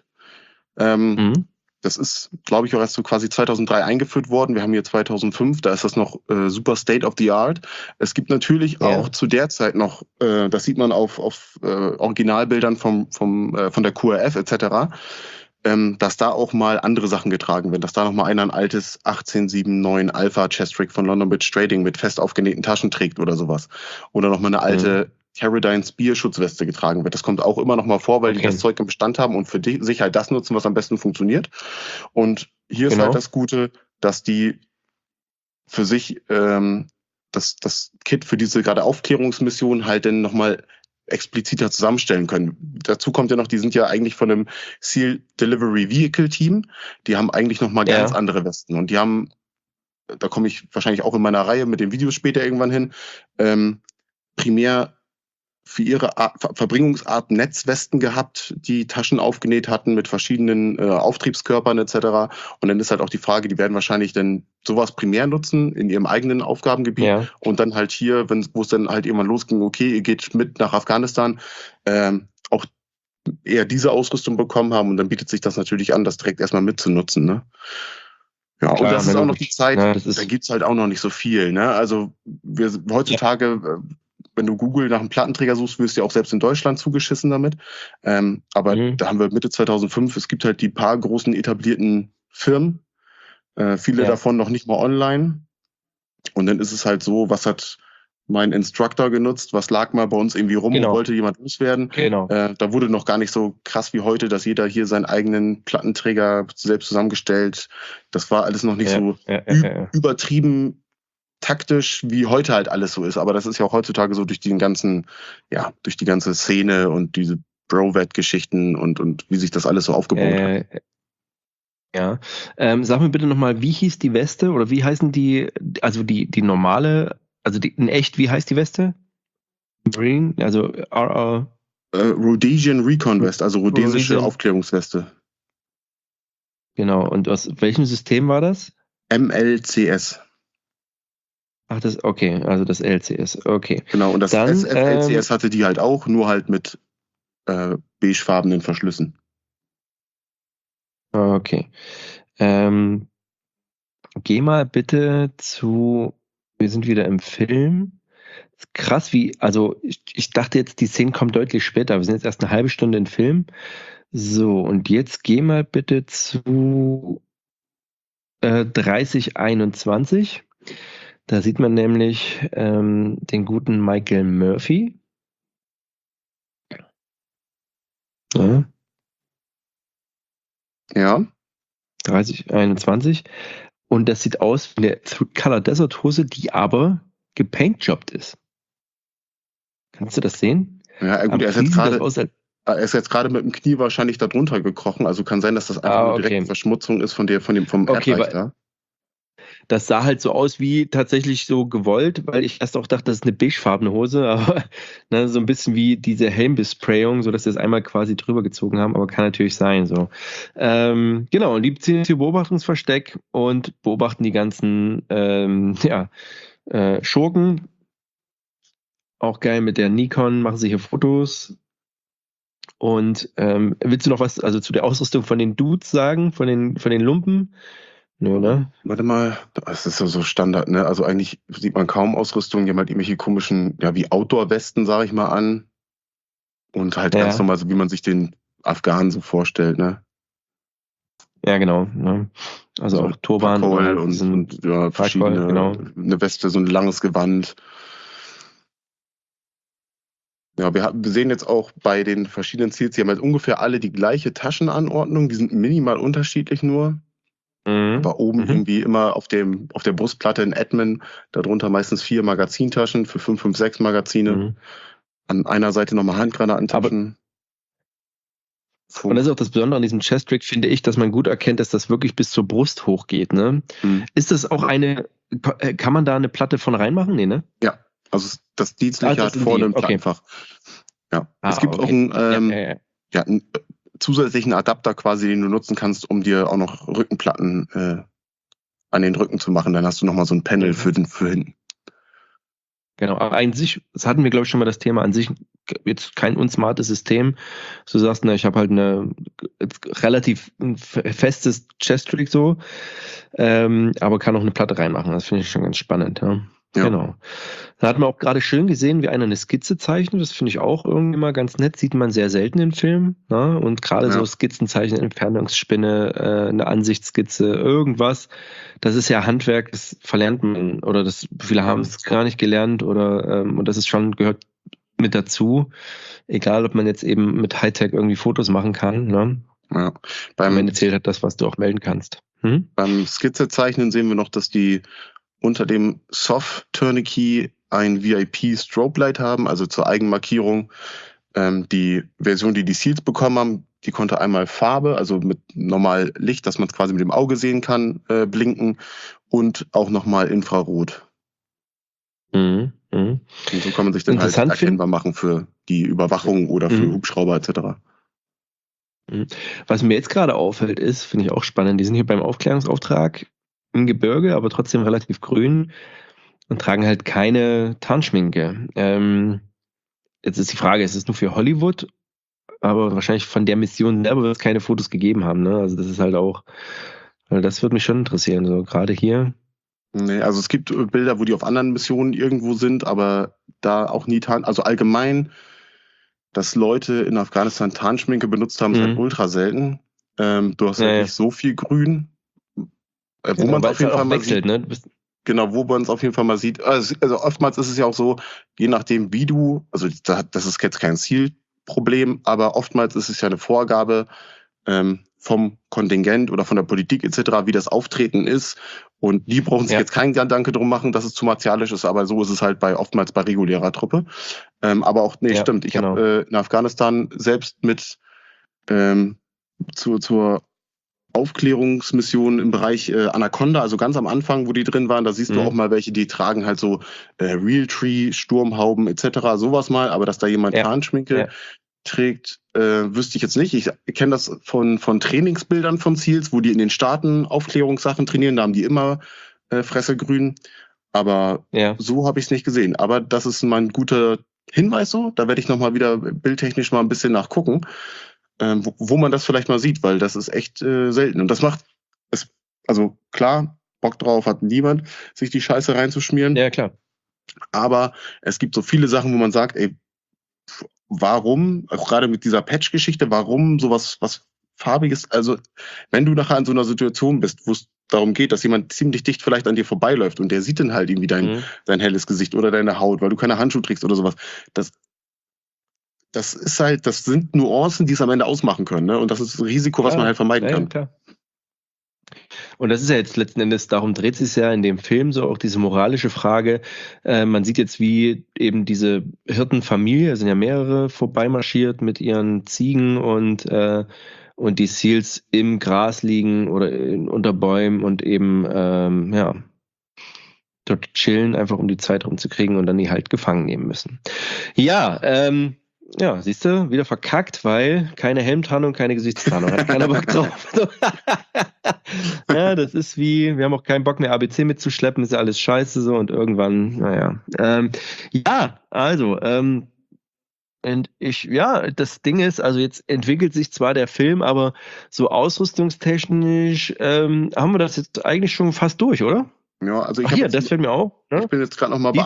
Das ist, glaube ich, auch erst so quasi 2003 eingeführt worden. Wir haben hier 2005, da ist das noch super State of the Art. Es gibt natürlich auch zu der Zeit noch, das sieht man auf Originalbildern von der QRF etc., dass da auch mal andere Sachen getragen werden, dass da noch mal einer ein altes 1879 Alpha Chestrix von London Bridge Trading mit fest aufgenähten Taschen trägt oder sowas. Oder noch mal eine alte Carradine Spear Schutzweste getragen wird. Das kommt auch immer noch mal vor, weil die das Zeug im Bestand haben und für sich halt das nutzen, was am besten funktioniert. Und hier ist halt das Gute, dass die für sich das Kit für diese gerade Aufklärungsmission halt dann noch mal expliziter zusammenstellen können. Dazu kommt ja noch, die sind ja eigentlich von einem Seal Delivery Vehicle Team. Die haben eigentlich noch mal ganz andere Westen. Und die haben, da komme ich wahrscheinlich auch in meiner Reihe mit den Videos später irgendwann hin, primär für ihre Verbringungsart Netzwesten gehabt, die Taschen aufgenäht hatten mit verschiedenen Auftriebskörpern etc. Und dann ist halt auch die Frage, die werden wahrscheinlich dann sowas primär nutzen in ihrem eigenen Aufgabengebiet und dann halt hier, wo es dann halt irgendwann losging, okay, ihr geht mit nach Afghanistan, auch eher diese Ausrüstung bekommen haben und dann bietet sich das natürlich an, das direkt erstmal mitzunutzen, ne? Ja, klar, und das ist auch noch die Zeit, da gibt's halt auch noch nicht so viel, ne? Also wir heutzutage, wenn du Google nach einem Plattenträger suchst, wirst du ja auch selbst in Deutschland zugeschissen damit. Aber da haben wir Mitte 2005, es gibt halt die paar großen etablierten Firmen, viele davon noch nicht mal online. Und dann ist es halt so, was hat mein Instructor genutzt, was lag mal bei uns irgendwie rum und wollte jemand loswerden. Da wurde noch gar nicht so krass wie heute, dass jeder hier seinen eigenen Plattenträger selbst zusammengestellt. Das war alles noch nicht so übertrieben taktisch, wie heute halt alles so ist. Aber das ist ja auch heutzutage so durch die ganze Szene und diese Bro-Vet-Geschichten und wie sich das alles so aufgebaut hat. Ja. Sag mir bitte nochmal, wie hieß die Weste oder wie heißen die, also die normale, also in echt, wie heißt die Weste? Marine, also Rhodesian Recon Vest, also rhodesische Aufklärungsweste. Genau, und aus welchem System war das? MLCS. Ach, okay, also das LCS, okay. Genau, und das SF-LCS hatte die halt auch, nur halt mit beigefarbenen Verschlüssen. Okay. Geh mal bitte wir sind wieder im Film. Krass, also ich dachte jetzt, die Szene kommt deutlich später. Wir sind jetzt erst eine halbe Stunde im Film. So, und jetzt geh mal bitte zu 3021. Da sieht man nämlich den guten Michael Murphy. Ja. 3021. Und das sieht aus wie eine Color Desert Hose, die aber gepaintjobbt ist. Kannst du das sehen? Ja, gut, er ist jetzt gerade mit dem Knie wahrscheinlich da drunter gekrochen, also kann sein, dass das einfach eine direkte Verschmutzung ist vom Erdreich da. Das sah halt so aus wie tatsächlich so gewollt, weil ich erst auch dachte, das ist eine beigefarbene Hose, aber so ein bisschen wie diese Helmbesprayung, so dass sie es einmal quasi drüber gezogen haben, aber kann natürlich sein, so. Genau, und die ziehen jetzt hier Beobachtungsversteck und beobachten die ganzen, Schurken. Auch geil mit der Nikon, machen sie hier Fotos. Und willst du noch was also zu der Ausrüstung von den Dudes sagen, von den Lumpen? Nö, ne? Warte mal, das ist so Standard, ne? Also eigentlich sieht man kaum Ausrüstung, die haben halt irgendwelche komischen, ja, wie Outdoor-Westen, sag ich mal, an. Und halt ganz normal, so wie man sich den Afghanen so vorstellt, ne? Ja, genau. Ne? Also auch Turban und ja, verschiedene, genau. Eine Weste, so ein langes Gewand. Ja, wir sehen jetzt auch bei den verschiedenen Ziels, die haben halt ungefähr alle die gleiche Taschenanordnung, die sind minimal unterschiedlich nur. Aber oben irgendwie immer auf der Brustplatte ein Admin, darunter meistens 4 Magazintaschen für 5,56 Magazine. An einer Seite nochmal Handgranatentaschen. Und das ist auch das Besondere an diesem Chest-Rig, finde ich, dass man gut erkennt, dass das wirklich bis zur Brust hochgeht. Ne? Ist das auch kann man da eine Platte von reinmachen? Nee, ne? Ja, also das Dienstliche hat vorne ein Plattenfach. Ja. Es gibt auch einen zusätzlichen Adapter quasi, den du nutzen kannst, um dir auch noch Rückenplatten an den Rücken zu machen. Dann hast du nochmal so ein Panel für hinten. Genau, aber an sich, das hatten wir, glaube ich, schon mal das Thema, an sich jetzt kein unsmartes System. Du sagst, ich habe halt eine relativ festes Chest-Rig so, aber kann auch eine Platte reinmachen. Das finde ich schon ganz spannend. Ja. Genau. Da hat man auch gerade schön gesehen, wie einer eine Skizze zeichnet. Das finde ich auch irgendwie mal ganz nett. Sieht man sehr selten in Filmen. Ne? Und gerade so Skizzenzeichnen, Entfernungsspinne, eine Ansichtsskizze, irgendwas. Das ist ja Handwerk, das verlernt man. Oder viele haben es gar nicht gelernt. Und das ist gehört mit dazu. Egal, ob man jetzt eben mit Hightech irgendwie Fotos machen kann. Ne? Ja. Am Ende zählt halt das, was du auch melden kannst. Beim Skizzezeichnen sehen wir noch, dass die unter dem Soft Tourniquet ein VIP Strobe Light haben, also zur Eigenmarkierung. Die Version, die Seals bekommen haben, die konnte einmal Farbe, also mit normal Licht, dass man es quasi mit dem Auge sehen kann, blinken und auch nochmal Infrarot. Und so kann man sich dann halt erkennbar machen für die Überwachung oder für Hubschrauber etc. Was mir jetzt gerade auffällt ist, finde ich auch spannend, die sind hier beim Aufklärungsauftrag im Gebirge, aber trotzdem relativ grün und tragen halt keine Tarnschminke. Jetzt ist die Frage, ist es nur für Hollywood? Aber wahrscheinlich von der Mission selber wird es keine Fotos gegeben haben. Ne? Also das ist halt auch, das würde mich schon interessieren, so gerade hier. Nee, also es gibt Bilder, wo die auf anderen Missionen irgendwo sind, aber da auch nie also allgemein, dass Leute in Afghanistan Tarnschminke benutzt haben, ist halt ultra selten. Du hast halt nicht so viel Grün. Wo man es auf jeden Fall mal sieht. Ne? Genau, wo man es auf jeden Fall mal sieht. Also oftmals ist es ja auch so, je nachdem wie also das ist jetzt kein Zielproblem, aber oftmals ist es ja eine Vorgabe vom Kontingent oder von der Politik etc., wie das Auftreten ist. Und die brauchen sich jetzt keinen Gedanke drum machen, dass es zu martialisch ist, aber so ist es halt oftmals bei regulärer Truppe. Aber auch, stimmt, ich habe in Afghanistan selbst mit zur Aufklärungsmission im Bereich Anaconda, also ganz am Anfang, wo die drin waren, da siehst du auch mal welche, die tragen halt so Realtree, Sturmhauben etc., sowas mal, aber dass da jemand Tarnschminke trägt, wüsste ich jetzt nicht. Ich kenne das von Trainingsbildern von Seals, wo die in den Staaten Aufklärungssachen trainieren, da haben die immer Fresse grün. Aber so habe ich es nicht gesehen. Aber das ist mal ein guter Hinweis so. Da werde ich nochmal wieder bildtechnisch mal ein bisschen nachgucken, wo man das vielleicht mal sieht, weil das ist echt selten. Und das macht es, also klar, Bock drauf hat niemand, sich die Scheiße reinzuschmieren. Ja, klar. Aber es gibt so viele Sachen, wo man sagt, ey, warum, auch gerade mit dieser Patch-Geschichte, warum sowas, was Farbiges, also wenn du nachher in so einer Situation bist, wo es darum geht, dass jemand ziemlich dicht vielleicht an dir vorbeiläuft und der sieht dann halt irgendwie dein helles Gesicht oder deine Haut, weil du keine Handschuhe trägst oder sowas, das ist halt, das sind Nuancen, die es am Ende ausmachen können, ne? Und das ist ein Risiko, was man halt vermeiden kann. Klar. Und das ist ja jetzt letzten Endes, darum dreht es sich ja in dem Film so auch diese moralische Frage. Man sieht jetzt, wie eben diese Hirtenfamilie, es sind ja mehrere, vorbeimarschiert mit ihren Ziegen und die Seals im Gras liegen oder unter Bäumen und eben dort chillen, einfach um die Zeit rumzukriegen und dann die halt gefangen nehmen müssen. Ja, siehst du, wieder verkackt, weil keine Helmtarnung, keine Gesichtstarnung. Hat keiner Bock drauf. Ja, das ist wir haben auch keinen Bock mehr ABC mitzuschleppen, ist ja alles scheiße so und irgendwann, das Ding ist, also jetzt entwickelt sich zwar der Film, aber so ausrüstungstechnisch haben wir das jetzt eigentlich schon fast durch, oder? Ja, also das fällt mir auch. Ne? Ich bin jetzt gerade nochmal bei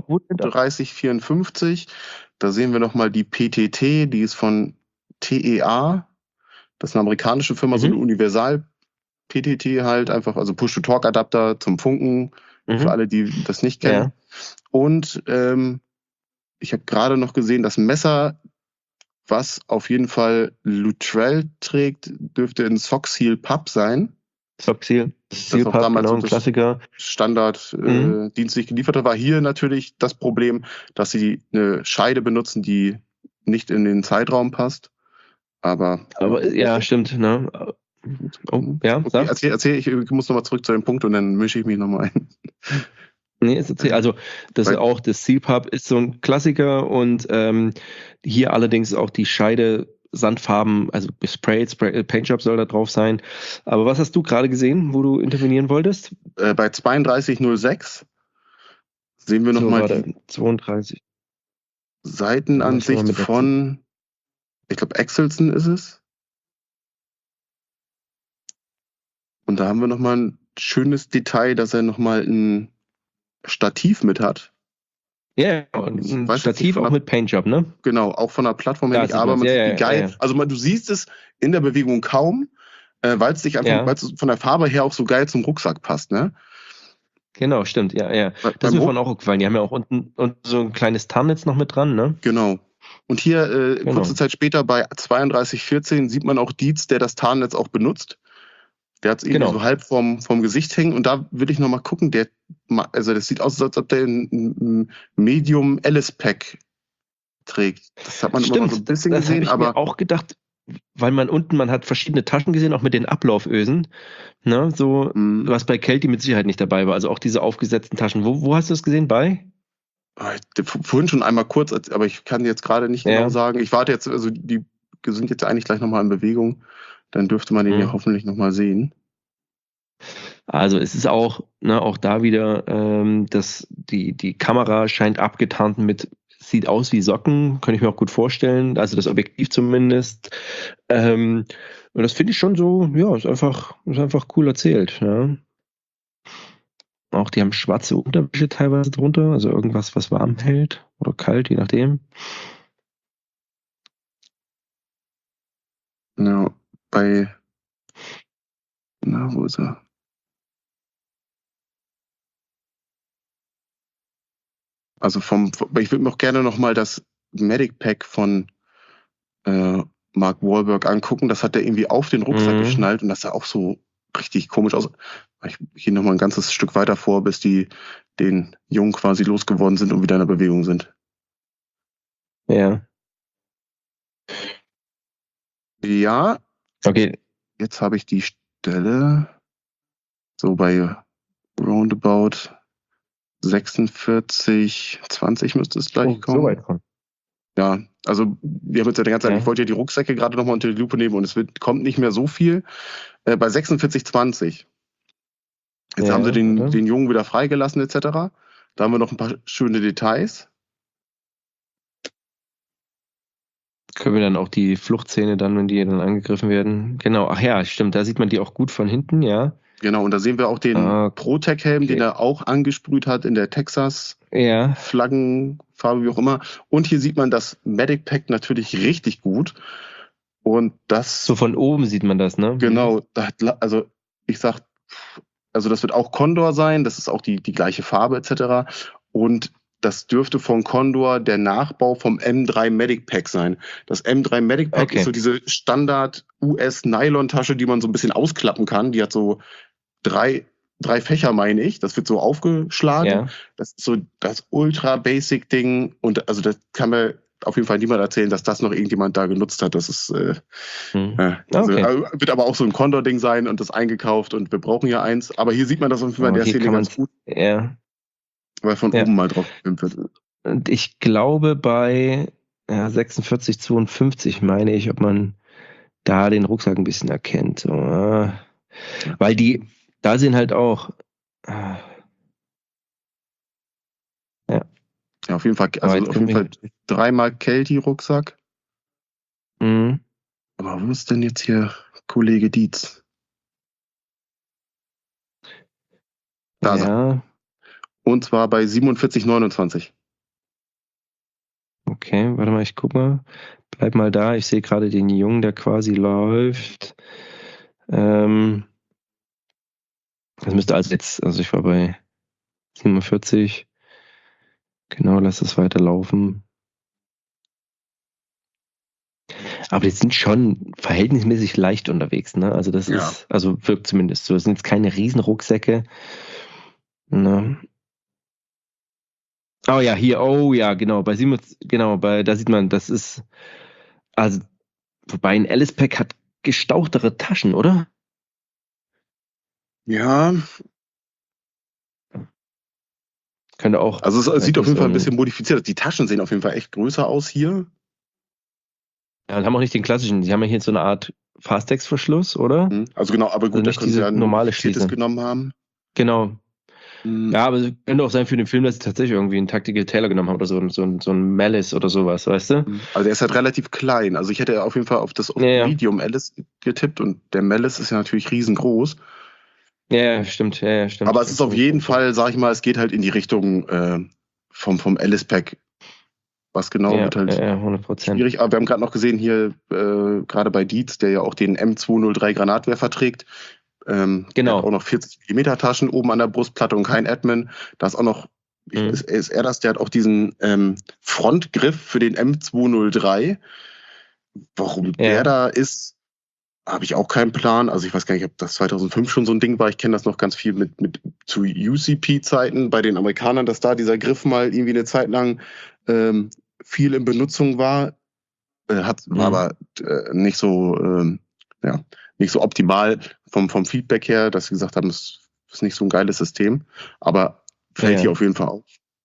3154. Da sehen wir nochmal die PTT, die ist von TEA. Das ist eine amerikanische Firma, so eine Universal-PTT halt einfach, also Push-to-Talk-Adapter zum Funken, für alle, die das nicht kennen. Ja. Und ich habe gerade noch gesehen, das Messer, was auf jeden Fall Luttrell trägt, dürfte ein Sock-Seal Pup sein. Sock-Seal. Das auch damals ein Klassiker. Standard dienstlich geliefert war. Hier natürlich das Problem, dass sie eine Scheide benutzen, die nicht in den Zeitraum passt. Aber ja, stimmt. Ne? Oh, ja, okay, erzähl, ich muss nochmal zurück zu dem Punkt und dann mische ich mich nochmal ein. Nee, also das ist auch, das Seal Pup ist so ein Klassiker und hier allerdings auch die Scheide Sandfarben, also Sprayed, Paintjob soll da drauf sein. Aber was hast du gerade gesehen, wo du intervenieren wolltest? Bei 3206 sehen wir nochmal die 32 Seitenansicht von, ich glaube, Axelson ist es. Und da haben wir nochmal ein schönes Detail, dass er nochmal ein Stativ mit hat. Ja, und ein Stativ auch mit Paintjob, ne? Genau, auch von der Plattform her nicht, aber man sieht, wie geil. Ja. Also du siehst es in der Bewegung kaum, weil es weil es von der Farbe her auch so geil zum Rucksack passt, ne? Genau, stimmt, ja. Das ist mir vorhin auch aufgefallen. Die haben ja auch unten so ein kleines Tarnnetz noch mit dran, ne? Genau. Und hier, kurze Zeit später bei 3214 sieht man auch Dietz, der das Tarnnetz auch benutzt. Der hat es irgendwie so halb vom Gesicht hängen. Und da will ich nochmal gucken, das sieht aus, als ob der ein Medium Alice-Pack trägt. Das hat man immer mal so ein bisschen gesehen. Das habe ich mir auch gedacht, weil man hat verschiedene Taschen gesehen, auch mit den Ablaufösen. Ne, so, was bei Kelty mit Sicherheit nicht dabei war. Also auch diese aufgesetzten Taschen. Wo hast du das gesehen bei? Vorhin schon einmal kurz, aber ich kann jetzt gerade nicht genau sagen. Ich warte jetzt, also die sind jetzt eigentlich gleich nochmal in Bewegung. Dann dürfte man den ja hoffentlich nochmal sehen. Also es ist auch da wieder, dass die Kamera scheint abgetarnt mit, sieht aus wie Socken, kann ich mir auch gut vorstellen, also das Objektiv zumindest. Und das finde ich schon so, ja, ist einfach cool erzählt. Ja. Auch die haben schwarze Unterwäsche teilweise drunter, also irgendwas, was warm hält oder kalt, je nachdem. Ja, wo ist er? Also ich würde mir auch gerne nochmal das Medic Pack von Mark Wahlberg angucken. Das hat er irgendwie auf den Rucksack geschnallt und das sah auch so richtig komisch aus. Ich gehe nochmal ein ganzes Stück weiter vor, bis die den Jungen quasi losgeworden sind und wieder in der Bewegung sind. Ja. Ja. Okay. Jetzt habe ich die Stelle so bei roundabout 46:20 müsste es gleich kommen. So weit kommen. Ja, also wir haben jetzt ja die ganze Zeit, ich wollte ja die Rucksäcke gerade nochmal unter die Lupe nehmen und kommt nicht mehr so viel. Bei 46:20. Jetzt haben sie den Jungen wieder freigelassen etc. Da haben wir noch ein paar schöne Details. Können wir dann auch die Fluchtszene dann, wenn die dann angegriffen werden? Genau, ach ja, stimmt, da sieht man die auch gut von hinten, ja. Genau, und da sehen wir auch den Protec-Helm, den er auch angesprüht hat in der Texas-Flaggenfarbe, wie auch immer. Und hier sieht man das Medic-Pack natürlich richtig gut. Und das... So von oben sieht man das, ne? Genau, also das wird auch Condor sein, das ist auch die gleiche Farbe etc. Und das dürfte von Condor der Nachbau vom M3 Medic Pack sein. Das M3 Medic Pack ist so diese Standard-US-Nylon-Tasche, die man so ein bisschen ausklappen kann. Die hat so drei Fächer, meine ich. Das wird so aufgeschlagen. Ja. Das ist so das Ultra-Basic-Ding. Und also das kann mir auf jeden Fall niemand erzählen, dass das noch irgendjemand da genutzt hat. Das ist wird aber auch so ein Condor-Ding sein und das eingekauft und wir brauchen ja eins. Aber hier sieht man das auf jeden Fall in der Szene ganz gut. Ja. Weil von oben mal drauf gefilmt wird. Und ich glaube bei 46,52 meine ich, ob man da den Rucksack ein bisschen erkennt. So, weil die da sind halt auch ja, auf jeden Fall, also auf jeden Fall 3-mal Kelty-Rucksack. Mhm. Aber wo ist denn jetzt hier Kollege Dietz? Da ist er. Und zwar bei 47,29. Okay, warte mal, ich guck mal. Bleib mal da. Ich sehe gerade den Jungen, der quasi läuft. Das müsste also ich war bei 47. Genau, lass es weiterlaufen. Aber die sind schon verhältnismäßig leicht unterwegs, ne? Also das ist, also wirkt zumindest so. Das sind jetzt keine Riesenrucksäcke. Ne? Oh ja, hier, genau, da sieht man, das ist, also, wobei ein Alice-Pack hat gestauchtere Taschen, oder? Ja. Könnte auch. Also es sieht auf jeden Fall ein bisschen modifiziert aus. Die Taschen sehen auf jeden Fall echt größer aus hier. Ja, und haben auch nicht den klassischen, die haben ja hier so eine Art Fastex-Verschluss, oder? Also genau, aber gut, also nicht diese normale Schließe genommen haben. Genau. Ja, aber es könnte auch sein für den Film, dass sie tatsächlich irgendwie einen Tactical Tailor genommen haben oder so ein Malice oder sowas, weißt du? Also der ist halt relativ klein. Also ich hätte auf jeden Fall auf Medium Alice getippt und der Malice ist ja natürlich riesengroß. Ja, stimmt. Aber es ist auf jeden Fall, sag ich mal, es geht halt in die Richtung vom Alice-Pack. Was genau wird halt 100%. schwierig. Aber wir haben gerade noch gesehen hier, gerade bei Dietz, der ja auch den M203 Granatwerfer trägt. Genau. Der hat auch noch 40 mm Taschen oben an der Brustplatte und kein Admin. Da ist auch noch, ist er das, der hat auch diesen Frontgriff für den M203. Warum der da ist, habe ich auch keinen Plan. Also ich weiß gar nicht, ob das 2005 schon so ein Ding war. Ich kenne das noch ganz viel mit zu UCP-Zeiten bei den Amerikanern, dass da dieser Griff mal irgendwie eine Zeit lang viel in Benutzung war. War aber nicht so nicht so optimal vom Feedback her, dass sie gesagt haben, es ist nicht so ein geiles System. Aber fällt hier auf jeden Fall auf.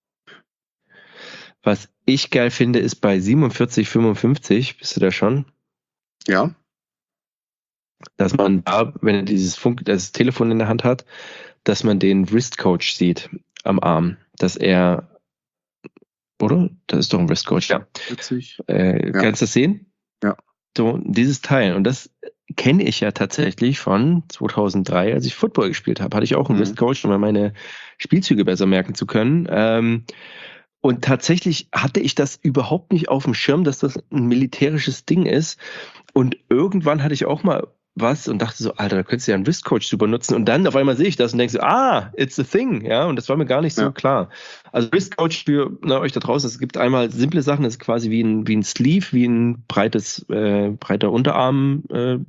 Was ich geil finde, ist bei 47,55, bist du da schon? Ja. Dass man da, wenn er das Telefon in der Hand hat, dass man den Wristcoach sieht am Arm. Dass er, oder? Das ist doch ein Wristcoach, ja. Witzig. Kannst du das sehen? Ja. So, dieses Teil. Und das kenne ich ja tatsächlich von 2003, als ich Football gespielt habe. Hatte ich auch einen Wristcoach, um meine Spielzüge besser merken zu können. Und tatsächlich hatte ich das überhaupt nicht auf dem Schirm, dass das ein militärisches Ding ist. Und irgendwann hatte ich auch mal was und dachte so, Alter, da könntest du ja einen Wristcoach super nutzen. Und dann auf einmal sehe ich das und denke so, it's a thing. Ja, und das war mir gar nicht so klar. Also Wristcoach für euch da draußen, es gibt einmal simple Sachen, das ist quasi wie ein Sleeve, wie ein breiter Unterarmteil,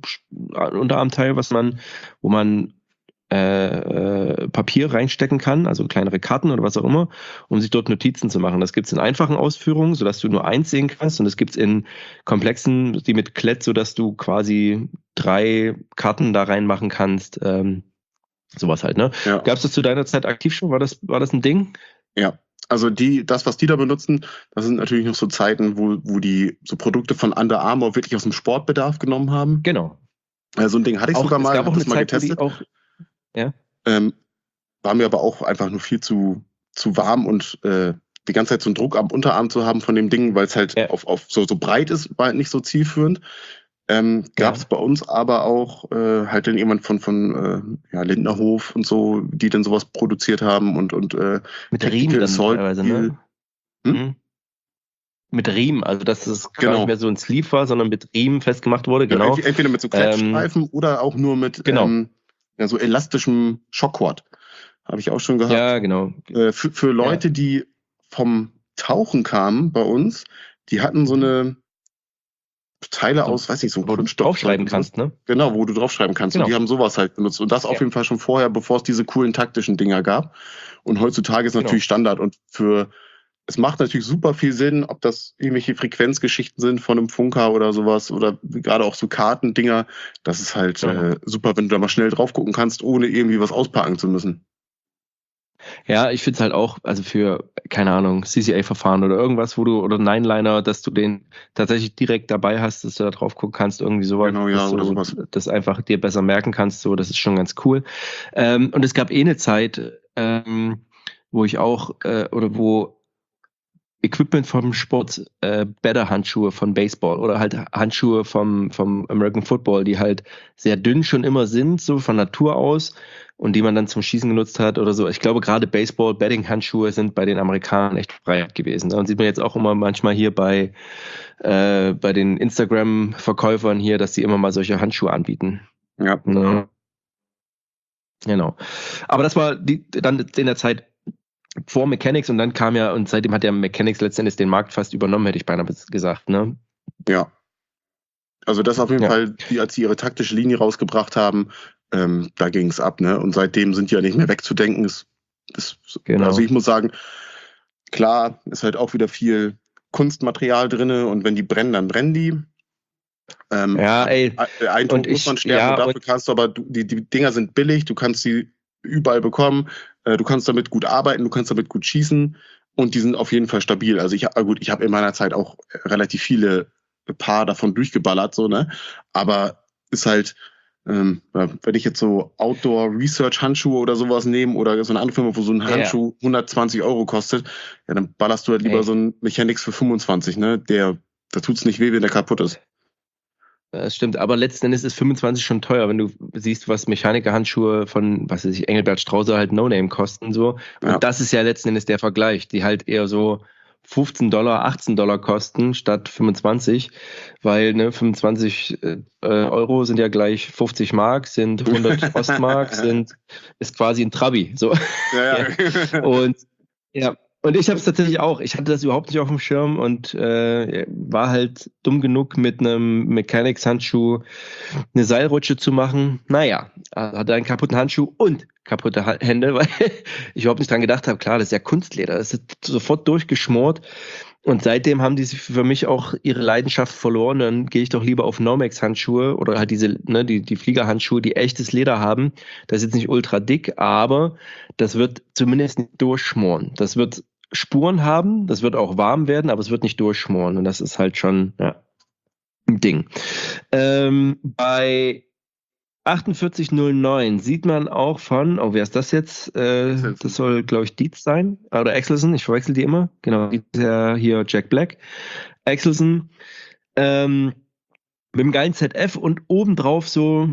wo man Papier reinstecken kann, also kleinere Karten oder was auch immer, um sich dort Notizen zu machen. Das gibt es in einfachen Ausführungen, sodass du nur eins sehen kannst, und das gibt es in komplexen, die mit Klett, sodass du quasi 3 Karten da reinmachen kannst. Sowas halt, ne? Ja. Gab es das zu deiner Zeit aktiv schon? War das ein Ding? Ja. Also das, was die da benutzen, das sind natürlich noch so Zeiten, wo die so Produkte von Under Armour wirklich aus dem Sportbedarf genommen haben. Genau. So ein Ding hatte ich sogar mal, habe das mal getestet. war mir aber auch einfach nur viel zu warm und die ganze Zeit so einen Druck am Unterarm zu haben von dem Ding, weil es halt auf so breit ist, war halt nicht so zielführend. Gab es bei uns aber auch halt dann jemand von Lindnerhof und so, die dann sowas produziert haben und mit Riemen dann teilweise, ne? Mit Riemen, also dass es gar nicht mehr so ein Sleeve war, sondern mit Riemen festgemacht wurde, genau. Entweder mit so Klettstreifen oder auch nur mit so elastischem Schockwart. Habe ich auch schon gehabt. Ja, genau. Für Leute, die vom Tauchen kamen bei uns, die hatten so eine Teile aus, weiß nicht, so wo du draufschreiben kannst, ne? Genau, wo du draufschreiben kannst. Genau. Und die haben sowas halt benutzt. Und das auf jeden Fall schon vorher, bevor es diese coolen taktischen Dinger gab. Und heutzutage ist natürlich Standard. Und es macht natürlich super viel Sinn, ob das irgendwelche Frequenzgeschichten sind von einem Funker oder sowas oder gerade auch so Kartendinger. Das ist halt super, wenn du da mal schnell drauf gucken kannst, ohne irgendwie was auspacken zu müssen. Ja, ich finde es halt auch, also für, keine Ahnung, CCA-Verfahren oder irgendwas, oder Nineliner, dass du den tatsächlich direkt dabei hast, dass du da drauf gucken kannst, irgendwie sowas, genau, dass oder du sowas. Das einfach dir besser merken kannst, so, das ist schon ganz cool. Und es gab eine Zeit, wo ich auch, oder wo Equipment vom Sport, Better-Handschuhe von Baseball oder halt Handschuhe vom American Football, die halt sehr dünn schon immer sind, so von Natur aus und die man dann zum Schießen genutzt hat oder so. Ich glaube, gerade Baseball-Batting-Handschuhe sind bei den Amerikanern echt breit gewesen. Und sieht man jetzt auch immer manchmal hier bei den Instagram-Verkäufern hier, dass die immer mal solche Handschuhe anbieten. Ja. Genau. Aber das war dann in der Zeit vor Mechanics und dann kam und seitdem hat der Mechanics letztendlich den Markt fast übernommen, hätte ich beinahe gesagt, ne? Ja. Also das auf jeden Fall, als sie ihre taktische Linie rausgebracht haben, da ging es ab, ne? Und seitdem sind die ja nicht mehr wegzudenken. Also ich muss sagen, klar, ist halt auch wieder viel Kunstmaterial drin und wenn die brennen, dann brennen die. Ein Tod muss man sterben und dafür kannst du aber, die Dinger sind billig, du kannst sie überall bekommen, du kannst damit gut arbeiten, du kannst damit gut schießen und die sind auf jeden Fall stabil. Also ich habe in meiner Zeit auch relativ viele Paar davon durchgeballert, so, ne? Aber ist halt, wenn ich jetzt so Outdoor-Research-Handschuhe oder sowas nehme oder so eine andere Firma, wo so ein Handschuh 120 € kostet, ja, dann ballerst du halt lieber so einen Mechanics für 25, ne? Da tut's nicht weh, wenn der kaputt ist. Das stimmt, aber letzten Endes ist 25 schon teuer, wenn du siehst, was Mechaniker-Handschuhe von, was weiß ich, Engelbert Strauße halt No-Name kosten, so. Und das ist ja letzten Endes der Vergleich, die halt eher so $15, $18 kosten statt 25, weil 25 € sind ja gleich 50 Mark, sind 100 Ostmark, ist quasi ein Trabi, so. Und ich habe es tatsächlich auch. Ich hatte das überhaupt nicht auf dem Schirm und war halt dumm genug, mit einem Mechanics-Handschuh eine Seilrutsche zu machen. Naja, hatte einen kaputten Handschuh und kaputte Hände, weil ich überhaupt nicht dran gedacht habe. Klar, das ist ja Kunstleder. Das ist sofort durchgeschmort. Und seitdem haben die für mich auch ihre Leidenschaft verloren. Dann gehe ich doch lieber auf Nomex-Handschuhe oder halt diese, die Fliegerhandschuhe, die echtes Leder haben. Das ist jetzt nicht ultra dick, aber das wird zumindest nicht durchschmoren. Das wird Spuren haben, das wird auch warm werden, aber es wird nicht durchschmoren. Und das ist halt schon ein Ding. Bei 4809 sieht man auch wer ist das jetzt? Das soll, glaube ich, Dietz sein. Oder Axelson, ich verwechsel die immer. Genau, Dietz ist ja hier Jack Black. Axelson, mit einem geilen ZF und obendrauf so,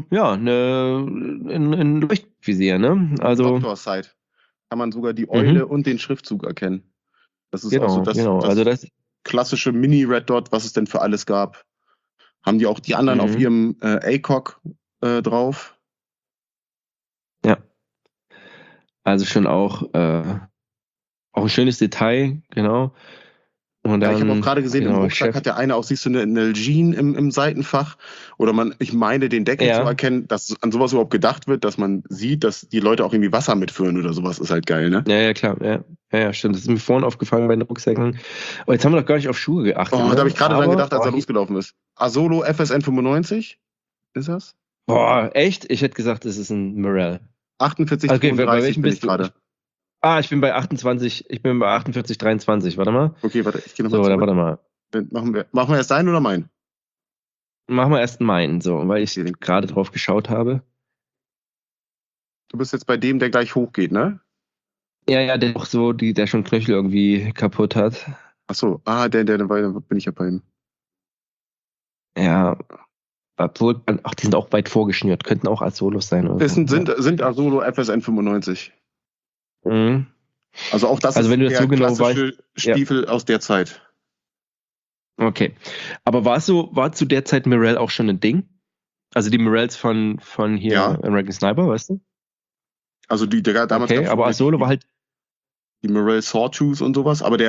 ein Leuchtvisier, ne? Also. Doctor Sight. Kann man sogar die Eule und den Schriftzug erkennen. Das ist also das klassische Mini-Red Dot, was es denn für alles gab. Haben die auch die anderen auf ihrem ACOG drauf? Ja. Also schon auch ein schönes Detail, genau. Und dann, ich habe auch gerade gesehen, im Rucksack hat der eine auch, siehst du, eine Nalgene im Seitenfach. Oder ich meine, den Deckel zu erkennen, dass an sowas überhaupt gedacht wird, dass man sieht, dass die Leute auch irgendwie Wasser mitführen oder sowas, ist halt geil, ne? Ja, klar. Ja, stimmt. Das ist mir vorhin aufgefallen bei den Rucksäcken. Aber jetzt haben wir doch gar nicht auf Schuhe geachtet. Da habe ich gerade dran gedacht, als er losgelaufen ist. Asolo FSN 95? Ist das? Boah, echt? Ich hätte gesagt, es ist ein Morel. 48, okay, 35 bin ich gerade. Ich bin bei 48, 23, warte mal. Okay, warte, ich gehe nochmal zurück. Warte mal. Machen wir erst deinen oder meinen? Machen wir erst meinen, so, weil ich gerade drauf geschaut habe. Du bist jetzt bei dem, der gleich hochgeht, ne? Ja, der auch so, der schon Knöchel irgendwie kaputt hat. Achso, der bin ich ja bei ihm. Ja, obwohl, ach, die sind auch weit vorgeschnürt, könnten auch Asolos sein. Oder so. Sind Asolo FSN 95. Mhm. Also auch das ist wenn du das der so genau klassische weißt, Stiefel aus der Zeit. Okay. Aber war zu der Zeit Morel auch schon ein Ding? Also die Morels von hier American Sniper, weißt du? Also damals okay, aber Asolo war halt die Morel Sawtooth und sowas, aber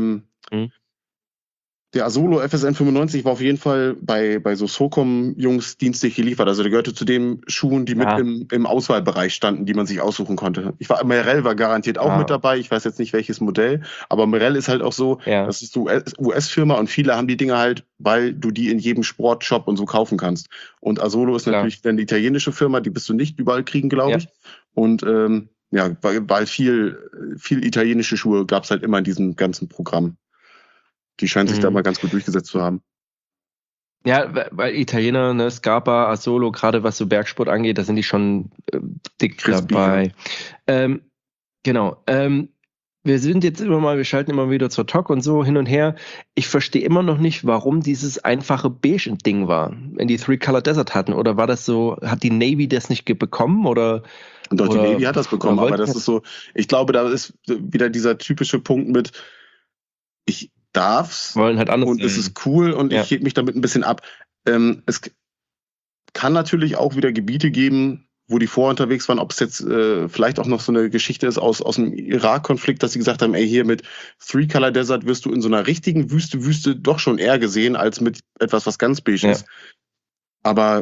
der Asolo FSN 95 war auf jeden Fall bei so SOCOM-Jungs dienstlich geliefert. Also der gehörte zu den Schuhen, die mit im Auswahlbereich standen, die man sich aussuchen konnte. Morel war garantiert auch mit dabei. Ich weiß jetzt nicht, welches Modell. Aber Morel ist halt auch so, das ist eine US-Firma und viele haben die Dinge halt, weil du die in jedem Sportshop und so kaufen kannst. Und Asolo ist natürlich eine italienische Firma, die wirst du nicht überall kriegen, glaube ich. Und weil viel italienische Schuhe gab es halt immer in diesem ganzen Programm. Die scheinen sich da mal ganz gut durchgesetzt zu haben. Ja, weil Italiener, ne, Scarpa, Asolo, gerade was so Bergsport angeht, da sind die schon dick dabei. Genau. Wir schalten immer wieder zur TOC und so hin und her. Ich verstehe immer noch nicht, warum dieses einfache beige Ding war, wenn die Three Color Desert hatten. Oder war das so, hat die Navy das nicht bekommen? Doch, die Navy hat das bekommen, aber das ist so, ich glaube, da ist wieder dieser typische Punkt mit, ich darf's wollen halt anders und es ist cool und ich heb mich damit ein bisschen ab. Es kann natürlich auch wieder Gebiete geben, wo die vorher unterwegs waren, ob es jetzt vielleicht auch noch so eine Geschichte ist aus dem Irak-Konflikt, dass sie gesagt haben, hier mit Three Color Desert wirst du in so einer richtigen Wüste doch schon eher gesehen, als mit etwas, was ganz beige ist. Aber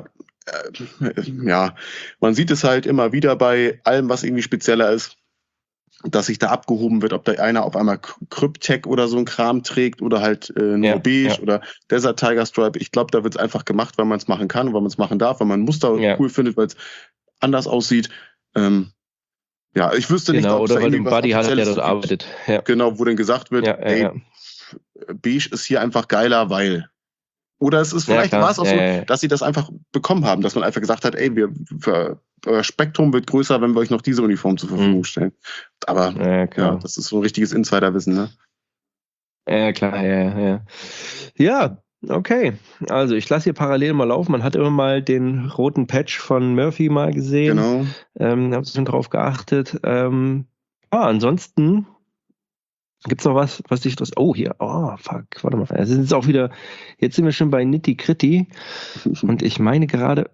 man sieht es halt immer wieder bei allem, was irgendwie spezieller ist, dass sich da abgehoben wird, ob da einer auf einmal Cryptech oder so ein Kram trägt oder halt nur beige oder Desert Tiger Stripe. Ich glaube, da wird es einfach gemacht, weil man es machen kann, weil man es machen darf, weil man ein Muster cool findet, weil es anders aussieht. Ich wüsste nicht, ob oder weil du einen Buddy hast, der dort arbeitet. Genau, wo dann gesagt wird, beige ist hier einfach geiler, weil. Oder es ist vielleicht war es auch so, dass sie das einfach bekommen haben, dass man einfach gesagt hat, euer Spektrum wird größer, wenn wir euch noch diese Uniform zur Verfügung stellen. Aber das ist so ein richtiges Insiderwissen, ne? Ja, klar, Ja, okay. Also ich lasse hier parallel mal laufen. Man hat immer mal den roten Patch von Murphy mal gesehen. Genau. Habe schon drauf geachtet. Ansonsten gibt's noch was dich das? Oh, hier. Oh, fuck. Warte mal. Jetzt sind wir schon bei Nitty Gritty. Und ich meine gerade.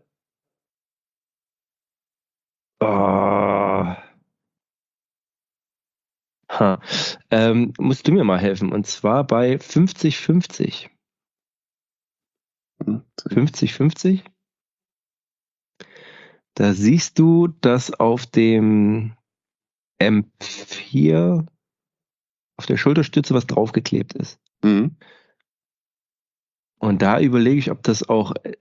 Musst du mir mal helfen. Und zwar bei 50-50. 50-50? Da siehst du, dass auf dem M4 auf der Schulterstütze was draufgeklebt ist. Mhm. Und da überlege ich, ob das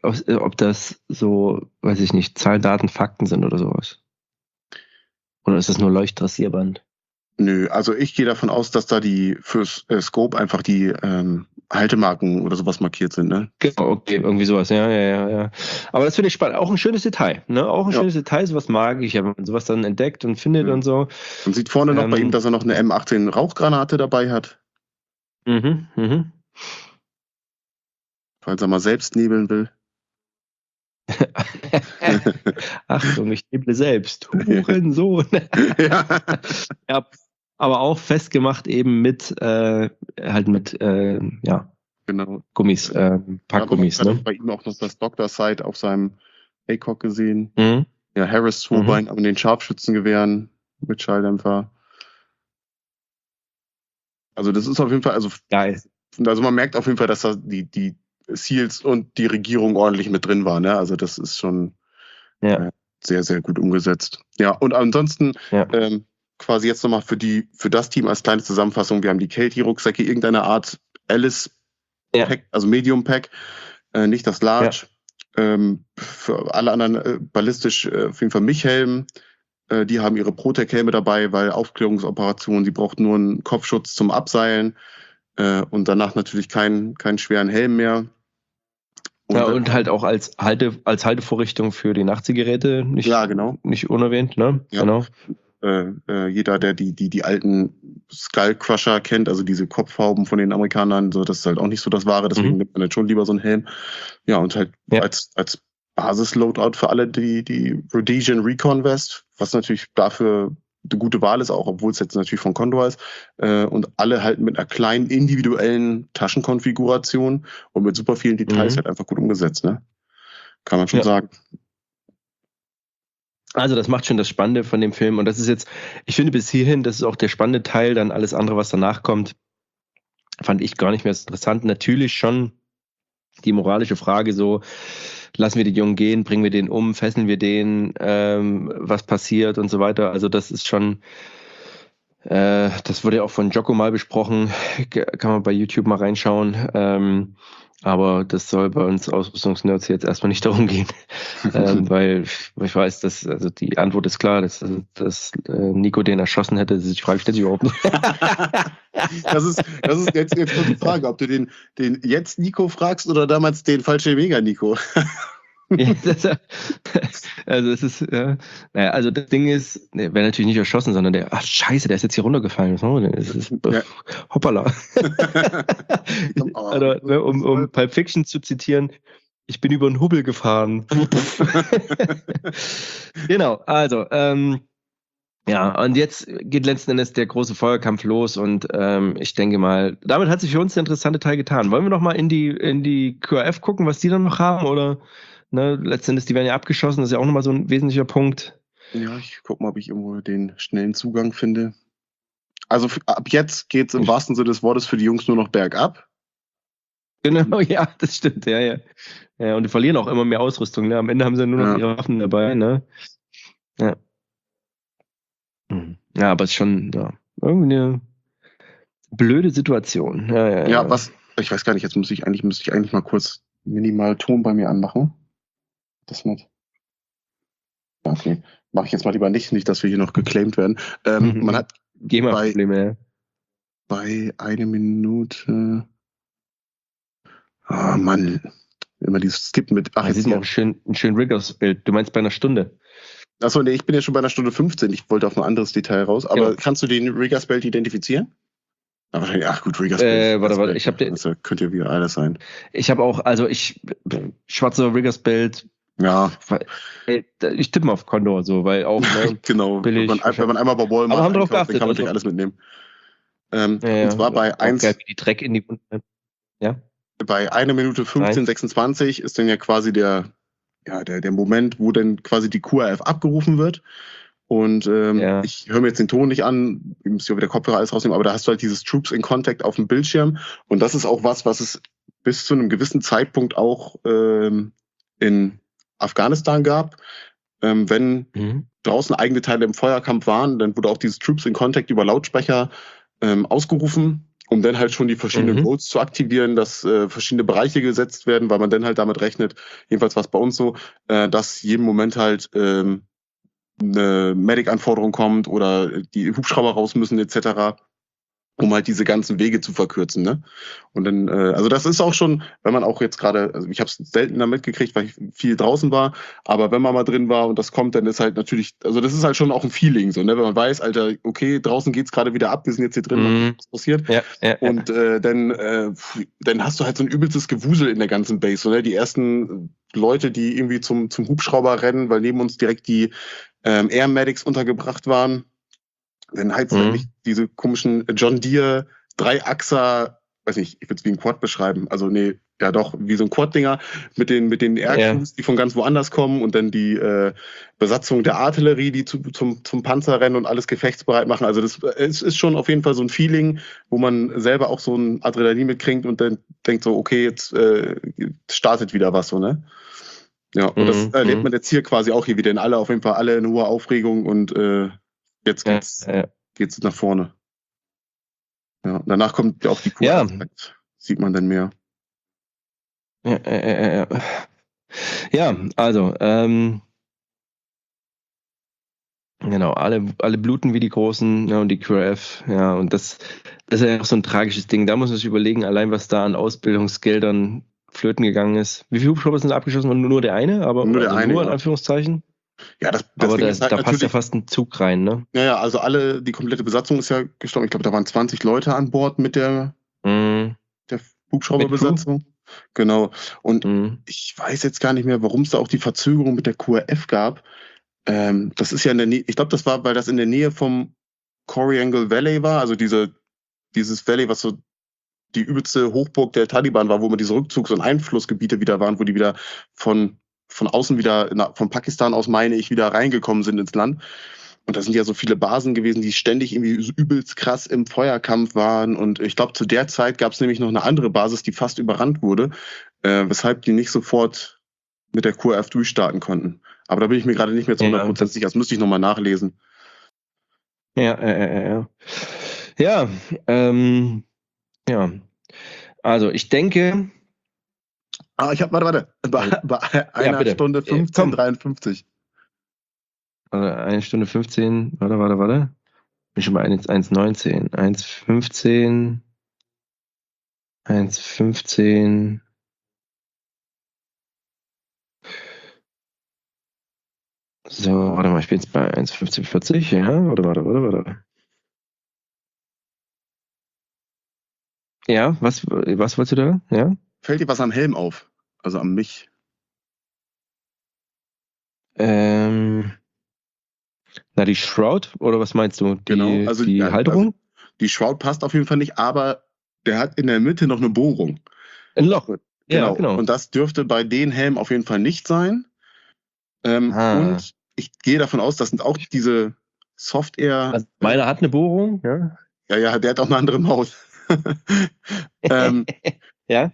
so, weiß ich nicht, Zahlen, Daten, Fakten sind oder sowas. Oder ist das nur Leuchttrassierband? Nö, also ich gehe davon aus, dass da die fürs Scope einfach die Haltemarken oder sowas markiert sind, ne? Genau, okay, irgendwie sowas, ja. Aber das finde ich spannend. Auch ein schönes Detail, ne? Auch ein schönes Detail, sowas mag ich, wenn man sowas dann entdeckt und findet und so. Man sieht vorne noch bei ihm, dass er noch eine M18 Rauchgranate dabei hat. Falls er mal selbst nebeln will. Achtung, ich neble selbst. Hurensohn. Ja, aber auch festgemacht eben mit genau. Gummis, Packgummis. Ich habe bei ihm auch noch das Dr. Sight auf seinem ACOG gesehen. Mhm. Ja, Harris Turbine an den Scharfschützengewehren mit Schalldämpfer. Also das ist auf jeden Fall, geil. Also man merkt auf jeden Fall, dass da die SEALs und die Regierung ordentlich mit drin war, ne? Also das ist schon sehr, sehr gut umgesetzt. Ja, und ansonsten quasi jetzt nochmal für das Team als kleine Zusammenfassung, wir haben die Kelty-Rucksäcke, irgendeine Art Alice-Pack, also Medium-Pack, nicht das Large. Für alle anderen ballistisch auf jeden Fall Mich-Helm. Die haben ihre Protec-Helme dabei, weil Aufklärungsoperationen, sie braucht nur einen Kopfschutz zum Abseilen und danach natürlich keinen schweren Helm mehr. Und halt auch als Haltevorrichtung für die Nachtzigarette nicht unerwähnt, ne? Ja. Genau. Jeder, der die alten Skull Crusher kennt, also diese Kopfhauben von den Amerikanern, so, das ist halt auch nicht so das Wahre, deswegen nimmt man halt schon lieber so einen Helm. Ja, und halt als Basis-Loadout für alle die Rhodesian Recon Vest, was natürlich dafür eine gute Wahl ist, auch obwohl es jetzt natürlich von Condor ist, und alle halt mit einer kleinen individuellen Taschenkonfiguration und mit super vielen Details halt einfach gut umgesetzt, ne? Kann man schon sagen. Also das macht schon das Spannende von dem Film und das ist jetzt, ich finde bis hierhin, das ist auch der spannende Teil, dann alles andere, was danach kommt, fand ich gar nicht mehr so interessant. Natürlich schon die moralische Frage so, lassen wir den Jungen gehen, bringen wir den um, fesseln wir den, was passiert und so weiter. Also das ist schon, das wurde ja auch von Jocko mal besprochen, kann man bei YouTube mal reinschauen. Aber das soll bei uns Ausrüstungsnerds jetzt erstmal nicht darum gehen, weil ich weiß, dass also die Antwort ist klar, dass Nico den erschossen hätte. Ich frage mich überhaupt nicht. Das ist jetzt nur die Frage, ob du den jetzt Nico fragst oder damals den falsche Mega Nico. Also es ist, also das Ding ist, der wäre natürlich nicht erschossen, sondern Scheiße, der ist jetzt hier runtergefallen. Hoppala. Also, um Pulp Fiction zu zitieren, ich bin über einen Hubbel gefahren. Genau, also, und jetzt geht letzten Endes der große Feuerkampf los und ich denke mal, damit hat sich für uns der interessante Teil getan. Wollen wir noch mal in die QRF gucken, was die dann noch haben, oder? Ne, letztendlich, die werden ja abgeschossen, das ist ja auch nochmal so ein wesentlicher Punkt. Ja, ich gucke mal, ob ich irgendwo den schnellen Zugang finde. Also ab jetzt geht es im wahrsten Sinne des Wortes für die Jungs nur noch bergab. Genau, ja, das stimmt, ja. Ja, und die verlieren auch immer mehr Ausrüstung, ne? Am Ende haben sie nur noch ihre Waffen dabei, ne? Ja. Ja, aber es ist schon irgendwie eine blöde Situation. Ja, ich weiß gar nicht, jetzt müsste ich eigentlich mal kurz minimal Ton bei mir anmachen. Das nicht. Okay, mache ich jetzt mal lieber nicht, dass wir hier noch geclaimed werden. Man hat GEMA-Probleme, bei 1 Minute. Oh Mann, immer dieses Skip mit. Ach, jetzt noch ein schön Riggers-Bild. Du meinst bei einer Stunde? Achso, nee, ich bin ja schon bei einer Stunde 15. Ich wollte auf ein anderes Detail raus. Aber kannst du den Riggers-Bild identifizieren? Aber wahrscheinlich, Riggers-Bild. Warte, ich habe den. Das könnte ja wieder alles sein. Ich habe auch, schwarzer Riggers-Bild. Ja. Ich tippe mal auf Condor, so, weil auch genau. Billig, wenn man einmal bei Wall macht, haben drauf geachtet, dann kann man sich alles mitnehmen. Und zwar bei 1. Die Dreck in die ja. Bei 1 Minute 15:26 ist dann ja quasi der Moment, wo dann quasi die QRF abgerufen wird. Und ich höre mir jetzt den Ton nicht an, ich muss ja wieder Kopfhörer alles rausnehmen, aber da hast du halt dieses Troops in Contact auf dem Bildschirm. Und das ist auch was es bis zu einem gewissen Zeitpunkt auch in Afghanistan gab. Wenn draußen eigene Teile im Feuerkampf waren, dann wurde auch dieses Troops in Contact über Lautsprecher ausgerufen, um dann halt schon die verschiedenen Codes zu aktivieren, dass verschiedene Bereiche gesetzt werden, weil man dann halt damit rechnet, jedenfalls war es bei uns so, dass jeden Moment halt eine Medic-Anforderung kommt oder die Hubschrauber raus müssen etc., um halt diese ganzen Wege zu verkürzen, ne? Und dann, also das ist auch schon, wenn man auch jetzt gerade, also ich habe es seltener mitgekriegt, weil ich viel draußen war, aber wenn man mal drin war und das kommt, dann ist halt natürlich, also das ist halt schon auch ein Feeling, so, ne? Wenn man weiß, Alter, okay, draußen geht's gerade wieder ab, wir sind jetzt hier drin, was passiert? Ja. Und dann hast du halt so ein übelstes Gewusel in der ganzen Base, so, ne? Die ersten Leute, die irgendwie zum Hubschrauber rennen, weil neben uns direkt die Air Medics untergebracht waren. Dann heizt nämlich diese komischen John Deere Dreiachser, weiß nicht, ich würde es wie ein Quad beschreiben. Also nee, ja doch, wie so ein Quad-Dinger mit den Air-Crews, die von ganz woanders kommen und dann die Besatzung der Artillerie, die zum Panzer rennen und alles gefechtsbereit machen. Also das ist schon auf jeden Fall so ein Feeling, wo man selber auch so ein Adrenalin mitkriegt und dann denkt so, okay, jetzt startet wieder was so, ne? Ja, und das erlebt man jetzt hier quasi auch hier wieder auf jeden Fall alle in hoher Aufregung und jetzt geht's nach vorne. Ja, und danach kommt ja auch die Kur, sieht man dann mehr. Ja, also, genau, alle bluten wie die Großen, und die QRF, und das ist ja auch so ein tragisches Ding. Da muss man sich überlegen, allein was da an Ausbildungsgeldern flöten gegangen ist. Wie viele Hubschrauber sind abgeschossen worden? Nur der eine, aber nur der eine, in Anführungszeichen. Ja, das aber Ding ist halt da passt ja fast ein Zug rein, ne? Ja, also die komplette Besatzung ist ja gestorben. Ich glaube, da waren 20 Leute an Bord mit der Hubschrauberbesatzung. Genau. Und ich weiß jetzt gar nicht mehr, warum es da auch die Verzögerung mit der QRF gab. Das ist ja in der Nähe, ich glaube, das war, weil das in der Nähe vom Coryangle Valley war, also dieses Valley, was so die übelste Hochburg der Taliban war, wo immer diese Rückzugs- und Einflussgebiete wieder waren, wo die wieder von außen wieder, von Pakistan aus, meine ich, wieder reingekommen sind ins Land. Und da sind ja so viele Basen gewesen, die ständig irgendwie so übelst krass im Feuerkampf waren. Und ich glaube, zu der Zeit gab es nämlich noch eine andere Basis, die fast überrannt wurde, weshalb die nicht sofort mit der QRF durchstarten konnten. Aber da bin ich mir gerade nicht mehr zu 100% sicher. Das müsste ich nochmal nachlesen. Ja. Also ich denke... warte. Bei einer Stunde 15:53. Also 1 Stunde 15, warte. Bin schon bei 1:19. 1:15. 1:15. So, warte mal, ich bin jetzt bei 1:15:40, ja? Warte. Ja, was wolltest du da? Ja? Fällt dir was am Helm auf? Also am mich? Na, die Shroud, oder was meinst du? Genau, also die Halterung? Also die Shroud passt auf jeden Fall nicht, aber der hat in der Mitte noch eine Bohrung. Ein Loch. Genau. Ja, genau. Und das dürfte bei den Helmen auf jeden Fall nicht sein. Und ich gehe davon aus, das sind auch diese Software. Also meiner hat eine Bohrung, ja? Ja, der hat auch eine andere Maus. Ja?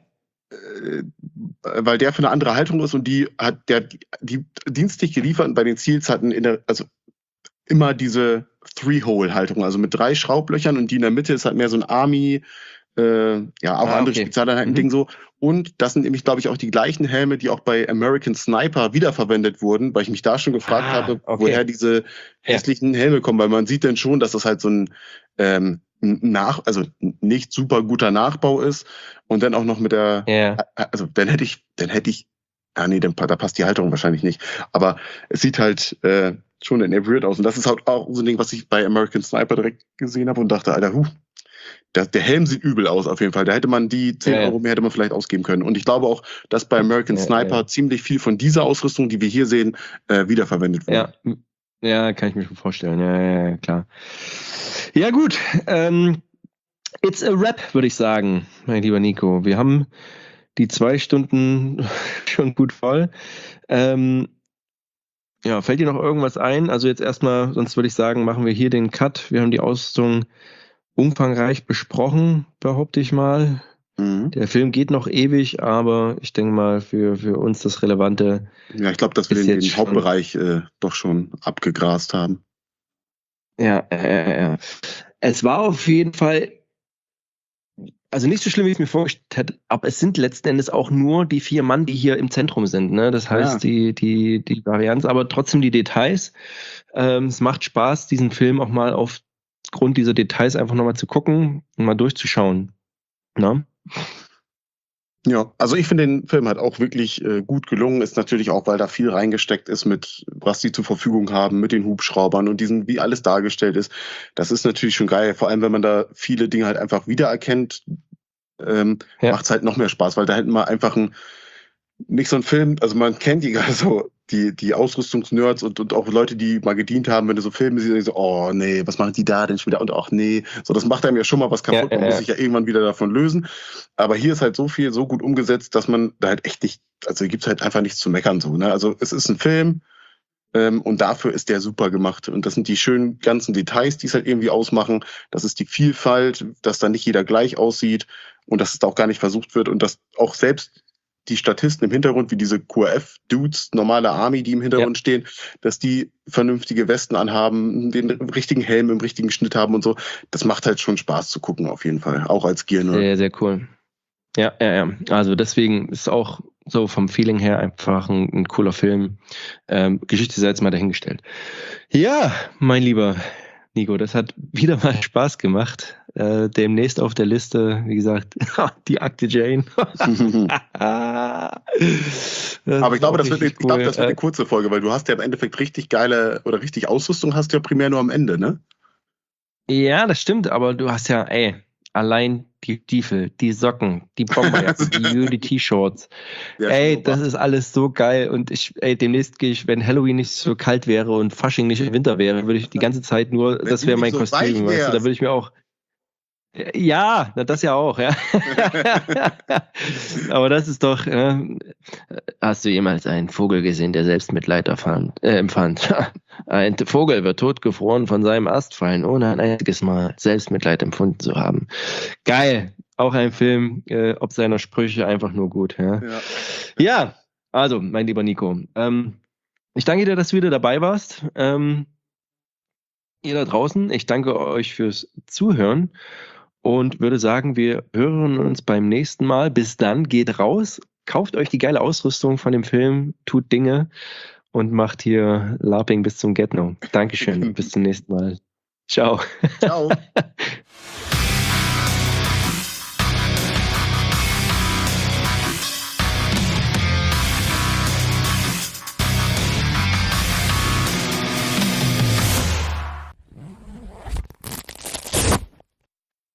Weil der für eine andere Haltung ist, und die hat die dienstlich geliefert bei den Seals hatten immer diese Three-Hole-Haltung, also mit 3 Schraublöchern, und die in der Mitte ist halt mehr so ein Army, andere Spezialeinheiten-Ding so. Und das sind nämlich, glaube ich, auch die gleichen Helme, die auch bei American Sniper wiederverwendet wurden, weil ich mich da schon gefragt habe, woher diese hässlichen Helme kommen, weil man sieht dann schon, dass das halt so ein also nicht super guter Nachbau ist, und dann auch noch mit der, also dann hätte ich, da passt die Halterung wahrscheinlich nicht, aber es sieht halt schon in weird aus, und das ist halt auch so ein Ding, was ich bei American Sniper direkt gesehen habe und dachte, Alter, der Helm sieht übel aus auf jeden Fall, da hätte man die 10 Euro mehr hätte man vielleicht ausgeben können, und ich glaube auch, dass bei American Sniper ziemlich viel von dieser Ausrüstung, die wir hier sehen, wiederverwendet wurde. Ja, kann ich mir schon vorstellen. Ja, klar. Ja, gut. It's a wrap, würde ich sagen, mein lieber Nico. Wir haben die 2 Stunden schon gut voll. Fällt dir noch irgendwas ein? Also jetzt erstmal, sonst würde ich sagen, machen wir hier den Cut. Wir haben die Ausrüstung umfangreich besprochen, behaupte ich mal. Der Film geht noch ewig, aber ich denke mal, für uns das Relevante. Ja, ich glaube, dass wir den Hauptbereich doch schon abgegrast haben. Ja. Es war auf jeden Fall, also nicht so schlimm, wie ich es mir vorgestellt hätte, aber es sind letzten Endes auch nur die 4 Mann, die hier im Zentrum sind. Ne? Das heißt, die Varianz, aber trotzdem die Details. Es macht Spaß, diesen Film auch mal aufgrund dieser Details einfach nochmal zu gucken und mal durchzuschauen. Na? Ja, also ich finde den Film halt auch wirklich gut gelungen, ist natürlich auch, weil da viel reingesteckt ist mit, was die zur Verfügung haben, mit den Hubschraubern und wie alles dargestellt ist. Das ist natürlich schon geil, vor allem wenn man da viele Dinge halt einfach wiedererkennt, macht es halt noch mehr Spaß, weil da hätten wir einfach nicht so ein Film, also man kennt die Ausrüstungsnerds und auch Leute, die mal gedient haben, wenn du so Filme siehst, so, oh nee, was machen die da denn schon wieder? Und ach nee, so, das macht einem ja schon mal was kaputt, man muss sich ja irgendwann wieder davon lösen. Aber hier ist halt so viel, so gut umgesetzt, dass man da halt echt nicht, also hier gibt's halt einfach nichts zu meckern, so, ne? Also es ist ein Film, und dafür ist der super gemacht. Und das sind die schönen ganzen Details, die es halt irgendwie ausmachen. Das ist die Vielfalt, dass da nicht jeder gleich aussieht und dass es da auch gar nicht versucht wird und dass auch selbst die Statisten im Hintergrund, wie diese QRF-Dudes, normale Army, die im Hintergrund stehen, dass die vernünftige Westen anhaben, den richtigen Helm im richtigen Schnitt haben und so. Das macht halt schon Spaß zu gucken, auf jeden Fall. Auch als Gear. Sehr, sehr cool. Ja. Also deswegen ist auch so vom Feeling her einfach ein cooler Film. Geschichte sei jetzt mal dahingestellt. Ja, mein lieber Nico, das hat wieder mal Spaß gemacht. demnächst auf der Liste, wie gesagt, die Akte Jane. Aber ich glaube, das wird eine kurze Folge, weil du hast ja im Endeffekt richtig geile oder richtig Ausrüstung hast du ja primär nur am Ende, ne? Ja, das stimmt, aber du hast ja, allein die Stiefel, die Socken, die Bomberjacken, die T-Shirts. Ja, das ist alles so geil. Und demnächst gehe ich, wenn Halloween nicht so kalt wäre und Fasching nicht im Winter wäre, würde ich die ganze Zeit nur, das wäre mein Kostüm, weißt du, da würde ich mir auch. Ja, das ja auch, ja. Aber das ist doch, hast du jemals einen Vogel gesehen, der Selbstmitleid empfand? Ein Vogel wird totgefroren von seinem Ast fallen, ohne ein einziges Mal Selbstmitleid empfunden zu haben. Geil. Auch ein Film, ob seiner Sprüche einfach nur gut. Ja, also, mein lieber Nico, ich danke dir, dass du wieder dabei warst. Ihr da draußen, ich danke euch fürs Zuhören. Und würde sagen, wir hören uns beim nächsten Mal. Bis dann, geht raus, kauft euch die geile Ausrüstung von dem Film, tut Dinge und macht hier LARPing bis zum Get-No. Dankeschön, bis zum nächsten Mal. Ciao. Ciao.